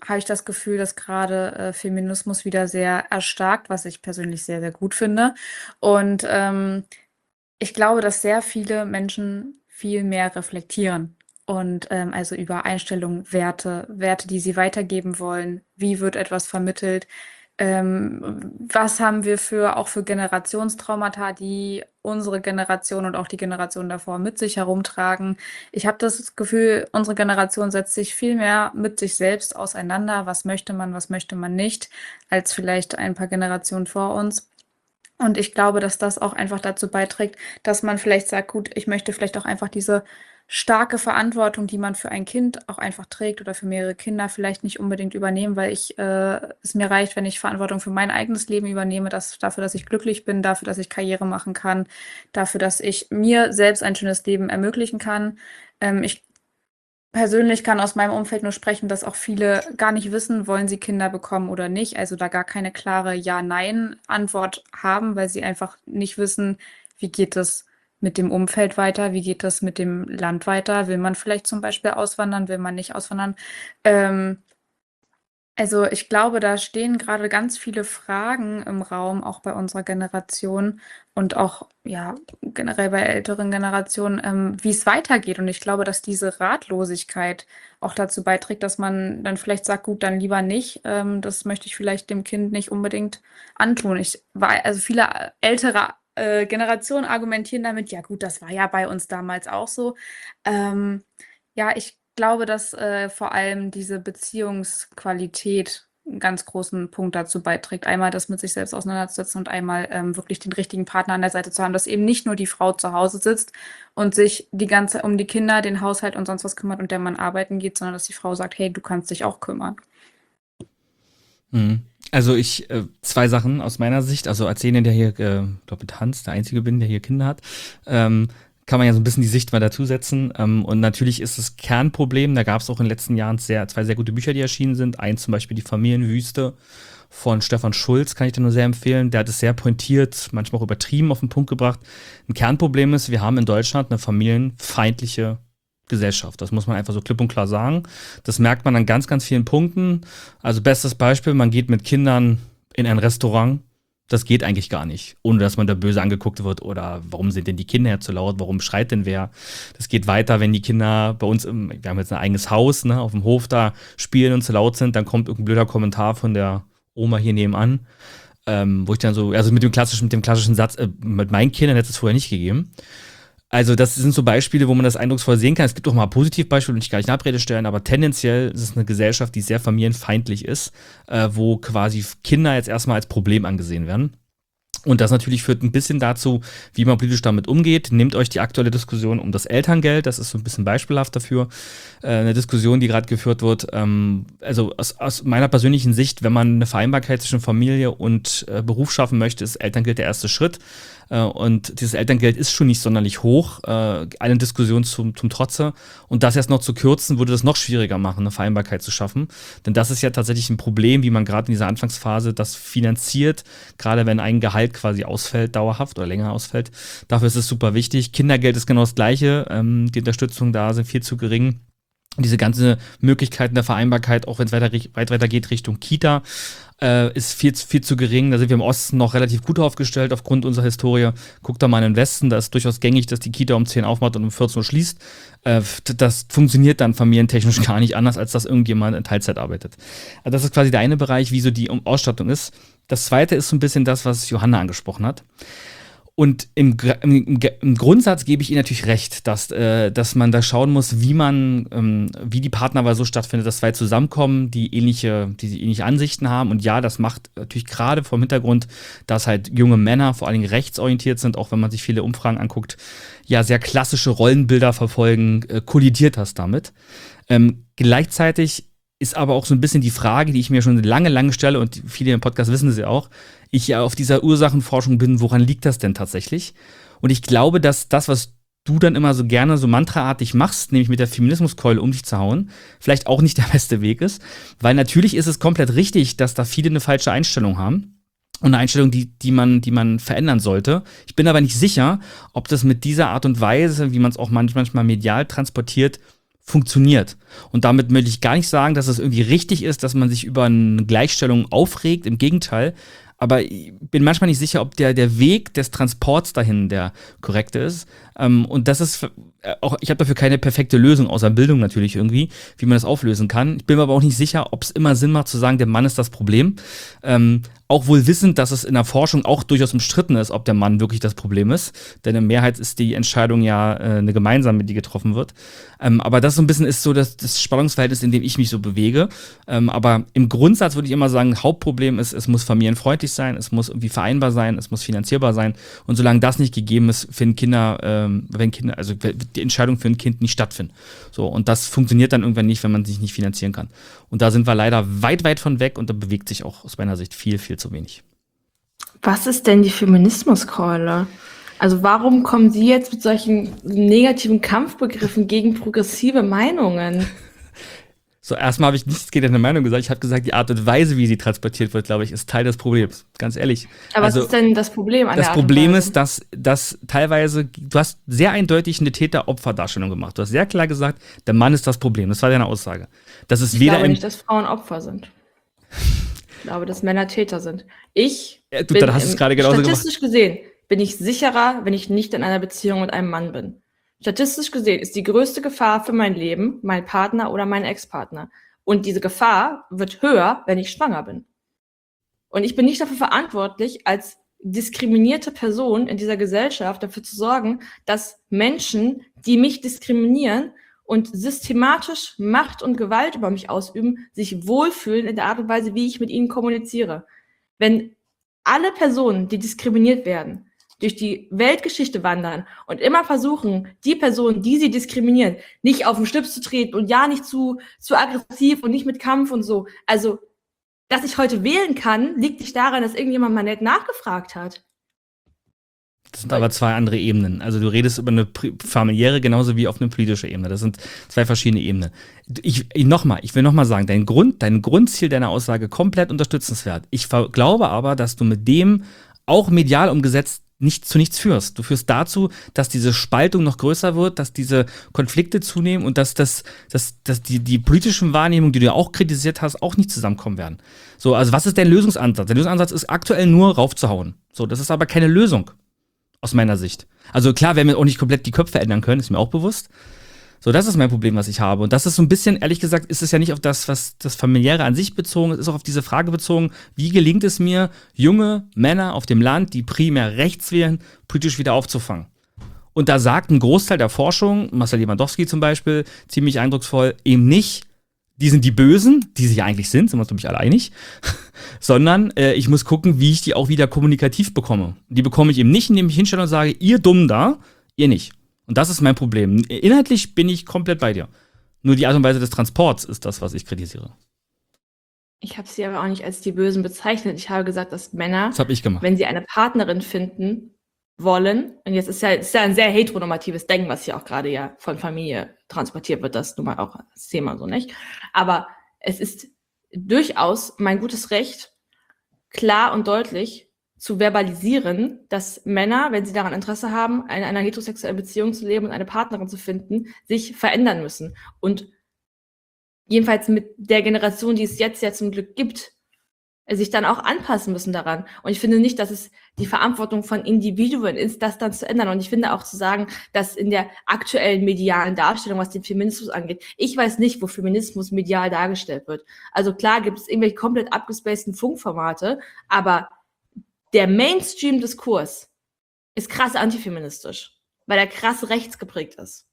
habe ich das Gefühl, dass gerade äh, Feminismus wieder sehr erstarkt, was ich persönlich sehr, sehr gut finde. Und ähm, ich glaube, dass sehr viele Menschen viel mehr reflektieren und ähm, also über Einstellungen, Werte, Werte, die sie weitergeben wollen. Wie wird etwas vermittelt? Ähm, was haben wir für auch für Generationstraumata, die unsere Generation und auch die Generation davor mit sich herumtragen? Ich habe das Gefühl, unsere Generation setzt sich viel mehr mit sich selbst auseinander. Was möchte man, was möchte man nicht, als vielleicht ein paar Generationen vor uns. Und ich glaube, dass das auch einfach dazu beiträgt, dass man vielleicht sagt, gut, ich möchte vielleicht auch einfach diese starke Verantwortung, die man für ein Kind auch einfach trägt oder für mehrere Kinder vielleicht nicht unbedingt übernehmen, weil ich äh, es mir reicht, wenn ich Verantwortung für mein eigenes Leben übernehme, dass, dafür, dass ich glücklich bin, dafür, dass ich Karriere machen kann, dafür, dass ich mir selbst ein schönes Leben ermöglichen kann. Ähm, ich persönlich kann aus meinem Umfeld nur sprechen, dass auch viele gar nicht wissen, wollen sie Kinder bekommen oder nicht. Also da gar keine klare Ja-Nein-Antwort haben, weil sie einfach nicht wissen, wie geht es mit dem Umfeld weiter, wie geht es mit dem Land weiter, will man vielleicht zum Beispiel auswandern, will man nicht auswandern. Ähm, also ich glaube, da stehen gerade ganz viele Fragen im Raum, auch bei unserer Generation und auch ja generell bei älteren Generationen, ähm, wie es weitergeht. Und ich glaube, dass diese Ratlosigkeit auch dazu beiträgt, dass man dann vielleicht sagt, gut, dann lieber nicht. Ähm, das möchte ich vielleicht dem Kind nicht unbedingt antun. Ich war, also viele ältere äh, Generationen argumentieren damit, ja gut, das war ja bei uns damals auch so. Ähm, ja, ich glaube, dass äh, vor allem diese Beziehungsqualität einen ganz großen Punkt dazu beiträgt. Einmal das mit sich selbst auseinanderzusetzen und einmal ähm, wirklich den richtigen Partner an der Seite zu haben, dass eben nicht nur die Frau zu Hause sitzt und sich die ganze um die Kinder, den Haushalt und sonst was kümmert und der Mann arbeiten geht, sondern dass die Frau sagt, hey, du kannst dich auch kümmern. Mhm. Also ich, äh, zwei Sachen aus meiner Sicht. Also als jene, der hier, äh, glaube mit Hans, der Einzige bin, der hier Kinder hat, ähm, kann man ja so ein bisschen die Sicht mal dazusetzen. Ähm, und natürlich ist das Kernproblem, da gab es auch in den letzten Jahren sehr, zwei sehr gute Bücher, die erschienen sind. Eins zum Beispiel Die Familienwüste von Stefan Schulz, kann ich dir nur sehr empfehlen. Der hat es sehr pointiert, manchmal auch übertrieben auf den Punkt gebracht. Ein Kernproblem ist, wir haben in Deutschland eine familienfeindliche Gesellschaft. Das muss man einfach so klipp und klar sagen. Das merkt man an ganz, ganz vielen Punkten. Also bestes Beispiel, man geht mit Kindern in ein Restaurant. Das geht eigentlich gar nicht, ohne dass man da böse angeguckt wird oder warum sind denn die Kinder jetzt so laut, warum schreit denn wer? Das geht weiter, wenn die Kinder bei uns, im, wir haben jetzt ein eigenes Haus, ne, auf dem Hof da spielen und zu laut sind, dann kommt irgendein blöder Kommentar von der Oma hier nebenan, ähm, wo ich dann so, also mit dem klassischen, mit dem klassischen Satz, äh, mit meinen Kindern hätte es vorher nicht gegeben. Also das sind so Beispiele, wo man das eindrucksvoll sehen kann. Es gibt auch mal Positivbeispiele, will ich gar nicht in Abrede stellen, aber tendenziell ist es eine Gesellschaft, die sehr familienfeindlich ist, äh, wo quasi Kinder jetzt erstmal als Problem angesehen werden. Und das natürlich führt ein bisschen dazu, wie man politisch damit umgeht. Nehmt euch die aktuelle Diskussion um das Elterngeld, das ist so ein bisschen beispielhaft dafür. Äh, eine Diskussion, die gerade geführt wird. Ähm, also aus, aus meiner persönlichen Sicht, wenn man eine Vereinbarkeit zwischen Familie und äh, Beruf schaffen möchte, ist Elterngeld der erste Schritt. Äh, und dieses Elterngeld ist schon nicht sonderlich hoch, äh, allen Diskussionen zum, zum Trotze. Und das jetzt noch zu kürzen, würde das noch schwieriger machen, eine Vereinbarkeit zu schaffen. Denn das ist ja tatsächlich ein Problem, wie man gerade in dieser Anfangsphase das finanziert, gerade wenn ein Gehalt quasi ausfällt, dauerhaft oder länger ausfällt. Dafür ist es super wichtig. Kindergeld ist genau das Gleiche. Ähm, die Unterstützung da sind viel zu gering. Diese ganze Möglichkeiten der Vereinbarkeit, auch wenn es weiter, weit weiter geht Richtung Kita, äh, ist viel, viel zu gering. Da sind wir im Osten noch relativ gut aufgestellt aufgrund unserer Historie. Guckt da mal in den Westen, da ist durchaus gängig, dass die Kita um zehn aufmacht und um vierzehn Uhr schließt. Äh, das funktioniert dann familientechnisch gar nicht anders, als dass irgendjemand in Teilzeit arbeitet. Also das ist quasi der eine Bereich, wie so die Ausstattung ist. Das zweite ist so ein bisschen das, was Johanna angesprochen hat. Und im, im, im Grundsatz gebe ich Ihnen natürlich recht, dass, äh, dass man da schauen muss, wie man, ähm, wie die Partnerwahl so stattfindet, dass zwei zusammenkommen, die ähnliche, die ähnliche Ansichten haben. Und ja, das macht natürlich gerade vor dem Hintergrund, dass halt junge Männer vor allen Dingen rechtsorientiert sind, auch wenn man sich viele Umfragen anguckt, ja, sehr klassische Rollenbilder verfolgen, äh, kollidiert das damit. Ähm, gleichzeitig ist aber auch so ein bisschen die Frage, die ich mir schon lange, lange stelle, und viele im Podcast wissen sie auch, ich ja auf dieser Ursachenforschung bin, woran liegt das denn tatsächlich? Und ich glaube, dass das, was du dann immer so gerne so mantraartig machst, nämlich mit der Feminismuskeule um dich zu hauen, vielleicht auch nicht der beste Weg ist, weil natürlich ist es komplett richtig, dass da viele eine falsche Einstellung haben. Und eine Einstellung, die, die, man, die man verändern sollte. Ich bin aber nicht sicher, ob das mit dieser Art und Weise, wie man es auch manchmal medial transportiert, funktioniert. Und damit möchte ich gar nicht sagen, dass es irgendwie richtig ist, dass man sich über eine Gleichstellung aufregt. Im Gegenteil. Aber ich bin manchmal nicht sicher, ob der, der Weg des Transports dahin der korrekte ist. Ähm, und das ist auch, ich habe dafür keine perfekte Lösung, außer Bildung natürlich irgendwie, wie man das auflösen kann. Ich bin mir aber auch nicht sicher, ob es immer Sinn macht zu sagen, der Mann ist das Problem. Ähm, auch wohl wissend, dass es in der Forschung auch durchaus umstritten ist, ob der Mann wirklich das Problem ist. Denn in Mehrheit ist die Entscheidung ja äh, eine gemeinsame, die getroffen wird. Ähm, aber das so ein bisschen ist so das, das Spannungsverhältnis, in dem ich mich so bewege. Ähm, aber im Grundsatz würde ich immer sagen, Hauptproblem ist, es muss familienfreundlich sein, es muss irgendwie vereinbar sein, es muss finanzierbar sein. Und solange das nicht gegeben ist, finden Kinder, ähm, wenn Kinder, also die Entscheidung für ein Kind nicht stattfinden. So, und das funktioniert dann irgendwann nicht, wenn man sich nicht finanzieren kann. Und da sind wir leider weit, weit von weg und da bewegt sich auch aus meiner Sicht viel, viel zu wenig. Was ist denn die Feminismuskeule? Also warum kommen Sie jetzt mit solchen negativen Kampfbegriffen gegen progressive Meinungen? So, erstmal habe ich nichts gegen deine Meinung gesagt. Ich habe gesagt, die Art und Weise, wie sie transportiert wird, glaube ich, ist Teil des Problems. Ganz ehrlich. Aber also, was ist denn das Problem an das der Art und Problem Weise? ist, dass, dass teilweise, du hast sehr eindeutig eine Täter-Opfer-Darstellung gemacht. Du hast sehr klar gesagt, der Mann ist das Problem. Das war deine Aussage. Das ist Ich weder glaube im, nicht, dass Frauen Opfer sind. Ich glaube, dass Männer Täter sind. Ich Ja, du, bin dann hast du es im- gerade genauso gemacht. statistisch gesehen bin ich sicherer, wenn ich nicht in einer Beziehung mit einem Mann bin. Statistisch gesehen ist die größte Gefahr für mein Leben mein Partner oder mein Ex-Partner. Und diese Gefahr wird höher, wenn ich schwanger bin. Und ich bin nicht dafür verantwortlich, als diskriminierte Person in dieser Gesellschaft dafür zu sorgen, dass Menschen, die mich diskriminieren und systematisch Macht und Gewalt über mich ausüben, sich wohlfühlen in der Art und Weise, wie ich mit ihnen kommuniziere. Wenn alle Personen, die diskriminiert werden, durch die Weltgeschichte wandern und immer versuchen, die Personen, die sie diskriminieren, nicht auf den Schlips zu treten und ja nicht zu, zu aggressiv und nicht mit Kampf und so. Also, dass ich heute wählen kann, liegt nicht daran, dass irgendjemand mal nett nachgefragt hat. Das sind aber zwei andere Ebenen. Also du redest über eine pri- familiäre genauso wie auf eine politische Ebene. Das sind zwei verschiedene Ebenen. Ich, ich nochmal, ich will nochmal sagen, dein Grund, dein Grundziel deiner Aussage komplett unterstützenswert. Ich ver- glaube aber, dass du mit dem auch medial umgesetzt nicht zu nichts führst. Du führst dazu, dass diese Spaltung noch größer wird, dass diese Konflikte zunehmen und dass, das, dass, dass die, die politischen Wahrnehmungen, die du ja auch kritisiert hast, auch nicht zusammenkommen werden. So, also was ist der Lösungsansatz? Der Lösungsansatz ist aktuell nur raufzuhauen. So, das ist aber keine Lösung. Aus meiner Sicht. Also klar, werden wir auch nicht komplett die Köpfe ändern können, ist mir auch bewusst. So, das ist mein Problem, was ich habe. Und das ist so ein bisschen, ehrlich gesagt, ist es ja nicht auf das, was das Familiäre an sich bezogen ist, ist auch auf diese Frage bezogen, wie gelingt es mir, junge Männer auf dem Land, die primär rechts wählen, politisch wieder aufzufangen. Und da sagt ein Großteil der Forschung, Marcel Lewandowski zum Beispiel, ziemlich eindrucksvoll, eben nicht, die sind die Bösen, die sie ja eigentlich sind, sind wir uns, glaube ich, alle einig, sondern äh, ich muss gucken, wie ich die auch wieder kommunikativ bekomme. Die bekomme ich eben nicht, indem ich hinstelle und sage, ihr Dummen da, ihr nicht. Und das ist mein Problem. Inhaltlich bin ich komplett bei dir. Nur die Art und Weise des Transports ist das, was ich kritisiere. Ich habe sie aber auch nicht als die Bösen bezeichnet. Ich habe gesagt, dass Männer, Das habe ich gemacht. wenn sie eine Partnerin finden wollen, und jetzt ist ja, ist ja ein sehr heteronormatives Denken, was hier auch gerade ja von Familie transportiert wird, das nun mal auch als Thema so nicht. Aber es ist durchaus mein gutes Recht, klar und deutlich zu verbalisieren, dass Männer, wenn sie daran Interesse haben, in einer heterosexuellen Beziehung zu leben und eine Partnerin zu finden, sich verändern müssen. Und jedenfalls mit der Generation, die es jetzt ja zum Glück gibt, sich dann auch anpassen müssen daran. Und ich finde nicht, dass es die Verantwortung von Individuen ist, das dann zu ändern. Und ich finde auch zu sagen, dass in der aktuellen medialen Darstellung, was den Feminismus angeht, ich weiß nicht, wo Feminismus medial dargestellt wird. Also klar gibt es irgendwelche komplett abgespaceden Funkformate, aber der Mainstream-Diskurs ist krass antifeministisch, weil er krass rechts geprägt ist.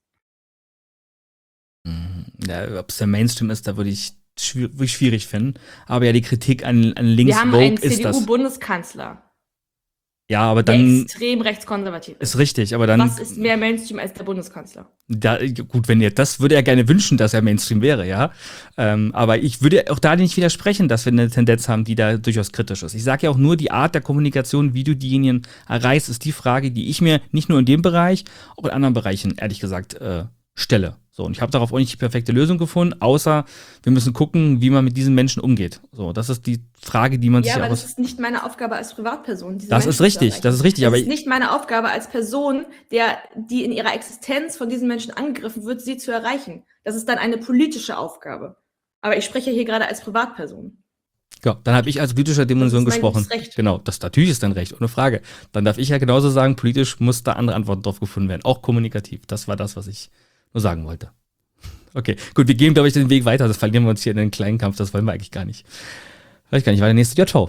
Ja, ob es der Mainstream ist, da würde ich schwierig, würde ich schwierig finden. Aber ja, die Kritik an, an links Wir haben einen woke ist das. C D U-Bundeskanzler, Ja, aber der dann extrem rechtskonservativ ist. ist richtig. Aber dann, Was ist mehr Mainstream als der Bundeskanzler? da, gut, wenn ihr, das würde er gerne wünschen, dass er Mainstream wäre, ja. Ähm, aber ich würde auch da nicht widersprechen, dass wir eine Tendenz haben, die da durchaus kritisch ist. Ich sage ja auch nur, die Art der Kommunikation, wie du diejenigen erreichst, ist die Frage, die ich mir nicht nur in dem Bereich, auch in anderen Bereichen, ehrlich gesagt, äh, stelle. So, und ich habe darauf auch nicht die perfekte Lösung gefunden, außer wir müssen gucken, wie man mit diesen Menschen umgeht. So, das ist die Frage, die man Ja, sich aber auch das aus. ist nicht meine Aufgabe als Privatperson, diese Das ist Menschen zu richtig, das ist erreichen. richtig, Das aber ist nicht meine Aufgabe als Person, der, die in ihrer Existenz von diesen Menschen angegriffen wird, sie zu erreichen. Das ist dann eine politische Aufgabe. Aber ich spreche hier gerade als Privatperson. ja, dann habe ich als politischer Dimension Das ist mein gesprochen. gutes Recht. Genau, das natürlich ist dein Recht, ohne Frage. Dann darf ich ja genauso sagen, politisch muss da andere Antworten drauf gefunden werden, auch kommunikativ. Das war das, was ich nur sagen wollte. Okay, gut, wir gehen, glaube ich, den Weg weiter. Das verlieren wir uns hier in den kleinen Kampf. Das wollen wir eigentlich gar nicht. Weiß gar nicht, war der nächste J V.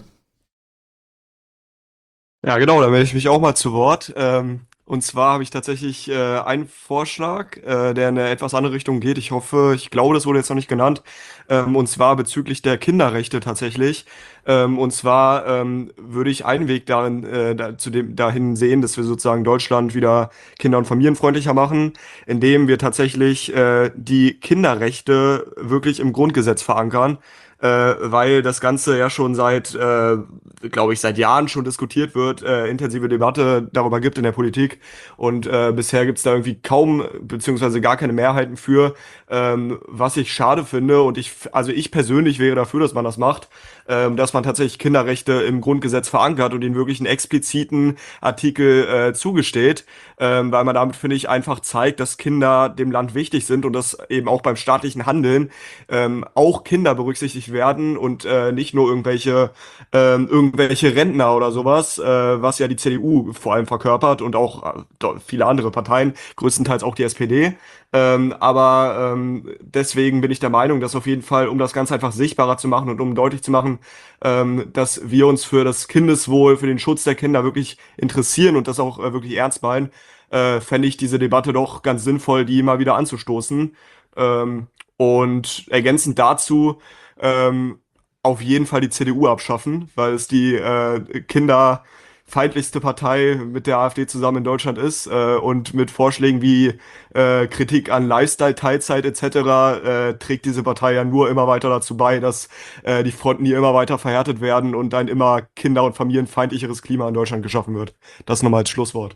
Ja, genau, da melde ich mich auch mal zu Wort. Ähm, und zwar habe ich tatsächlich äh, einen Vorschlag, äh, der in eine etwas andere Richtung geht. Ich hoffe, ich glaube, das wurde jetzt noch nicht genannt. Ähm, und zwar bezüglich der Kinderrechte tatsächlich. Ähm, und zwar ähm, würde ich einen Weg darin, äh, da, zu dem, dahin sehen, dass wir sozusagen Deutschland wieder kinder- und familienfreundlicher machen, indem wir tatsächlich äh, die Kinderrechte wirklich im Grundgesetz verankern. Äh, weil das Ganze ja schon seit, äh, glaube ich, seit Jahren schon diskutiert wird, äh, intensive Debatte darüber gibt in der Politik und äh, bisher gibt es da irgendwie kaum beziehungsweise gar keine Mehrheiten für, ähm, was ich schade finde und ich, also ich persönlich wäre dafür, dass man das macht, ähm, dass man tatsächlich Kinderrechte im Grundgesetz verankert und ihnen wirklich einen expliziten Artikel äh, zugesteht, ähm, weil man damit, finde ich, einfach zeigt, dass Kinder dem Land wichtig sind und dass eben auch beim staatlichen Handeln ähm, auch Kinder berücksichtigt werden und äh, nicht nur irgendwelche ähm, irgendwelche Rentner oder sowas, äh, was ja die C D U vor allem verkörpert und auch äh, do- viele andere Parteien, größtenteils auch die S P D. Ähm, aber ähm, deswegen bin ich der Meinung, dass auf jeden Fall, um das Ganze einfach sichtbarer zu machen und um deutlich zu machen, ähm, dass wir uns für das Kindeswohl, für den Schutz der Kinder wirklich interessieren und das auch äh, wirklich ernst meinen, äh, fände ich diese Debatte doch ganz sinnvoll, die immer wieder anzustoßen. Ähm, und ergänzend dazu ähm, auf jeden Fall die C D U abschaffen, weil es die äh, kinderfeindlichste Partei mit der AfD zusammen in Deutschland ist äh, und mit Vorschlägen wie äh, Kritik an Lifestyle, Teilzeit et cetera äh, trägt diese Partei ja nur immer weiter dazu bei, dass äh, die Fronten hier immer weiter verhärtet werden und ein immer kinder- und familienfeindlicheres Klima in Deutschland geschaffen wird. Das nochmal als Schlusswort.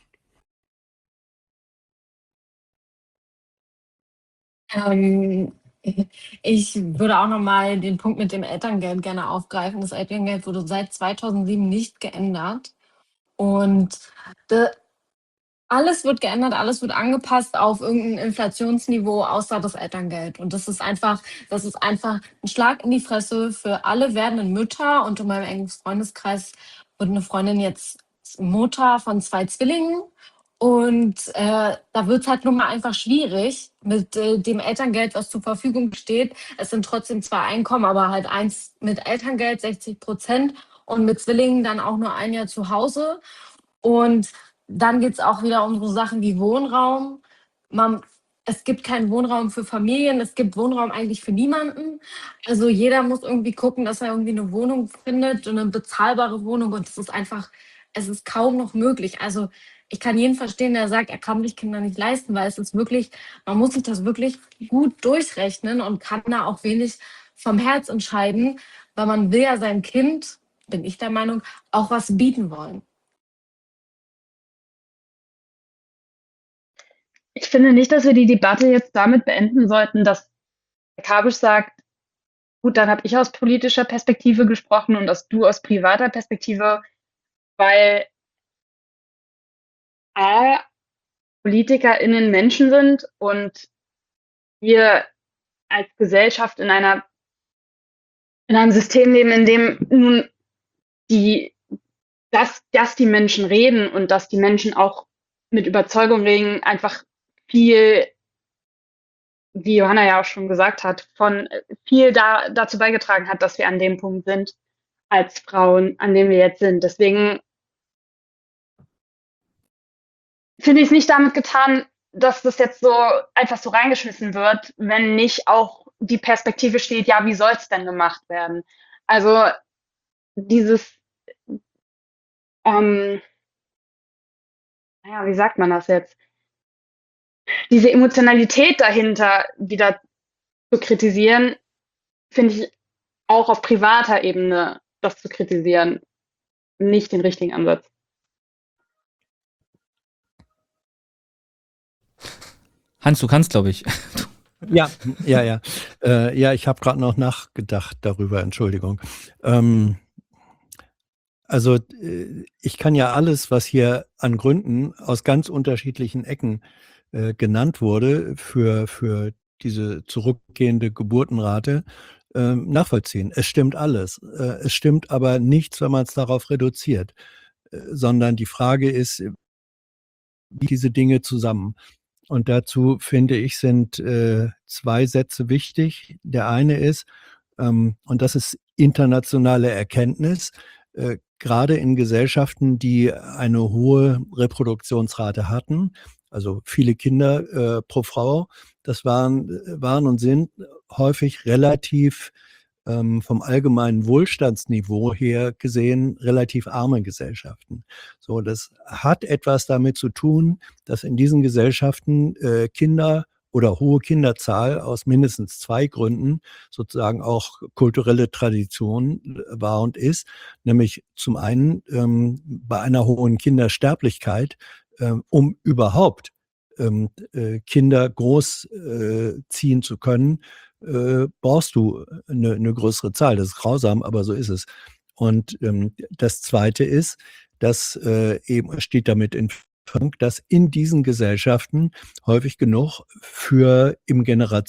Ähm, ich würde auch nochmal den Punkt mit dem Elterngeld gerne aufgreifen. Das Elterngeld wurde seit zweitausendsieben nicht geändert. Und de, alles wird geändert, alles wird angepasst auf irgendein Inflationsniveau außer das Elterngeld. Und das ist einfach, das ist einfach ein Schlag in die Fresse für alle werdenden Mütter. Und in meinem engen Freundeskreis wird eine Freundin jetzt Mutter von zwei Zwillingen. Und äh, da wird es halt nun mal einfach schwierig mit äh, dem Elterngeld, was zur Verfügung steht. Es sind trotzdem zwei Einkommen, aber halt eins mit Elterngeld, sechzig Prozent und mit Zwillingen dann auch nur ein Jahr zu Hause. Und dann geht es auch wieder um so Sachen wie Wohnraum. Man, es gibt keinen Wohnraum für Familien, es gibt Wohnraum eigentlich für niemanden. Also jeder muss irgendwie gucken, dass er irgendwie eine Wohnung findet, eine bezahlbare Wohnung. Und es ist einfach, es ist kaum noch möglich. Also ich kann jeden verstehen, der sagt, er kann sich Kinder nicht leisten, weil es ist wirklich, man muss sich das wirklich gut durchrechnen und kann da auch wenig vom Herz entscheiden, weil man will ja seinem Kind, bin ich der Meinung, auch was bieten wollen. Ich finde nicht, dass wir die Debatte jetzt damit beenden sollten, dass Herr Kabisch sagt, gut, dann habe ich aus politischer Perspektive gesprochen und dass du aus privater Perspektive, weil A, PolitikerInnen Menschen sind und wir als Gesellschaft in einer in einem System leben, in dem nun die, dass, dass die Menschen reden und dass die Menschen auch mit Überzeugung reden, einfach viel, wie Johanna ja auch schon gesagt hat, von viel da, dazu beigetragen hat, dass wir an dem Punkt sind als Frauen, an dem wir jetzt sind. Deswegen finde ich es nicht damit getan, dass das jetzt so einfach so reingeschmissen wird, wenn nicht auch die Perspektive steht, ja, wie soll es denn gemacht werden? Also dieses, ähm, naja, wie sagt man das jetzt? Diese Emotionalität dahinter wieder zu kritisieren, finde ich auch auf privater Ebene das zu kritisieren, nicht den richtigen Ansatz. Hans, du kannst, glaube ich. Ja, ja, ja. Äh, ja, ich habe gerade noch nachgedacht darüber, Entschuldigung. Ähm, also äh, ich kann ja alles, was hier an Gründen aus ganz unterschiedlichen Ecken äh, genannt wurde für, für diese zurückgehende Geburtenrate, äh, nachvollziehen. Es stimmt alles. Äh, es stimmt aber nichts, wenn man es darauf reduziert, äh, sondern die Frage ist, wie diese Dinge zusammen. Und dazu finde ich, sind äh, zwei Sätze wichtig. Der eine ist, ähm, und das ist internationale Erkenntnis, äh, gerade in Gesellschaften, die eine hohe Reproduktionsrate hatten, also viele Kinder äh, pro Frau, das waren, waren und sind häufig relativ ähm, vom allgemeinen Wohlstandsniveau her gesehen relativ arme Gesellschaften. So, das hat etwas damit zu tun, dass in diesen Gesellschaften äh, Kinder oder hohe Kinderzahl aus mindestens zwei Gründen sozusagen auch kulturelle Tradition war und ist, nämlich zum einen ähm, bei einer hohen Kindersterblichkeit, ähm, um überhaupt ähm, äh, Kinder groß äh, ziehen zu können, äh, brauchst du eine, eine größere Zahl. Das ist grausam, aber so ist es. Und ähm, das Zweite ist, dass äh, eben steht damit in Verbindung, dass in diesen Gesellschaften häufig genug für im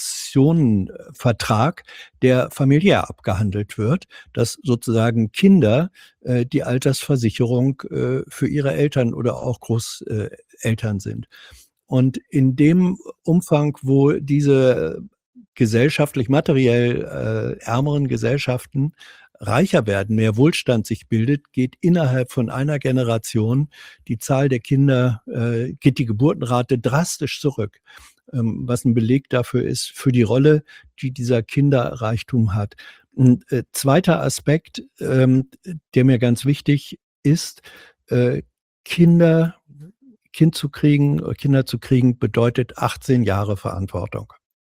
Generationenvertrag, der familiär abgehandelt wird, dass sozusagen Kinder äh, die Altersversicherung äh, für ihre Eltern oder auch Großeltern sind. Und in dem Umfang, wo diese gesellschaftlich materiell äh, ärmeren Gesellschaften reicher werden, mehr Wohlstand sich bildet, geht innerhalb von einer Generation die Zahl der Kinder, äh, geht die Geburtenrate drastisch zurück, ähm, was ein Beleg dafür ist, für die Rolle, die dieser Kinderreichtum hat. Ein äh, zweiter Aspekt, ähm, der mir ganz wichtig ist, äh, Kinder, Kind zu kriegen, Kinder zu kriegen, bedeutet achtzehn Jahre Verantwortung.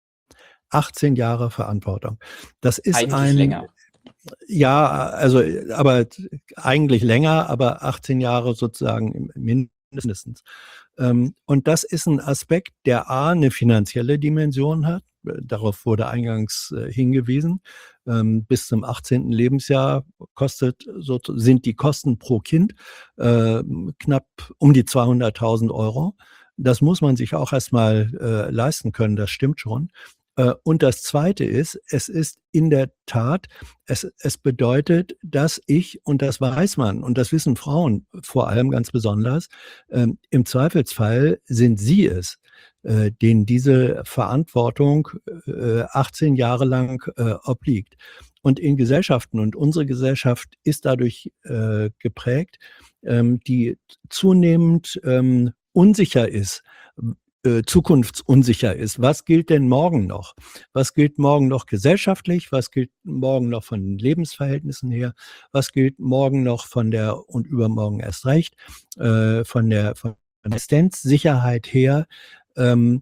achtzehn Jahre Verantwortung. Das ist Eigentlich ein, länger. Ja, also, aber eigentlich länger, aber achtzehn Jahre sozusagen mindestens. Ähm, und das ist ein Aspekt, der A, eine finanzielle Dimension hat. Darauf wurde eingangs äh, hingewiesen. Ähm, bis zum achtzehnten Lebensjahr kostet, so, sind die Kosten pro Kind äh, knapp um die zweihunderttausend Euro. Das muss man sich auch erstmal äh, leisten können, das stimmt schon. Und das Zweite ist, es ist in der Tat, es, es bedeutet, dass ich, und das weiß man, und das wissen Frauen vor allem ganz besonders, ähm, im Zweifelsfall sind sie es, äh, denen diese Verantwortung äh, achtzehn Jahre lang äh, obliegt. Und in Gesellschaften, und unsere Gesellschaft ist dadurch äh, geprägt, ähm, die zunehmend ähm, unsicher ist, zukunftsunsicher ist. Was gilt denn morgen noch? Was gilt morgen noch gesellschaftlich? Was gilt morgen noch von den Lebensverhältnissen her? Was gilt morgen noch von der, und übermorgen erst recht, äh, von der, von der Existenzsicherheit her, ähm,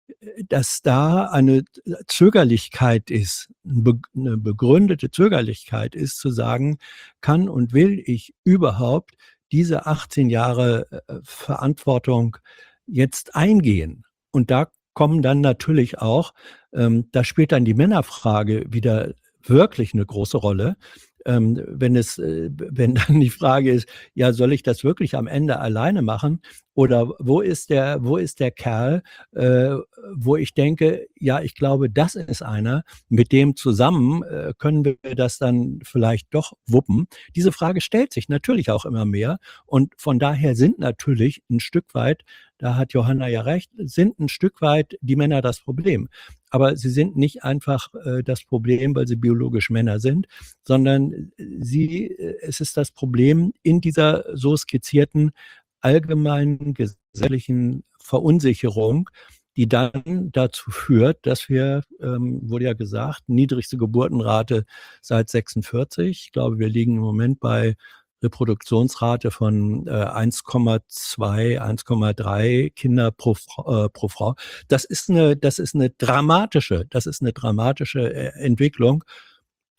dass da eine Zögerlichkeit ist, eine begründete Zögerlichkeit ist, zu sagen, kann und will ich überhaupt diese achtzehn Jahre äh, Verantwortung jetzt eingehen. Und da kommen dann natürlich auch, ähm, da spielt dann die Männerfrage wieder wirklich eine große Rolle. Ähm, wenn es, äh, wenn dann die Frage ist, ja, soll ich das wirklich am Ende alleine machen? Oder wo ist der, wo ist der Kerl, äh, wo ich denke, ja, ich glaube, das ist einer, mit dem zusammen äh, können wir das dann vielleicht doch wuppen. Diese Frage stellt sich natürlich auch immer mehr. Und von daher sind natürlich ein Stück weit, da hat Johanna ja recht, sind ein Stück weit die Männer das Problem. Aber sie sind nicht einfach äh, das Problem, weil sie biologisch Männer sind, sondern sie, äh, es ist das Problem in dieser so skizzierten allgemeinen geselllichen Verunsicherung, die dann dazu führt, dass wir, ähm, wurde ja gesagt, niedrigste Geburtenrate seit sechsundvierzig. Ich glaube, wir liegen im Moment bei Reproduktionsrate von äh, eins Komma zwei, eins Komma drei Kinder pro, äh, pro Frau. Das ist eine, das ist eine dramatische, das ist eine dramatische äh, Entwicklung.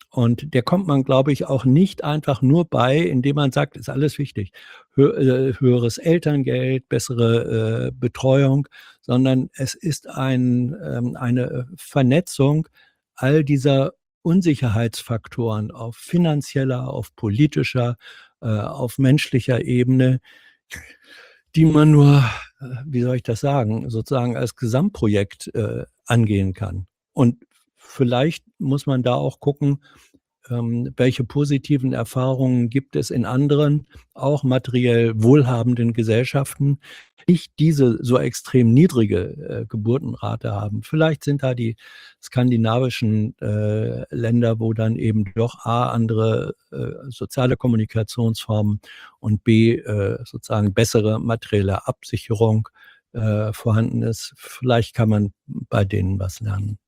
Und der kommt man, glaube ich, auch nicht einfach nur bei, indem man sagt, ist alles wichtig. Hö äh, höheres Elterngeld, bessere äh, Betreuung, sondern es ist ein, ähm, eine Vernetzung all dieser Unsicherheitsfaktoren auf finanzieller, auf politischer, äh, auf menschlicher Ebene, die man nur, äh, wie soll ich das sagen, sozusagen als Gesamtprojekt äh, angehen kann. Und vielleicht muss man da auch gucken, ähm, welche positiven Erfahrungen gibt es in anderen, auch materiell wohlhabenden Gesellschaften, die nicht diese so extrem niedrige äh, Geburtenrate haben. Vielleicht sind da die skandinavischen äh, Länder, wo dann eben doch A, andere äh, soziale Kommunikationsformen und B, äh, sozusagen bessere materielle Absicherung äh, vorhanden ist. Vielleicht kann man bei denen was lernen.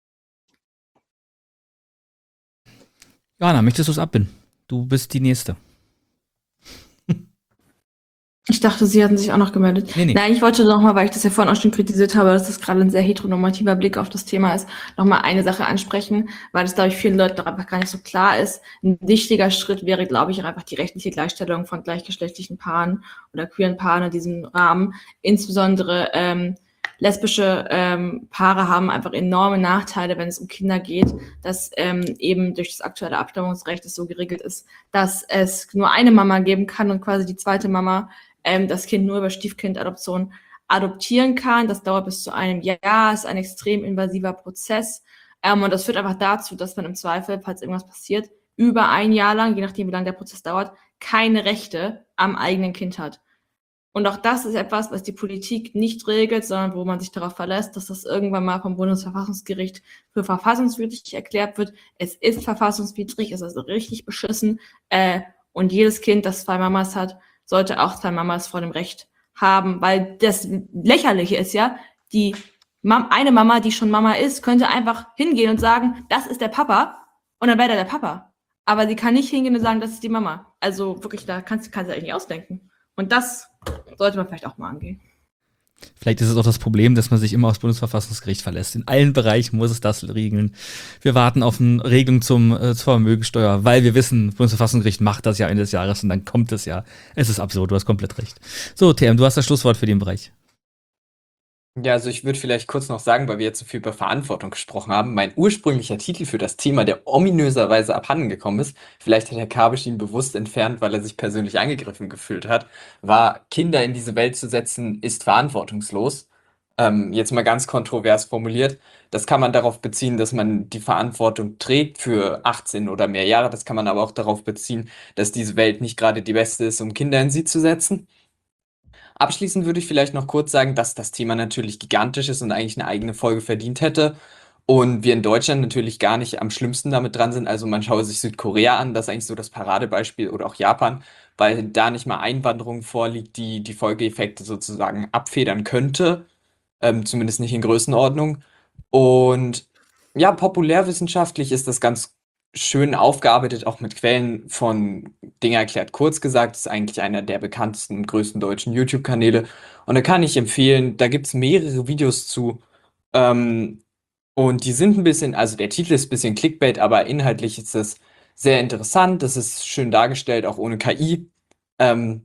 Johanna, möchtest du es abbinden? Du bist die Nächste. Ich dachte, Sie hatten sich auch noch gemeldet. Nee, nee. Nein, ich wollte nochmal, weil ich das ja vorhin auch schon kritisiert habe, dass das gerade ein sehr heteronormativer Blick auf das Thema ist, nochmal eine Sache ansprechen, weil es, glaube ich, vielen Leuten noch einfach gar nicht so klar ist. Ein wichtiger Schritt wäre, glaube ich, auch einfach die rechtliche Gleichstellung von gleichgeschlechtlichen Paaren oder queeren Paaren in diesem Rahmen. Insbesondere ähm, lesbische ähm, Paare haben einfach enorme Nachteile, wenn es um Kinder geht, dass ähm, eben durch das aktuelle Abstammungsrecht es so geregelt ist, dass es nur eine Mama geben kann und quasi die zweite Mama ähm, das Kind nur über Stiefkindadoption adoptieren kann. Das dauert bis zu einem Jahr, ist ein extrem invasiver Prozess. Ähm, und das führt einfach dazu, dass man im Zweifel, falls irgendwas passiert, über ein Jahr lang, je nachdem wie lange der Prozess dauert, keine Rechte am eigenen Kind hat. Und auch das ist etwas, was die Politik nicht regelt, sondern wo man sich darauf verlässt, dass das irgendwann mal vom Bundesverfassungsgericht für verfassungswidrig erklärt wird. Es ist verfassungswidrig, es ist richtig beschissen. Äh, und jedes Kind, das zwei Mamas hat, sollte auch zwei Mamas vor dem Recht haben. Weil das Lächerliche ist ja, die Mam- eine Mama, die schon Mama ist, könnte einfach hingehen und sagen, das ist der Papa. Und dann wäre der der Papa. Aber sie kann nicht hingehen und sagen, das ist die Mama. Also wirklich, da kannst, kannst du eigentlich ausdenken. Und das sollte man vielleicht auch mal angehen. Vielleicht ist es auch das Problem, dass man sich immer aufs Bundesverfassungsgericht verlässt. In allen Bereichen muss es das regeln. Wir warten auf eine Regelung zum, äh, zur Vermögensteuer, weil wir wissen, das Bundesverfassungsgericht macht das ja Ende des Jahres und dann kommt es ja. Es ist absurd, du hast komplett recht. So, T M, du hast das Schlusswort für den Bereich. Ja, also ich würde vielleicht kurz noch sagen, weil wir jetzt so viel über Verantwortung gesprochen haben, mein ursprünglicher Titel für das Thema, der ominöserweise abhanden gekommen ist, vielleicht hat Herr Kabisch ihn bewusst entfernt, weil er sich persönlich angegriffen gefühlt hat, war Kinder in diese Welt zu setzen, ist verantwortungslos. Ähm, jetzt mal ganz kontrovers formuliert. Das kann man darauf beziehen, dass man die Verantwortung trägt für achtzehn oder mehr Jahre. Das kann man aber auch darauf beziehen, dass diese Welt nicht gerade die beste ist, um Kinder in sie zu setzen. Abschließend würde ich vielleicht noch kurz sagen, dass das Thema natürlich gigantisch ist und eigentlich eine eigene Folge verdient hätte. Und wir in Deutschland natürlich gar nicht am schlimmsten damit dran sind. Also man schaue sich Südkorea an, das ist eigentlich so das Paradebeispiel, oder auch Japan, weil da nicht mal Einwanderung vorliegt, die die Folgeeffekte sozusagen abfedern könnte. Ähm, zumindest nicht in Größenordnung. Und ja, populärwissenschaftlich ist das ganz schön aufgearbeitet, auch mit Quellen von Dinge erklärt kurz gesagt. Das ist eigentlich einer der bekanntesten und größten deutschen YouTube-Kanäle. Und da kann ich empfehlen, da gibt es mehrere Videos zu. Ähm, und die sind ein bisschen, also der Titel ist ein bisschen Clickbait, aber inhaltlich ist das sehr interessant. Das ist schön dargestellt, auch ohne K I. Ähm,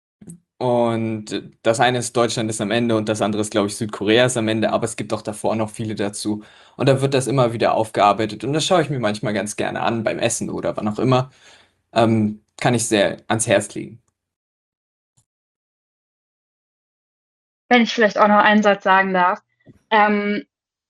und das eine ist Deutschland ist am Ende und das andere ist, glaube ich, Südkorea ist am Ende, aber es gibt auch davor noch viele dazu. Und da wird das immer wieder aufgearbeitet und das schaue ich mir manchmal ganz gerne an, beim Essen oder wann auch immer. Ähm, kann ich sehr ans Herz legen. Wenn ich vielleicht auch noch einen Satz sagen darf. Ähm,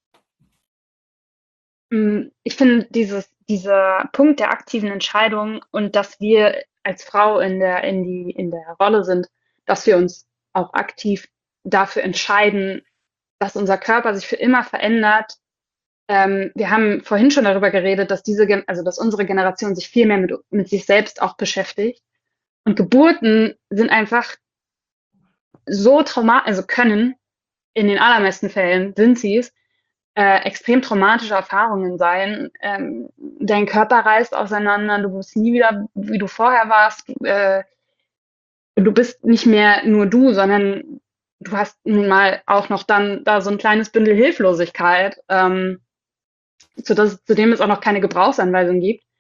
mh, ich finde dieses, dieser Punkt der aktiven Entscheidung und dass wir als Frau in der, in die, in der Rolle sind, dass wir uns auch aktiv dafür entscheiden, dass unser Körper sich für immer verändert. Ähm, wir haben vorhin schon darüber geredet, dass diese, Gen- also dass unsere Generation sich viel mehr mit, mit sich selbst auch beschäftigt. Und Geburten sind einfach so traumatisch, also können, in den allermeisten Fällen sind sie es, äh, extrem traumatische Erfahrungen sein. Ähm, dein Körper reißt auseinander, du bist nie wieder, wie du vorher warst. Äh, du bist nicht mehr nur du, sondern du hast nun mal auch noch dann da so ein kleines Bündel Hilflosigkeit, ähm, zu, das, zu dem es auch noch keine Gebrauchsanweisung gibt.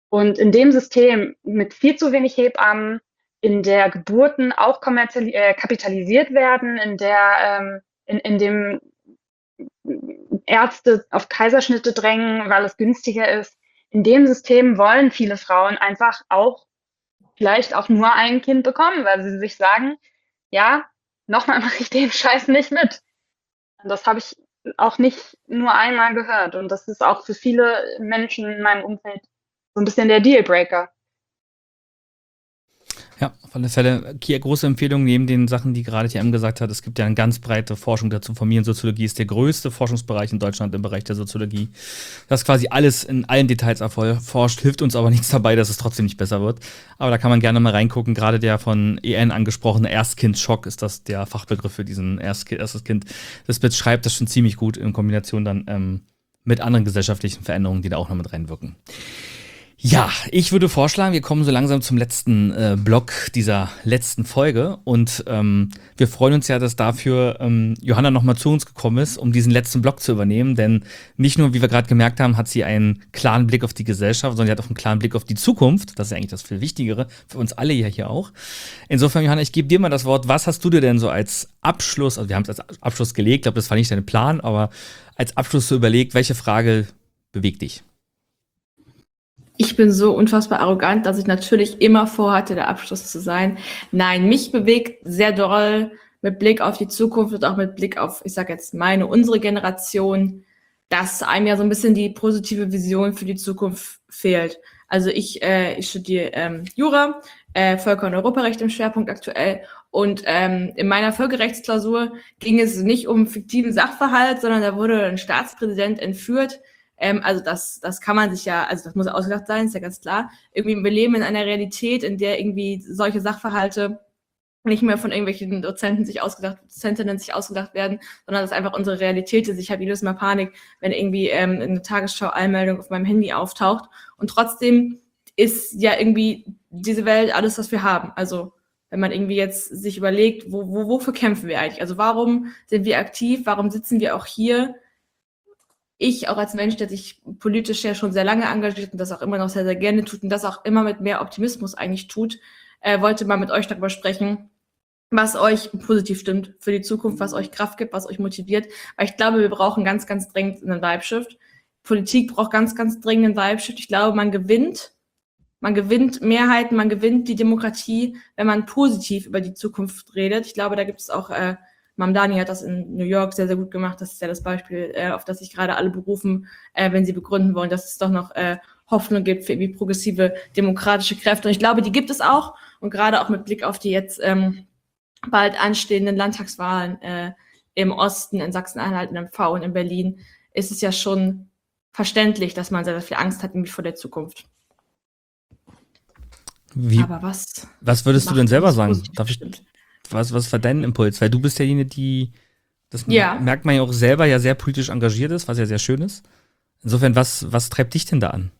Und in dem System mit viel zu wenig Hebammen, in der Geburten auch kommerziali äh, kapitalisiert werden, in der ähm, in, in dem Ärzte auf Kaiserschnitte drängen, weil es günstiger ist. In dem System wollen viele Frauen einfach auch vielleicht auch nur ein Kind bekommen, weil sie sich sagen, ja, nochmal mache ich den Scheiß nicht mit. Und das habe ich auch nicht nur einmal gehört. Und das ist auch für viele Menschen in meinem Umfeld so ein bisschen der Dealbreaker. Ja, auf alle Fälle. Kia, große Empfehlung neben den Sachen, die gerade T M gesagt hat. Es gibt ja eine ganz breite Forschung dazu. Familiensoziologie ist der größte Forschungsbereich in Deutschland im Bereich der Soziologie. Das quasi alles in allen Details erforscht, hilft uns aber nichts dabei, dass es trotzdem nicht besser wird. Aber da kann man gerne mal reingucken. Gerade der von E N angesprochene Erstkindsschock ist das der Fachbegriff für diesen Erstki- erstes Kind. Das beschreibt das schon ziemlich gut in Kombination dann ähm, mit anderen gesellschaftlichen Veränderungen, die da auch noch mit reinwirken. Ja, ich würde vorschlagen, wir kommen so langsam zum letzten äh, Block dieser letzten Folge und ähm, wir freuen uns ja, dass dafür ähm, Johanna nochmal zu uns gekommen ist, um diesen letzten Block zu übernehmen, denn nicht nur, wie wir gerade gemerkt haben, hat sie einen klaren Blick auf die Gesellschaft, sondern sie hat auch einen klaren Blick auf die Zukunft. Das ist ja eigentlich das viel Wichtigere, für uns alle ja hier auch. Insofern, Johanna, ich gebe dir mal das Wort. Was hast du dir denn so als Abschluss, also wir haben es als Abschluss gelegt, ich glaube, das war nicht dein Plan, aber als Abschluss so überlegt, welche Frage bewegt dich? Ich bin so unfassbar arrogant, dass ich natürlich immer vorhatte, der Abschluss zu sein. Nein, mich bewegt sehr doll mit Blick auf die Zukunft und auch mit Blick auf, ich sage jetzt meine, unsere Generation, dass einem ja so ein bisschen die positive Vision für die Zukunft fehlt. Also ich, äh, ich studiere ähm, Jura, äh, Völker- und Europarecht im Schwerpunkt aktuell und ähm, in meiner Völkerrechtsklausur ging es nicht um fiktiven Sachverhalt, sondern da wurde ein Staatspräsident entführt. Ähm, also das, das kann man sich ja, also das muss ausgedacht sein, ist ja ganz klar. Irgendwie, wir leben in einer Realität, in der irgendwie solche Sachverhalte nicht mehr von irgendwelchen Dozenten sich ausgedacht, Dozentinnen sich ausgedacht werden, sondern das ist einfach unsere Realität ist. Ich habe jedes Mal Panik, wenn irgendwie ähm, eine Tagesschau-Einmeldung auf meinem Handy auftaucht. Und trotzdem ist ja irgendwie diese Welt alles, was wir haben. Also wenn man irgendwie jetzt sich überlegt, wo, wo, wofür kämpfen wir eigentlich? Also warum sind wir aktiv? Warum sitzen wir auch hier? Ich auch als Mensch, der sich politisch ja schon sehr lange engagiert und das auch immer noch sehr, sehr gerne tut und das auch immer mit mehr Optimismus eigentlich tut, äh, wollte mal mit euch darüber sprechen, was euch positiv stimmt für die Zukunft, was euch Kraft gibt, was euch motiviert. Weil ich glaube, wir brauchen ganz, ganz dringend einen Vibe-Shift. Politik braucht ganz, ganz dringend einen Vibe-Shift. Ich glaube, man gewinnt, man gewinnt Mehrheiten, man gewinnt die Demokratie, wenn man positiv über die Zukunft redet. Ich glaube, da gibt es auch äh, Mamdani hat das in New York sehr, sehr gut gemacht. Das ist ja das Beispiel, äh, auf das sich gerade alle berufen, äh, wenn sie begründen wollen, dass es doch noch äh, Hoffnung gibt für irgendwie progressive demokratische Kräfte. Und ich glaube, die gibt es auch. Und gerade auch mit Blick auf die jetzt ähm, bald anstehenden Landtagswahlen äh, im Osten, in Sachsen-Anhalt, in M V und in Berlin, ist es ja schon verständlich, dass man sehr, sehr viel Angst hat irgendwie vor der Zukunft. Wie, Aber was? Was würdest du macht denn selber uns sagen? positiv Darf ich, bestimmt? was, was war dein Impuls? Weil du bist ja jene, die, das Ja. merkt man ja auch selber, ja sehr politisch engagiert ist, was ja sehr schön ist. Insofern, was, was treibt dich denn da an?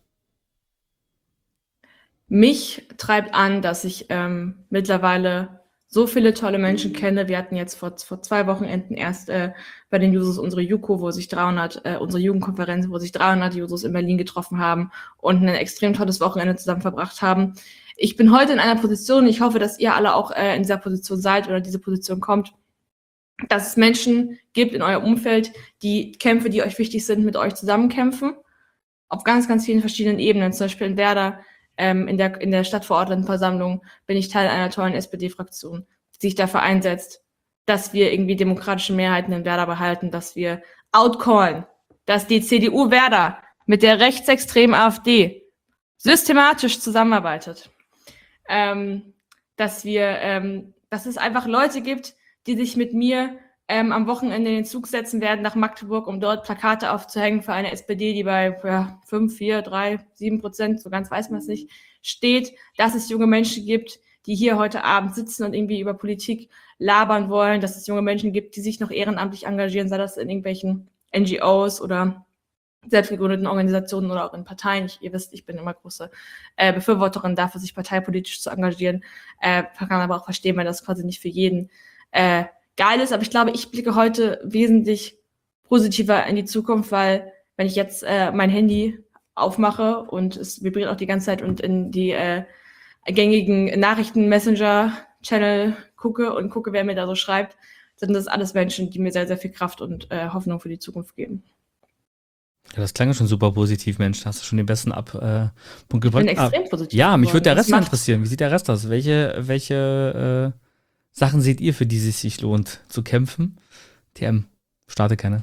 Mich treibt an, dass ich ähm, mittlerweile so viele tolle Menschen kenne. Wir hatten jetzt vor, vor zwei Wochenenden erst äh, bei den Jusos unsere JUKO, wo sich dreihundert, äh, unsere Jugendkonferenz, wo sich dreihundert Jusos in Berlin getroffen haben und ein extrem tolles Wochenende zusammen verbracht haben. Ich bin heute in einer Position, ich hoffe, dass ihr alle auch äh, in dieser Position seid oder diese Position kommt, dass es Menschen gibt in eurem Umfeld, die Kämpfe, die euch wichtig sind, mit euch zusammenkämpfen. Auf ganz, ganz vielen verschiedenen Ebenen. Zum Beispiel in Werder, ähm, in der, in der Stadtverordnetenversammlung bin ich Teil einer tollen S P D-Fraktion, die sich dafür einsetzt, dass wir irgendwie demokratische Mehrheiten in Werder behalten, dass wir outcallen, dass die C D U Werder mit der rechtsextremen AfD systematisch zusammenarbeitet. Ähm, dass wir, ähm, dass es einfach Leute gibt, die sich mit mir ähm, am Wochenende in den Zug setzen werden nach Magdeburg, um dort Plakate aufzuhängen für eine S P D, die bei ja, fünf, vier, drei, sieben Prozent, so ganz weiß man es nicht, steht, dass es junge Menschen gibt, die hier heute Abend sitzen und irgendwie über Politik labern wollen, dass es junge Menschen gibt, die sich noch ehrenamtlich engagieren, sei das in irgendwelchen N G Os oder selbstgegründeten Organisationen oder auch in Parteien. Ich, ihr wisst, ich bin immer große äh, Befürworterin dafür, sich parteipolitisch zu engagieren. Äh, kann aber auch verstehen, wenn das quasi nicht für jeden äh, geil ist. Aber ich glaube, ich blicke heute wesentlich positiver in die Zukunft, weil wenn ich jetzt äh, mein Handy aufmache und es vibriert auch die ganze Zeit und in die äh, gängigen Nachrichten-Messenger-Channel gucke und gucke, wer mir da so schreibt, sind das alles Menschen, die mir sehr, sehr viel Kraft und äh, Hoffnung für die Zukunft geben. Ja, das klang ja schon super positiv, Mensch. Da hast du schon den besten Ab, äh, Punkt Ich bin gebracht. extrem positiv Ja, mich geworden. würde der Das Rest macht- interessieren. Wie sieht der Rest aus? Welche, welche äh, Sachen seht ihr, für die es sich lohnt zu kämpfen? T M, starte keine.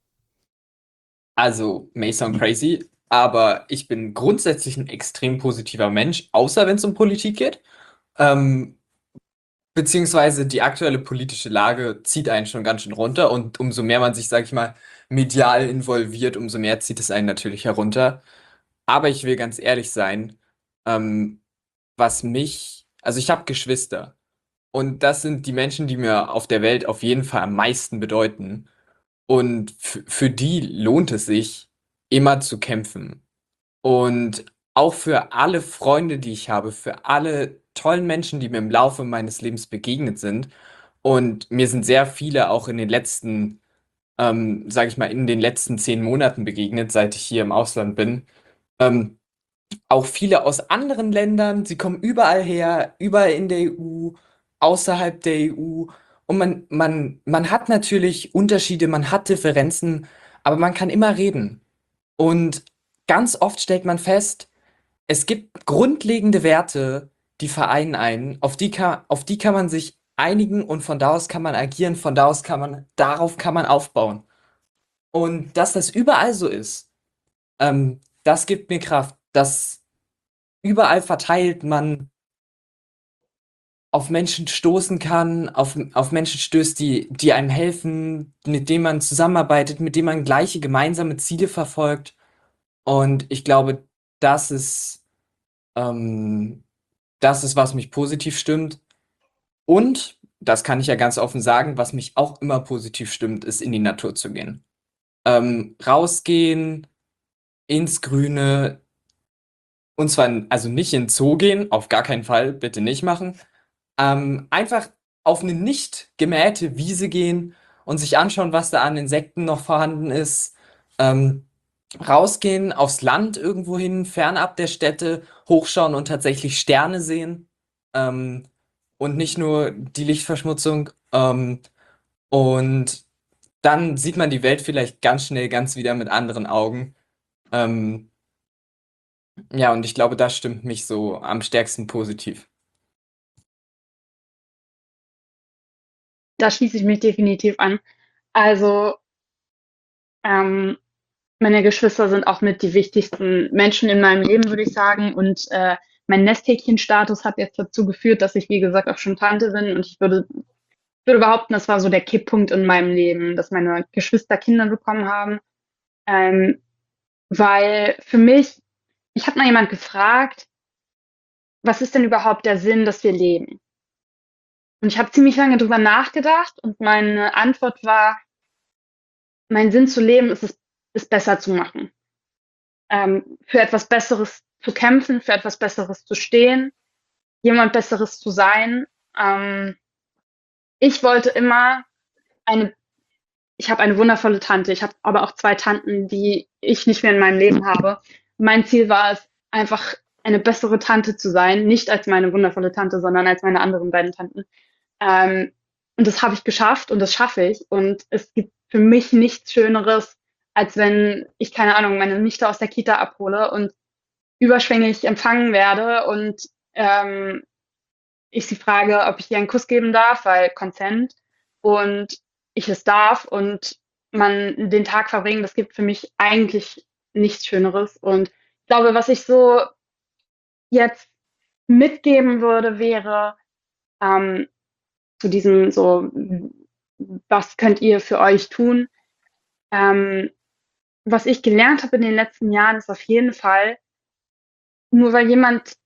Also, may sound crazy, aber ich bin grundsätzlich ein extrem positiver Mensch, außer wenn es um Politik geht. Ähm, beziehungsweise die aktuelle politische Lage zieht einen schon ganz schön runter und umso mehr man sich, sag ich mal, medial involviert, umso mehr zieht es einen natürlich herunter. Aber ich will ganz ehrlich sein, ähm, was mich, also ich habe Geschwister und das sind die Menschen, die mir auf der Welt auf jeden Fall am meisten bedeuten. Und f- für die lohnt es sich, immer zu kämpfen. Und auch für alle Freunde, die ich habe, für alle tollen Menschen, die mir im Laufe meines Lebens begegnet sind. Und mir sind sehr viele auch in den letzten, ähm, sage ich mal, in den letzten zehn Monaten begegnet, seit ich hier im Ausland bin. Ähm, auch viele aus anderen Ländern, sie kommen überall her, überall in der E U, außerhalb der E U. Und man, man, man hat natürlich Unterschiede, man hat Differenzen, aber man kann immer reden. Und ganz oft stellt man fest, es gibt grundlegende Werte, die vereinen einen, auf die kann, auf die kann man sich einigen und von da aus kann man agieren, von da aus kann man, darauf kann man aufbauen. Und dass das überall so ist, ähm, das gibt mir Kraft, dass überall verteilt man auf Menschen stoßen kann, auf, auf Menschen stößt, die, die einem helfen, mit denen man zusammenarbeitet, mit denen man gleiche gemeinsame Ziele verfolgt. Und ich glaube, das ist, ähm, das ist, was mich positiv stimmt. Und, das kann ich ja ganz offen sagen, was mich auch immer positiv stimmt, ist in die Natur zu gehen. Ähm, rausgehen, ins Grüne, und zwar also nicht in den Zoo gehen, auf gar keinen Fall, bitte nicht machen. Ähm, einfach auf eine nicht gemähte Wiese gehen und sich anschauen, was da an Insekten noch vorhanden ist. Ähm, rausgehen aufs Land irgendwo hin, fernab der Städte, hochschauen und tatsächlich Sterne sehen. Ähm, und nicht nur die Lichtverschmutzung. Ähm, und dann sieht man die Welt vielleicht ganz schnell ganz wieder mit anderen Augen. Ähm, ja, und ich glaube, das stimmt mich so am stärksten positiv. Da schließe ich mich definitiv an. Also, ähm, meine Geschwister sind auch mit die wichtigsten Menschen in meinem Leben, würde ich sagen. Und äh, mein Nesthäkchen-Status hat jetzt dazu geführt, dass ich, wie gesagt, auch schon Tante bin. Und ich würde, würde behaupten, das war so der Kipppunkt in meinem Leben, dass meine Geschwister Kinder bekommen haben. Ähm, weil für mich, ich habe mal jemand gefragt, was ist denn überhaupt der Sinn, dass wir leben? Und ich habe ziemlich lange drüber nachgedacht und meine Antwort war, mein Sinn zu leben ist es, ist besser zu machen. Ähm, für etwas Besseres zu kämpfen, für etwas Besseres zu stehen, jemand Besseres zu sein. Ähm, ich wollte immer eine, ich habe eine wundervolle Tante, ich habe aber auch zwei Tanten, die ich nicht mehr in meinem Leben habe. Mein Ziel war es, einfach eine bessere Tante zu sein, nicht als meine wundervolle Tante, sondern als meine anderen beiden Tanten. Ähm, und das habe ich geschafft und das schaffe ich. Und es gibt für mich nichts Schöneres, als wenn ich, keine Ahnung, meine Nichte aus der Kita abhole und überschwänglich empfangen werde und ähm, ich sie frage, ob ich ihr einen Kuss geben darf, weil Consent, und ich es darf und man den Tag verbringen, das gibt für mich eigentlich nichts Schöneres. Und ich glaube, was ich so jetzt mitgeben würde, wäre ähm, zu diesem so, was könnt ihr für euch tun? Ähm, was ich gelernt habe in den letzten Jahren, ist auf jeden Fall, nur weil jemand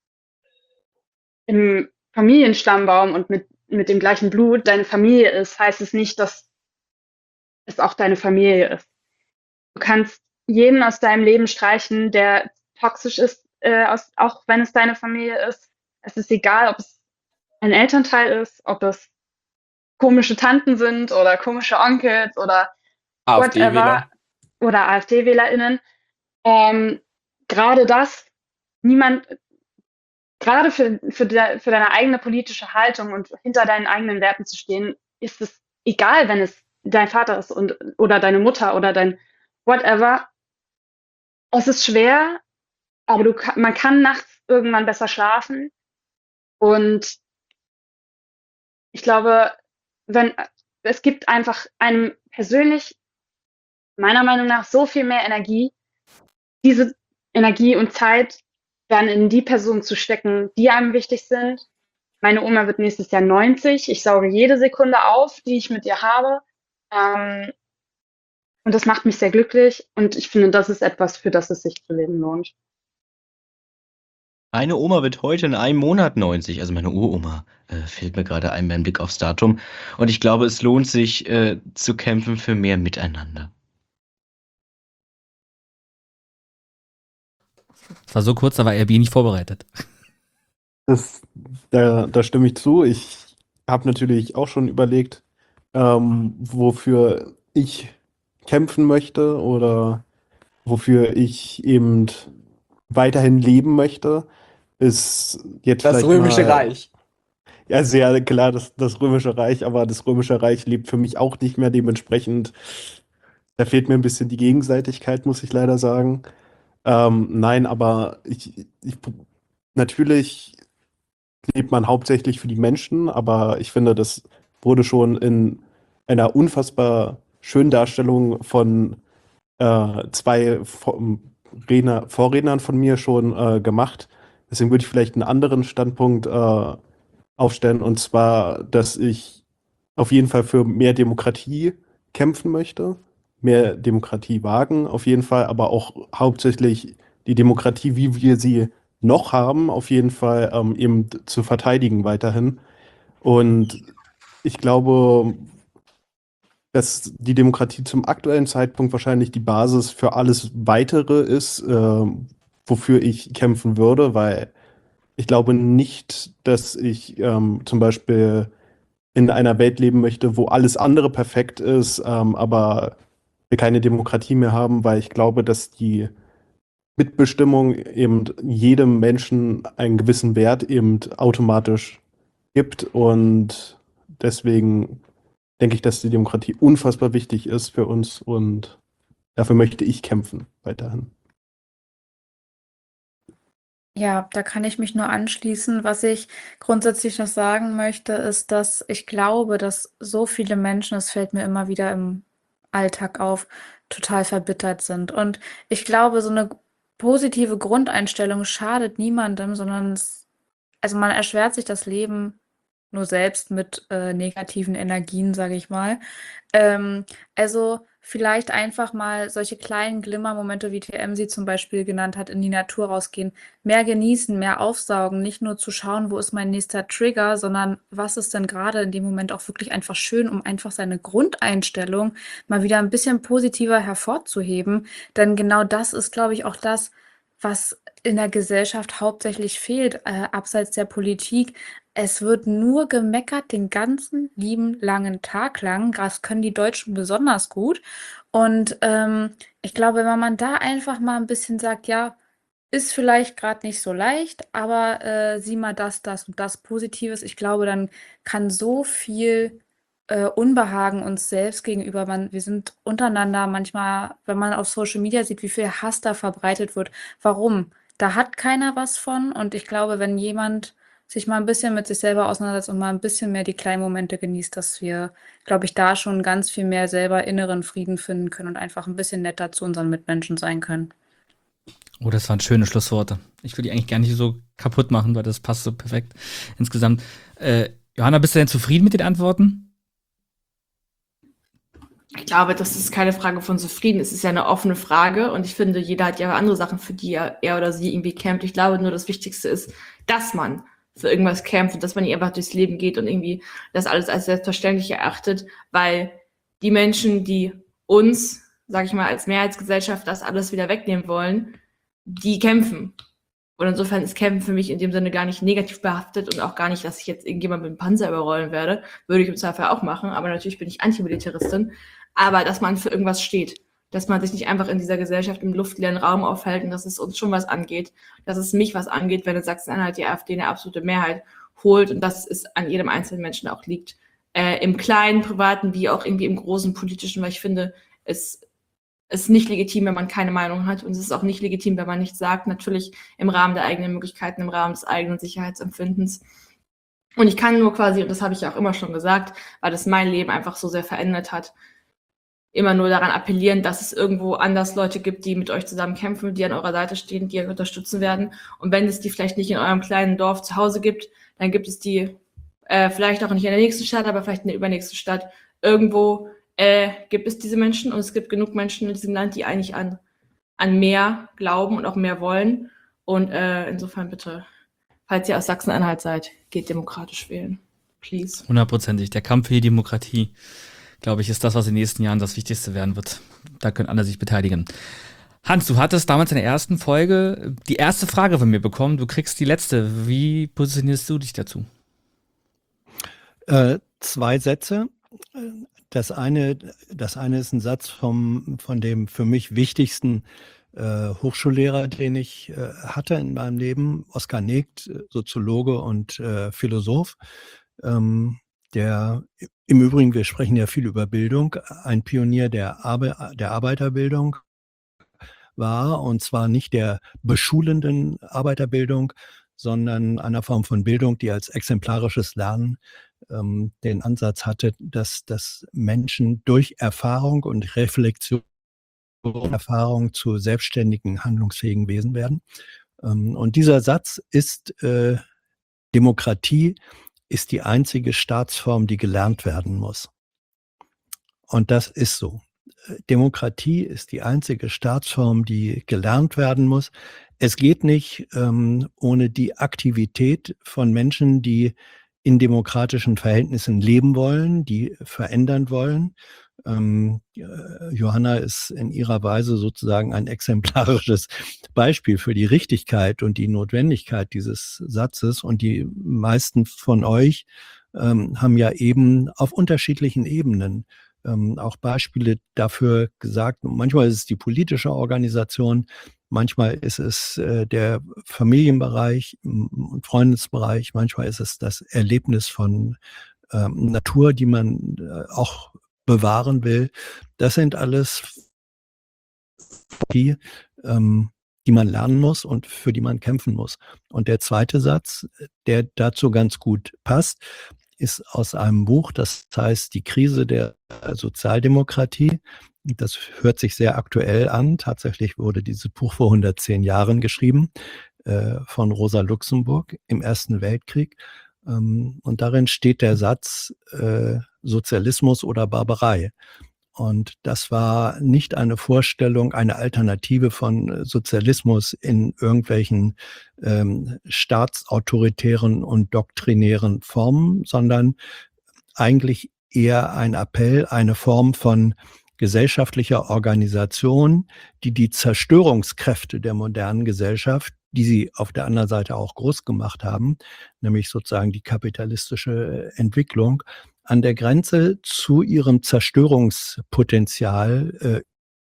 im Familienstammbaum und mit, mit dem gleichen Blut deine Familie ist, heißt es nicht, dass es auch deine Familie ist. Du kannst jeden aus deinem Leben streichen, der toxisch ist, äh, aus, auch wenn es deine Familie ist. Es ist egal, ob es ein Elternteil ist, ob es komische Tanten sind oder komische Onkels oder whatever AfD-Wähler. oder AfD-WählerInnen. Ähm, gerade das, niemand, gerade für, für, de, für deine eigene politische Haltung und hinter deinen eigenen Werten zu stehen, ist es egal, wenn es dein Vater ist und, oder deine Mutter oder dein whatever. Es ist schwer, aber du, man kann nachts irgendwann besser schlafen. Und ich glaube, wenn es gibt einfach einem persönlich, meiner Meinung nach, so viel mehr Energie, diese Energie und Zeit dann in die Personen zu stecken, die einem wichtig sind. Meine Oma wird nächstes Jahr neunzig. Ich sauge jede Sekunde auf, die ich mit ihr habe. Ähm, und das macht mich sehr glücklich. Und ich finde, das ist etwas, für das es sich zu leben lohnt. Meine Oma wird heute in einem Monat neunzig, also meine Uroma, äh, fällt mir gerade ein beim Blick aufs Datum. Und ich glaube, es lohnt sich äh, zu kämpfen für mehr Miteinander. Das war so kurz, da war R B nicht vorbereitet. Das, da, da stimme ich zu. Ich habe natürlich auch schon überlegt, ähm, wofür ich kämpfen möchte oder wofür ich eben weiterhin leben möchte, ist jetzt Das vielleicht Römische mal, Reich. ja, sehr klar, das, das Römische Reich, aber das Römische Reich lebt für mich auch nicht mehr. Dementsprechend, da fehlt mir ein bisschen die Gegenseitigkeit, muss ich leider sagen. Ähm, nein, aber ich, ich, natürlich lebt man hauptsächlich für die Menschen, aber ich finde, das wurde schon in einer unfassbar schönen Darstellung von äh, zwei Vor Redner, Vorrednern von mir schon äh, gemacht. Deswegen würde ich vielleicht einen anderen Standpunkt äh, aufstellen, und zwar, dass ich auf jeden Fall für mehr Demokratie kämpfen möchte, mehr Demokratie wagen, auf jeden Fall, aber auch hauptsächlich die Demokratie, wie wir sie noch haben, auf jeden Fall ähm, eben zu verteidigen weiterhin. Und ich glaube, dass die Demokratie zum aktuellen Zeitpunkt wahrscheinlich die Basis für alles Weitere ist, äh, wofür ich kämpfen würde, weil ich glaube nicht, dass ich ähm, zum Beispiel in einer Welt leben möchte, wo alles andere perfekt ist, ähm, aber wir keine Demokratie mehr haben, weil ich glaube, dass die Mitbestimmung eben jedem Menschen einen gewissen Wert eben automatisch gibt, und deswegen denke ich, dass die Demokratie unfassbar wichtig ist für uns, und dafür möchte ich kämpfen weiterhin. Ja, da kann ich mich nur anschließen. Was ich grundsätzlich noch sagen möchte, ist, dass ich glaube, dass so viele Menschen, es fällt mir immer wieder im Alltag auf, total verbittert sind. Und ich glaube, so eine positive Grundeinstellung schadet niemandem, sondern es, also man erschwert sich das Leben nur selbst mit äh, negativen Energien, sage ich mal. Ähm, also vielleicht einfach mal solche kleinen Glimmermomente, wie T M sie zum Beispiel genannt hat, in die Natur rausgehen, mehr genießen, mehr aufsaugen, nicht nur zu schauen, wo ist mein nächster Trigger, sondern was ist denn gerade in dem Moment auch wirklich einfach schön, um einfach seine Grundeinstellung mal wieder ein bisschen positiver hervorzuheben. Denn genau das ist, glaube ich, auch das, was in der Gesellschaft hauptsächlich fehlt, äh, abseits der Politik. Es wird nur gemeckert den ganzen lieben langen Tag lang. Das können die Deutschen besonders gut. Und ähm, ich glaube, wenn man da einfach mal ein bisschen sagt, ja, ist vielleicht gerade nicht so leicht, aber äh, sieh mal das, das und das Positives. Ich glaube, dann kann so viel äh, Unbehagen uns selbst gegenüber, man, wir sind untereinander manchmal, wenn man auf Social Media sieht, wie viel Hass da verbreitet wird. Warum? Da hat keiner was von, und ich glaube, wenn jemand sich mal ein bisschen mit sich selber auseinandersetzt und mal ein bisschen mehr die kleinen Momente genießt, dass wir, glaube ich, da schon ganz viel mehr selber inneren Frieden finden können und einfach ein bisschen netter zu unseren Mitmenschen sein können. Oh, das waren schöne Schlussworte. Ich will die eigentlich gar nicht so kaputt machen, weil das passt so perfekt insgesamt. Äh, Johanna, bist du denn zufrieden mit den Antworten? Ich glaube, das ist keine Frage von zufrieden. Es ist ja eine offene Frage, und ich finde, jeder hat ja andere Sachen, für die er, er oder sie irgendwie kämpft. Ich glaube nur, das Wichtigste ist, dass man für irgendwas kämpft und dass man nicht einfach durchs Leben geht und irgendwie das alles als selbstverständlich erachtet, weil die Menschen, die uns, sag ich mal, als Mehrheitsgesellschaft das alles wieder wegnehmen wollen, die kämpfen. Und insofern ist Kämpfen für mich in dem Sinne gar nicht negativ behaftet und auch gar nicht, dass ich jetzt irgendjemand mit dem Panzer überrollen werde. Würde ich im Zweifel auch machen, aber natürlich bin ich Antimilitaristin. Aber dass man für irgendwas steht, dass man sich nicht einfach in dieser Gesellschaft im luftleeren Raum aufhält und dass es uns schon was angeht, dass es mich was angeht, wenn in Sachsen-Anhalt die AfD eine absolute Mehrheit holt und dass es an jedem einzelnen Menschen auch liegt. Äh, im kleinen, privaten, wie auch irgendwie im großen politischen, weil ich finde, es ist nicht legitim, wenn man keine Meinung hat und es ist auch nicht legitim, wenn man nichts sagt, natürlich im Rahmen der eigenen Möglichkeiten, im Rahmen des eigenen Sicherheitsempfindens. Und ich kann nur quasi, und das habe ich ja auch immer schon gesagt, weil das mein Leben einfach so sehr verändert hat, immer nur daran appellieren, dass es irgendwo anders Leute gibt, die mit euch zusammen kämpfen, die an eurer Seite stehen, die euch unterstützen werden. Und wenn es die vielleicht nicht in eurem kleinen Dorf zu Hause gibt, dann gibt es die äh, vielleicht auch nicht in der nächsten Stadt, aber vielleicht in der übernächsten Stadt. Irgendwo äh, gibt es diese Menschen und es gibt genug Menschen in diesem Land, die eigentlich an, an mehr glauben und auch mehr wollen. Und äh, insofern bitte, falls ihr aus Sachsen-Anhalt seid, geht demokratisch wählen. Please. Hundertprozentig. Der Kampf für die Demokratie, glaube ich, ist das, was in den nächsten Jahren das Wichtigste werden wird. Da können alle sich beteiligen. Hans, du hattest damals in der ersten Folge die erste Frage von mir bekommen. Du kriegst die letzte. Wie positionierst du dich dazu? Äh, zwei Sätze. Das eine, das eine ist ein Satz vom, von dem für mich wichtigsten äh, Hochschullehrer, den ich äh, hatte in meinem Leben, Oskar Negt, Soziologe und äh, Philosoph. Ähm, der im Übrigen, wir sprechen ja viel über Bildung, ein Pionier der, Arbe der Arbeiterbildung war, und zwar nicht der beschulenden Arbeiterbildung, sondern einer Form von Bildung, die als exemplarisches Lernen ähm, den Ansatz hatte, dass, dass Menschen durch Erfahrung und Reflexion Erfahrung zu selbstständigen, handlungsfähigen Wesen werden. Ähm, und dieser Satz ist, äh, Demokratie ist die einzige Staatsform, die gelernt werden muss. Und das ist so. Demokratie ist die einzige Staatsform, die gelernt werden muss. Es geht nicht ähm, ohne die Aktivität von Menschen, die in demokratischen Verhältnissen leben wollen, die verändern wollen. Ähm, Johanna ist in ihrer Weise sozusagen ein exemplarisches Beispiel für die Richtigkeit und die Notwendigkeit dieses Satzes. Und die meisten von euch ähm, haben ja eben auf unterschiedlichen Ebenen ähm, auch Beispiele dafür gesagt. Manchmal ist es die politische Organisation, manchmal ist es äh, der Familienbereich und Freundesbereich, manchmal ist es das Erlebnis von ähm, Natur, die man äh, auch bewahren will. Das sind alles die, ähm, die man lernen muss und für die man kämpfen muss. Und der zweite Satz, der dazu ganz gut passt, ist aus einem Buch, das heißt Die Krise der Sozialdemokratie. Das hört sich sehr aktuell an. Tatsächlich wurde dieses Buch vor hundertzehn Jahren geschrieben, äh, von Rosa Luxemburg im Ersten Weltkrieg. Ähm, und darin steht der Satz, äh, Sozialismus oder Barbarei. Und das war nicht eine Vorstellung, eine Alternative von Sozialismus in irgendwelchen ähm, staatsautoritären und doktrinären Formen, sondern eigentlich eher ein Appell, eine Form von gesellschaftlicher Organisation, die die Zerstörungskräfte der modernen Gesellschaft, die sie auf der anderen Seite auch groß gemacht haben, nämlich sozusagen die kapitalistische Entwicklung, an der Grenze zu ihrem Zerstörungspotenzial, äh,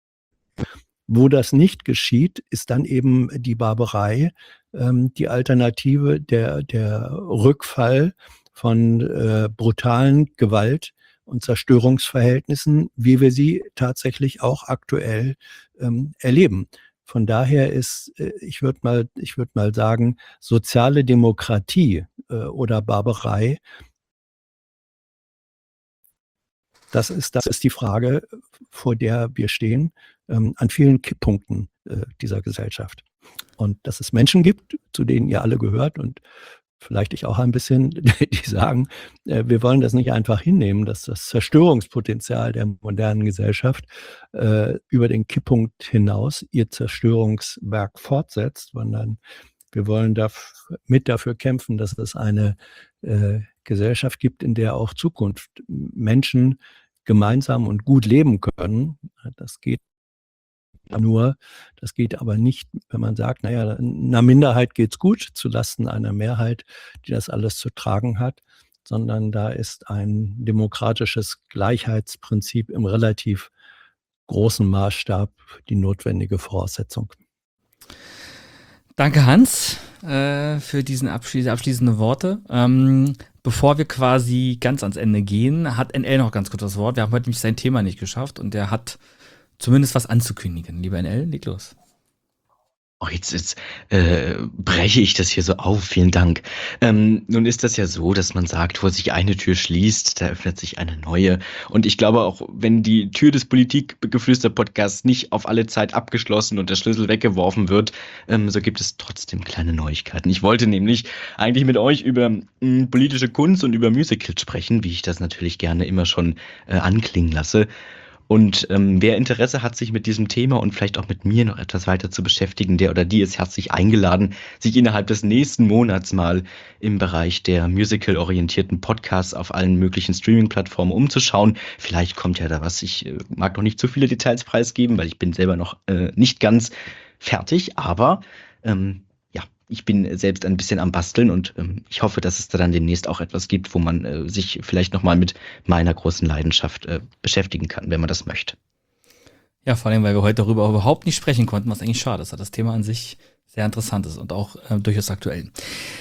wo das nicht geschieht, ist dann eben die Barbarei, ähm, die Alternative, der, der Rückfall von äh, brutalen Gewalt und Zerstörungsverhältnissen, wie wir sie tatsächlich auch aktuell ähm, erleben. Von daher ist, äh, ich würde mal, ich würde mal sagen, soziale Demokratie äh, oder Barbarei, Das ist, das ist die Frage, vor der wir stehen, ähm, an vielen Kipppunkten äh, dieser Gesellschaft. Und dass es Menschen gibt, zu denen ihr alle gehört und vielleicht ich auch ein bisschen, die sagen, äh, wir wollen das nicht einfach hinnehmen, dass das Zerstörungspotenzial der modernen Gesellschaft äh, über den Kipppunkt hinaus ihr Zerstörungswerk fortsetzt, sondern wir wollen daf- mit dafür kämpfen, dass es eine äh, Gesellschaft gibt, in der auch Zukunft Menschen gemeinsam und gut leben können. Das geht nur, das geht aber nicht, wenn man sagt, naja, einer Minderheit geht's gut, zulasten einer Mehrheit, die das alles zu tragen hat, sondern da ist ein demokratisches Gleichheitsprinzip im relativ großen Maßstab die notwendige Voraussetzung. Danke, Hans, äh, für diesen abschließ abschließende Worte. Ähm, bevor wir quasi ganz ans Ende gehen, hat N L noch ganz kurz das Wort. Wir haben heute nämlich sein Thema nicht geschafft und der hat zumindest was anzukündigen. Lieber N L, leg los. Oh, jetzt, jetzt äh, breche ich das hier so auf. Vielen Dank. Ähm, nun ist das ja so, dass man sagt, wo sich eine Tür schließt, da öffnet sich eine neue. Und ich glaube auch, wenn die Tür des Politikgeflüster-Podcasts nicht auf alle Zeit abgeschlossen und der Schlüssel weggeworfen wird, ähm, so gibt es trotzdem kleine Neuigkeiten. Ich wollte nämlich eigentlich mit euch über mh, politische Kunst und über Musicals sprechen, wie ich das natürlich gerne immer schon äh, anklingen lasse. Und ähm, wer Interesse hat, sich mit diesem Thema und vielleicht auch mit mir noch etwas weiter zu beschäftigen, der oder die ist herzlich eingeladen, sich innerhalb des nächsten Monats mal im Bereich der musical-orientierten Podcasts auf allen möglichen Streaming-Plattformen umzuschauen. Vielleicht kommt ja da was. Ich äh, mag noch nicht zu viele Details preisgeben, weil ich bin selber noch äh, nicht ganz fertig, aber ähm, ja, ich bin selbst ein bisschen am Basteln und ähm, ich hoffe, dass es da dann demnächst auch etwas gibt, wo man äh, sich vielleicht nochmal mit meiner großen Leidenschaft äh, beschäftigen kann, wenn man das möchte. Ja, vor allem, weil wir heute darüber überhaupt nicht sprechen konnten, was eigentlich schade ist, weil das Thema an sich sehr interessant ist und auch äh, durchaus aktuell.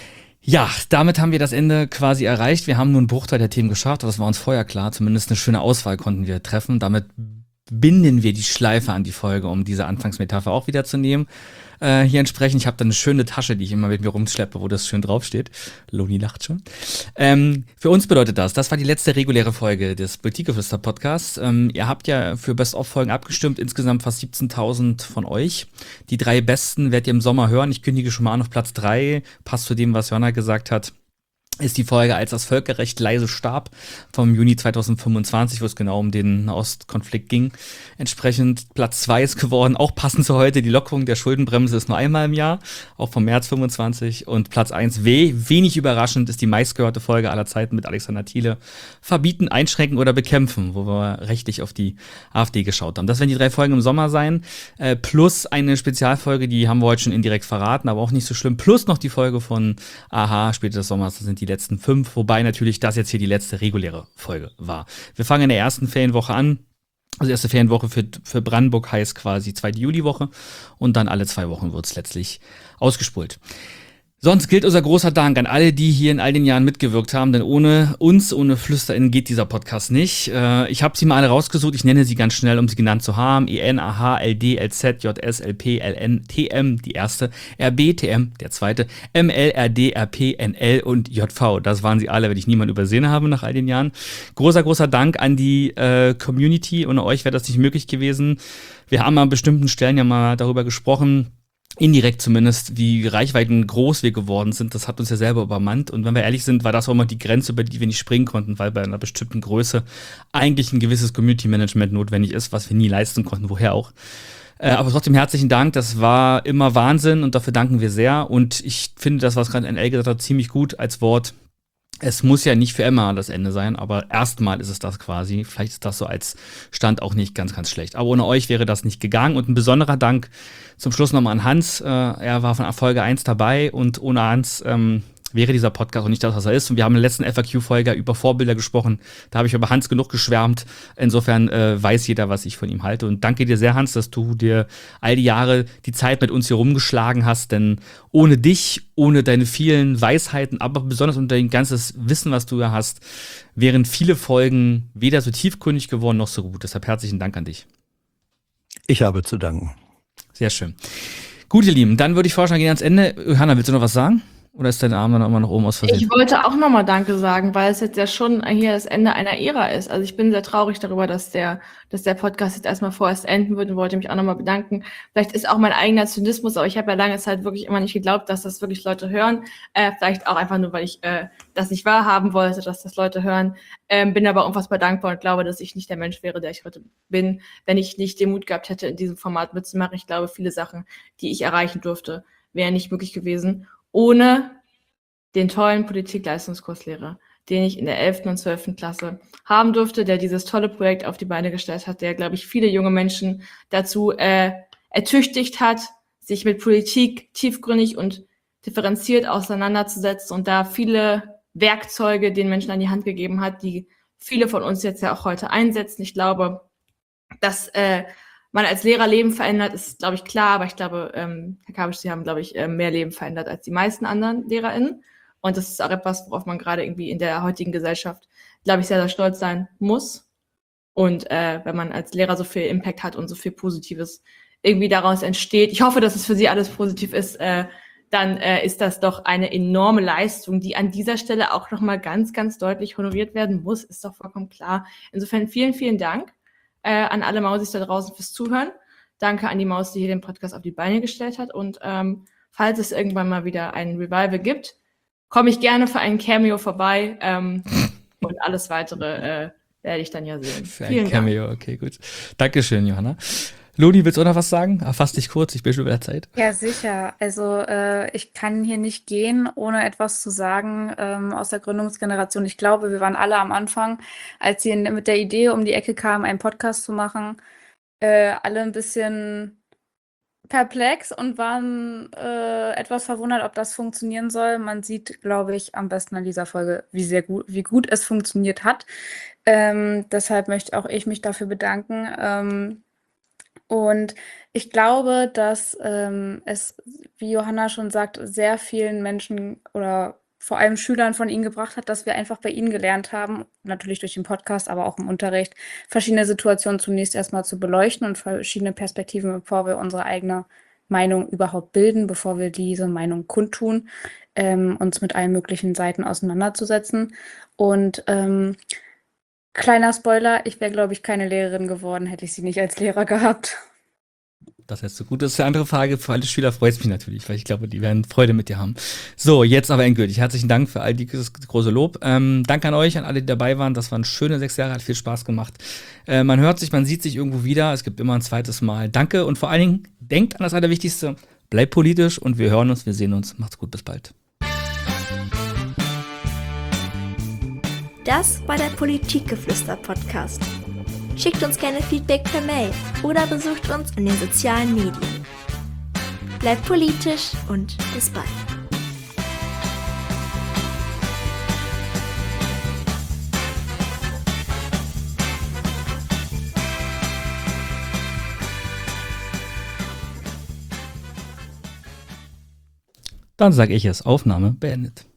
Ja, damit haben wir das Ende quasi erreicht. Wir haben nur einen Bruchteil der Themen geschafft, aber das war uns vorher klar. Zumindest eine schöne Auswahl konnten wir treffen. Damit binden wir die Schleife an die Folge, um diese Anfangsmetapher auch wieder zu nehmen. Äh, hier entsprechend, ich habe da eine schöne Tasche, die ich immer mit mir rumschleppe, wo das schön draufsteht. Loni lacht schon. Ähm, für uns bedeutet das, das war die letzte reguläre Folge des Politikgeflüster-Podcasts. Ähm, ihr habt ja für Best-of-Folgen abgestimmt, insgesamt fast siebzehntausend von euch. Die drei besten werdet ihr im Sommer hören. Ich kündige schon mal an auf Platz drei, passt zu dem, was Jonna gesagt hat. Ist die Folge Als das Völkerrecht leise starb vom Juni zweitausendfünfundzwanzig, wo es genau um den Ostkonflikt ging. Entsprechend Platz zwei ist geworden, auch passend zu heute, die Lockerung der Schuldenbremse ist nur einmal im Jahr, auch vom März fünfundzwanzig. Und Platz eins, we wenig überraschend, ist die meistgehörte Folge aller Zeiten mit Alexander Thiele. Verbieten, einschränken oder bekämpfen, wo wir rechtlich auf die AfD geschaut haben. Das werden die drei Folgen im Sommer sein, äh, plus eine Spezialfolge, die haben wir heute schon indirekt verraten, aber auch nicht so schlimm, plus noch die Folge von Aha, später des Sommers, das sind die letzten fünf, wobei natürlich das jetzt hier die letzte reguläre Folge war. Wir fangen in der ersten Ferienwoche an. Also erste Ferienwoche für, für Brandenburg heißt quasi zweite Juliwoche und dann alle zwei Wochen wird es letztlich ausgespult. Sonst gilt unser großer Dank an alle, die hier in all den Jahren mitgewirkt haben, denn ohne uns, ohne FlüsterInnen geht dieser Podcast nicht. Äh, ich habe sie mal alle rausgesucht, ich nenne sie ganz schnell, um sie genannt zu haben. E N, A H, L D, L Z, J S, L P, L N, T M, die erste, R B, T M, der zweite, M L, R D, R P, N L und J V. Das waren sie alle, wenn ich niemanden übersehen habe nach all den Jahren. Großer, großer Dank an die äh, Community. Ohne euch wäre das nicht möglich gewesen. Wir haben an bestimmten Stellen ja mal darüber gesprochen, indirekt zumindest, wie Reichweiten groß wir geworden sind. Das hat uns ja selber übermannt. Und wenn wir ehrlich sind, war das auch immer die Grenze, über die wir nicht springen konnten, weil bei einer bestimmten Größe eigentlich ein gewisses Community-Management notwendig ist, was wir nie leisten konnten, woher auch. Äh, aber trotzdem herzlichen Dank, das war immer Wahnsinn und dafür danken wir sehr. Und ich finde das, was gerade N L gesagt hat, ziemlich gut als Wort. Es muss ja nicht für immer das Ende sein, aber erstmal ist es das quasi. Vielleicht ist das so als Stand auch nicht ganz, ganz schlecht. Aber ohne euch wäre das nicht gegangen. Und ein besonderer Dank zum Schluss nochmal an Hans. Äh, er war von Folge eins dabei und ohne Hans ähm, wäre dieser Podcast auch nicht das, was er ist. Und wir haben in der letzten F A Q-Folge über Vorbilder gesprochen. Da habe ich über Hans genug geschwärmt. Insofern äh, weiß jeder, was ich von ihm halte. Und danke dir sehr, Hans, dass du dir all die Jahre die Zeit mit uns hier rumgeschlagen hast. Denn ohne dich, ohne deine vielen Weisheiten, aber besonders ohne dein ganzes Wissen, was du ja hast, wären viele Folgen weder so tiefgründig geworden noch so gut. Deshalb herzlichen Dank an dich. Ich habe zu danken. Sehr schön. Gut, ihr Lieben, dann würde ich vorschlagen, gehen ans Ende. Johanna, willst du noch was sagen? Oder ist dein Arm dann immer noch oben aus Versehen? Ich wollte auch nochmal Danke sagen, weil es jetzt ja schon hier das Ende einer Ära ist. Also ich bin sehr traurig darüber, dass der, dass der Podcast jetzt erstmal vorerst enden wird und wollte mich auch nochmal bedanken. Vielleicht ist auch mein eigener Zynismus, aber ich habe ja lange Zeit wirklich immer nicht geglaubt, dass das wirklich Leute hören. Äh, vielleicht auch einfach nur, weil ich äh, das nicht wahrhaben wollte, dass das Leute hören. Ähm, bin aber unfassbar dankbar und glaube, dass ich nicht der Mensch wäre, der ich heute bin, wenn ich nicht den Mut gehabt hätte, in diesem Format mitzumachen. Ich glaube, viele Sachen, die ich erreichen durfte, wären nicht möglich gewesen, ohne den tollen Politik-Leistungskurslehrer, den ich in der elften und zwölften Klasse haben durfte, der dieses tolle Projekt auf die Beine gestellt hat, der, glaube ich, viele junge Menschen dazu äh, ertüchtigt hat, sich mit Politik tiefgründig und differenziert auseinanderzusetzen und da viele Werkzeuge den Menschen an die Hand gegeben hat, die viele von uns jetzt ja auch heute einsetzen. Ich glaube, dass äh, man als Lehrer Leben verändert, ist, glaube ich, klar, aber ich glaube, ähm, Herr Kabisch, Sie haben, glaube ich, äh, mehr Leben verändert als die meisten anderen LehrerInnen. Und das ist auch etwas, worauf man gerade irgendwie in der heutigen Gesellschaft, glaube ich, sehr, sehr stolz sein muss. Und äh, wenn man als Lehrer so viel Impact hat und so viel Positives irgendwie daraus entsteht, ich hoffe, dass es für Sie alles positiv ist, äh, dann äh, ist das doch eine enorme Leistung, die an dieser Stelle auch nochmal ganz, ganz deutlich honoriert werden muss, ist doch vollkommen klar. Insofern vielen, vielen Dank äh, an alle Mausis da draußen fürs Zuhören. Danke an die Maus, die hier den Podcast auf die Beine gestellt hat. Und ähm, falls es irgendwann mal wieder ein Revival gibt, komme ich gerne für ein Cameo vorbei ähm, und alles Weitere äh, werde ich dann ja sehen. Für Vielen ein Cameo, Dank. Okay, gut. Dankeschön, Johanna. Loni, willst du auch noch was sagen? Fass dich kurz, ich bin schon wieder Zeit. Ja, sicher. Also äh, ich kann hier nicht gehen, ohne etwas zu sagen ähm, aus der Gründungsgeneration. Ich glaube, wir waren alle am Anfang, als sie in, mit der Idee um die Ecke kamen, einen Podcast zu machen, äh, alle ein bisschen perplex und waren äh, etwas verwundert, ob das funktionieren soll. Man sieht, glaube ich, am besten an dieser Folge, wie sehr gut, wie gut es funktioniert hat. Ähm, deshalb möchte auch ich mich dafür bedanken. Ähm, Und ich glaube, dass ähm, es, wie Johanna schon sagt, sehr vielen Menschen oder vor allem Schülern von Ihnen gebracht hat, dass wir einfach bei Ihnen gelernt haben, natürlich durch den Podcast, aber auch im Unterricht, verschiedene Situationen zunächst erstmal zu beleuchten und verschiedene Perspektiven, bevor wir unsere eigene Meinung überhaupt bilden, bevor wir diese Meinung kundtun, ähm, uns mit allen möglichen Seiten auseinanderzusetzen. Und ähm, kleiner Spoiler, ich wäre, glaube ich, keine Lehrerin geworden, hätte ich sie nicht als Lehrer gehabt. Das ist so gut. Das ist eine andere Frage. Für alle Schüler freut es mich natürlich, weil ich glaube, die werden Freude mit dir haben. So, jetzt aber endgültig. Herzlichen Dank für all dieses große Lob. Ähm, danke an euch, an alle, die dabei waren. Das waren schöne sechs Jahre, hat viel Spaß gemacht. Äh, man hört sich, man sieht sich irgendwo wieder. Es gibt immer ein zweites Mal. Danke und vor allen Dingen, denkt an das Allerwichtigste. Bleibt politisch und wir hören uns, wir sehen uns. Macht's gut, bis bald. Das war der Politikgeflüster-Podcast. Schickt uns gerne Feedback per Mail oder besucht uns in den sozialen Medien. Bleibt politisch und bis bald. Dann sage ich es. Aufnahme beendet.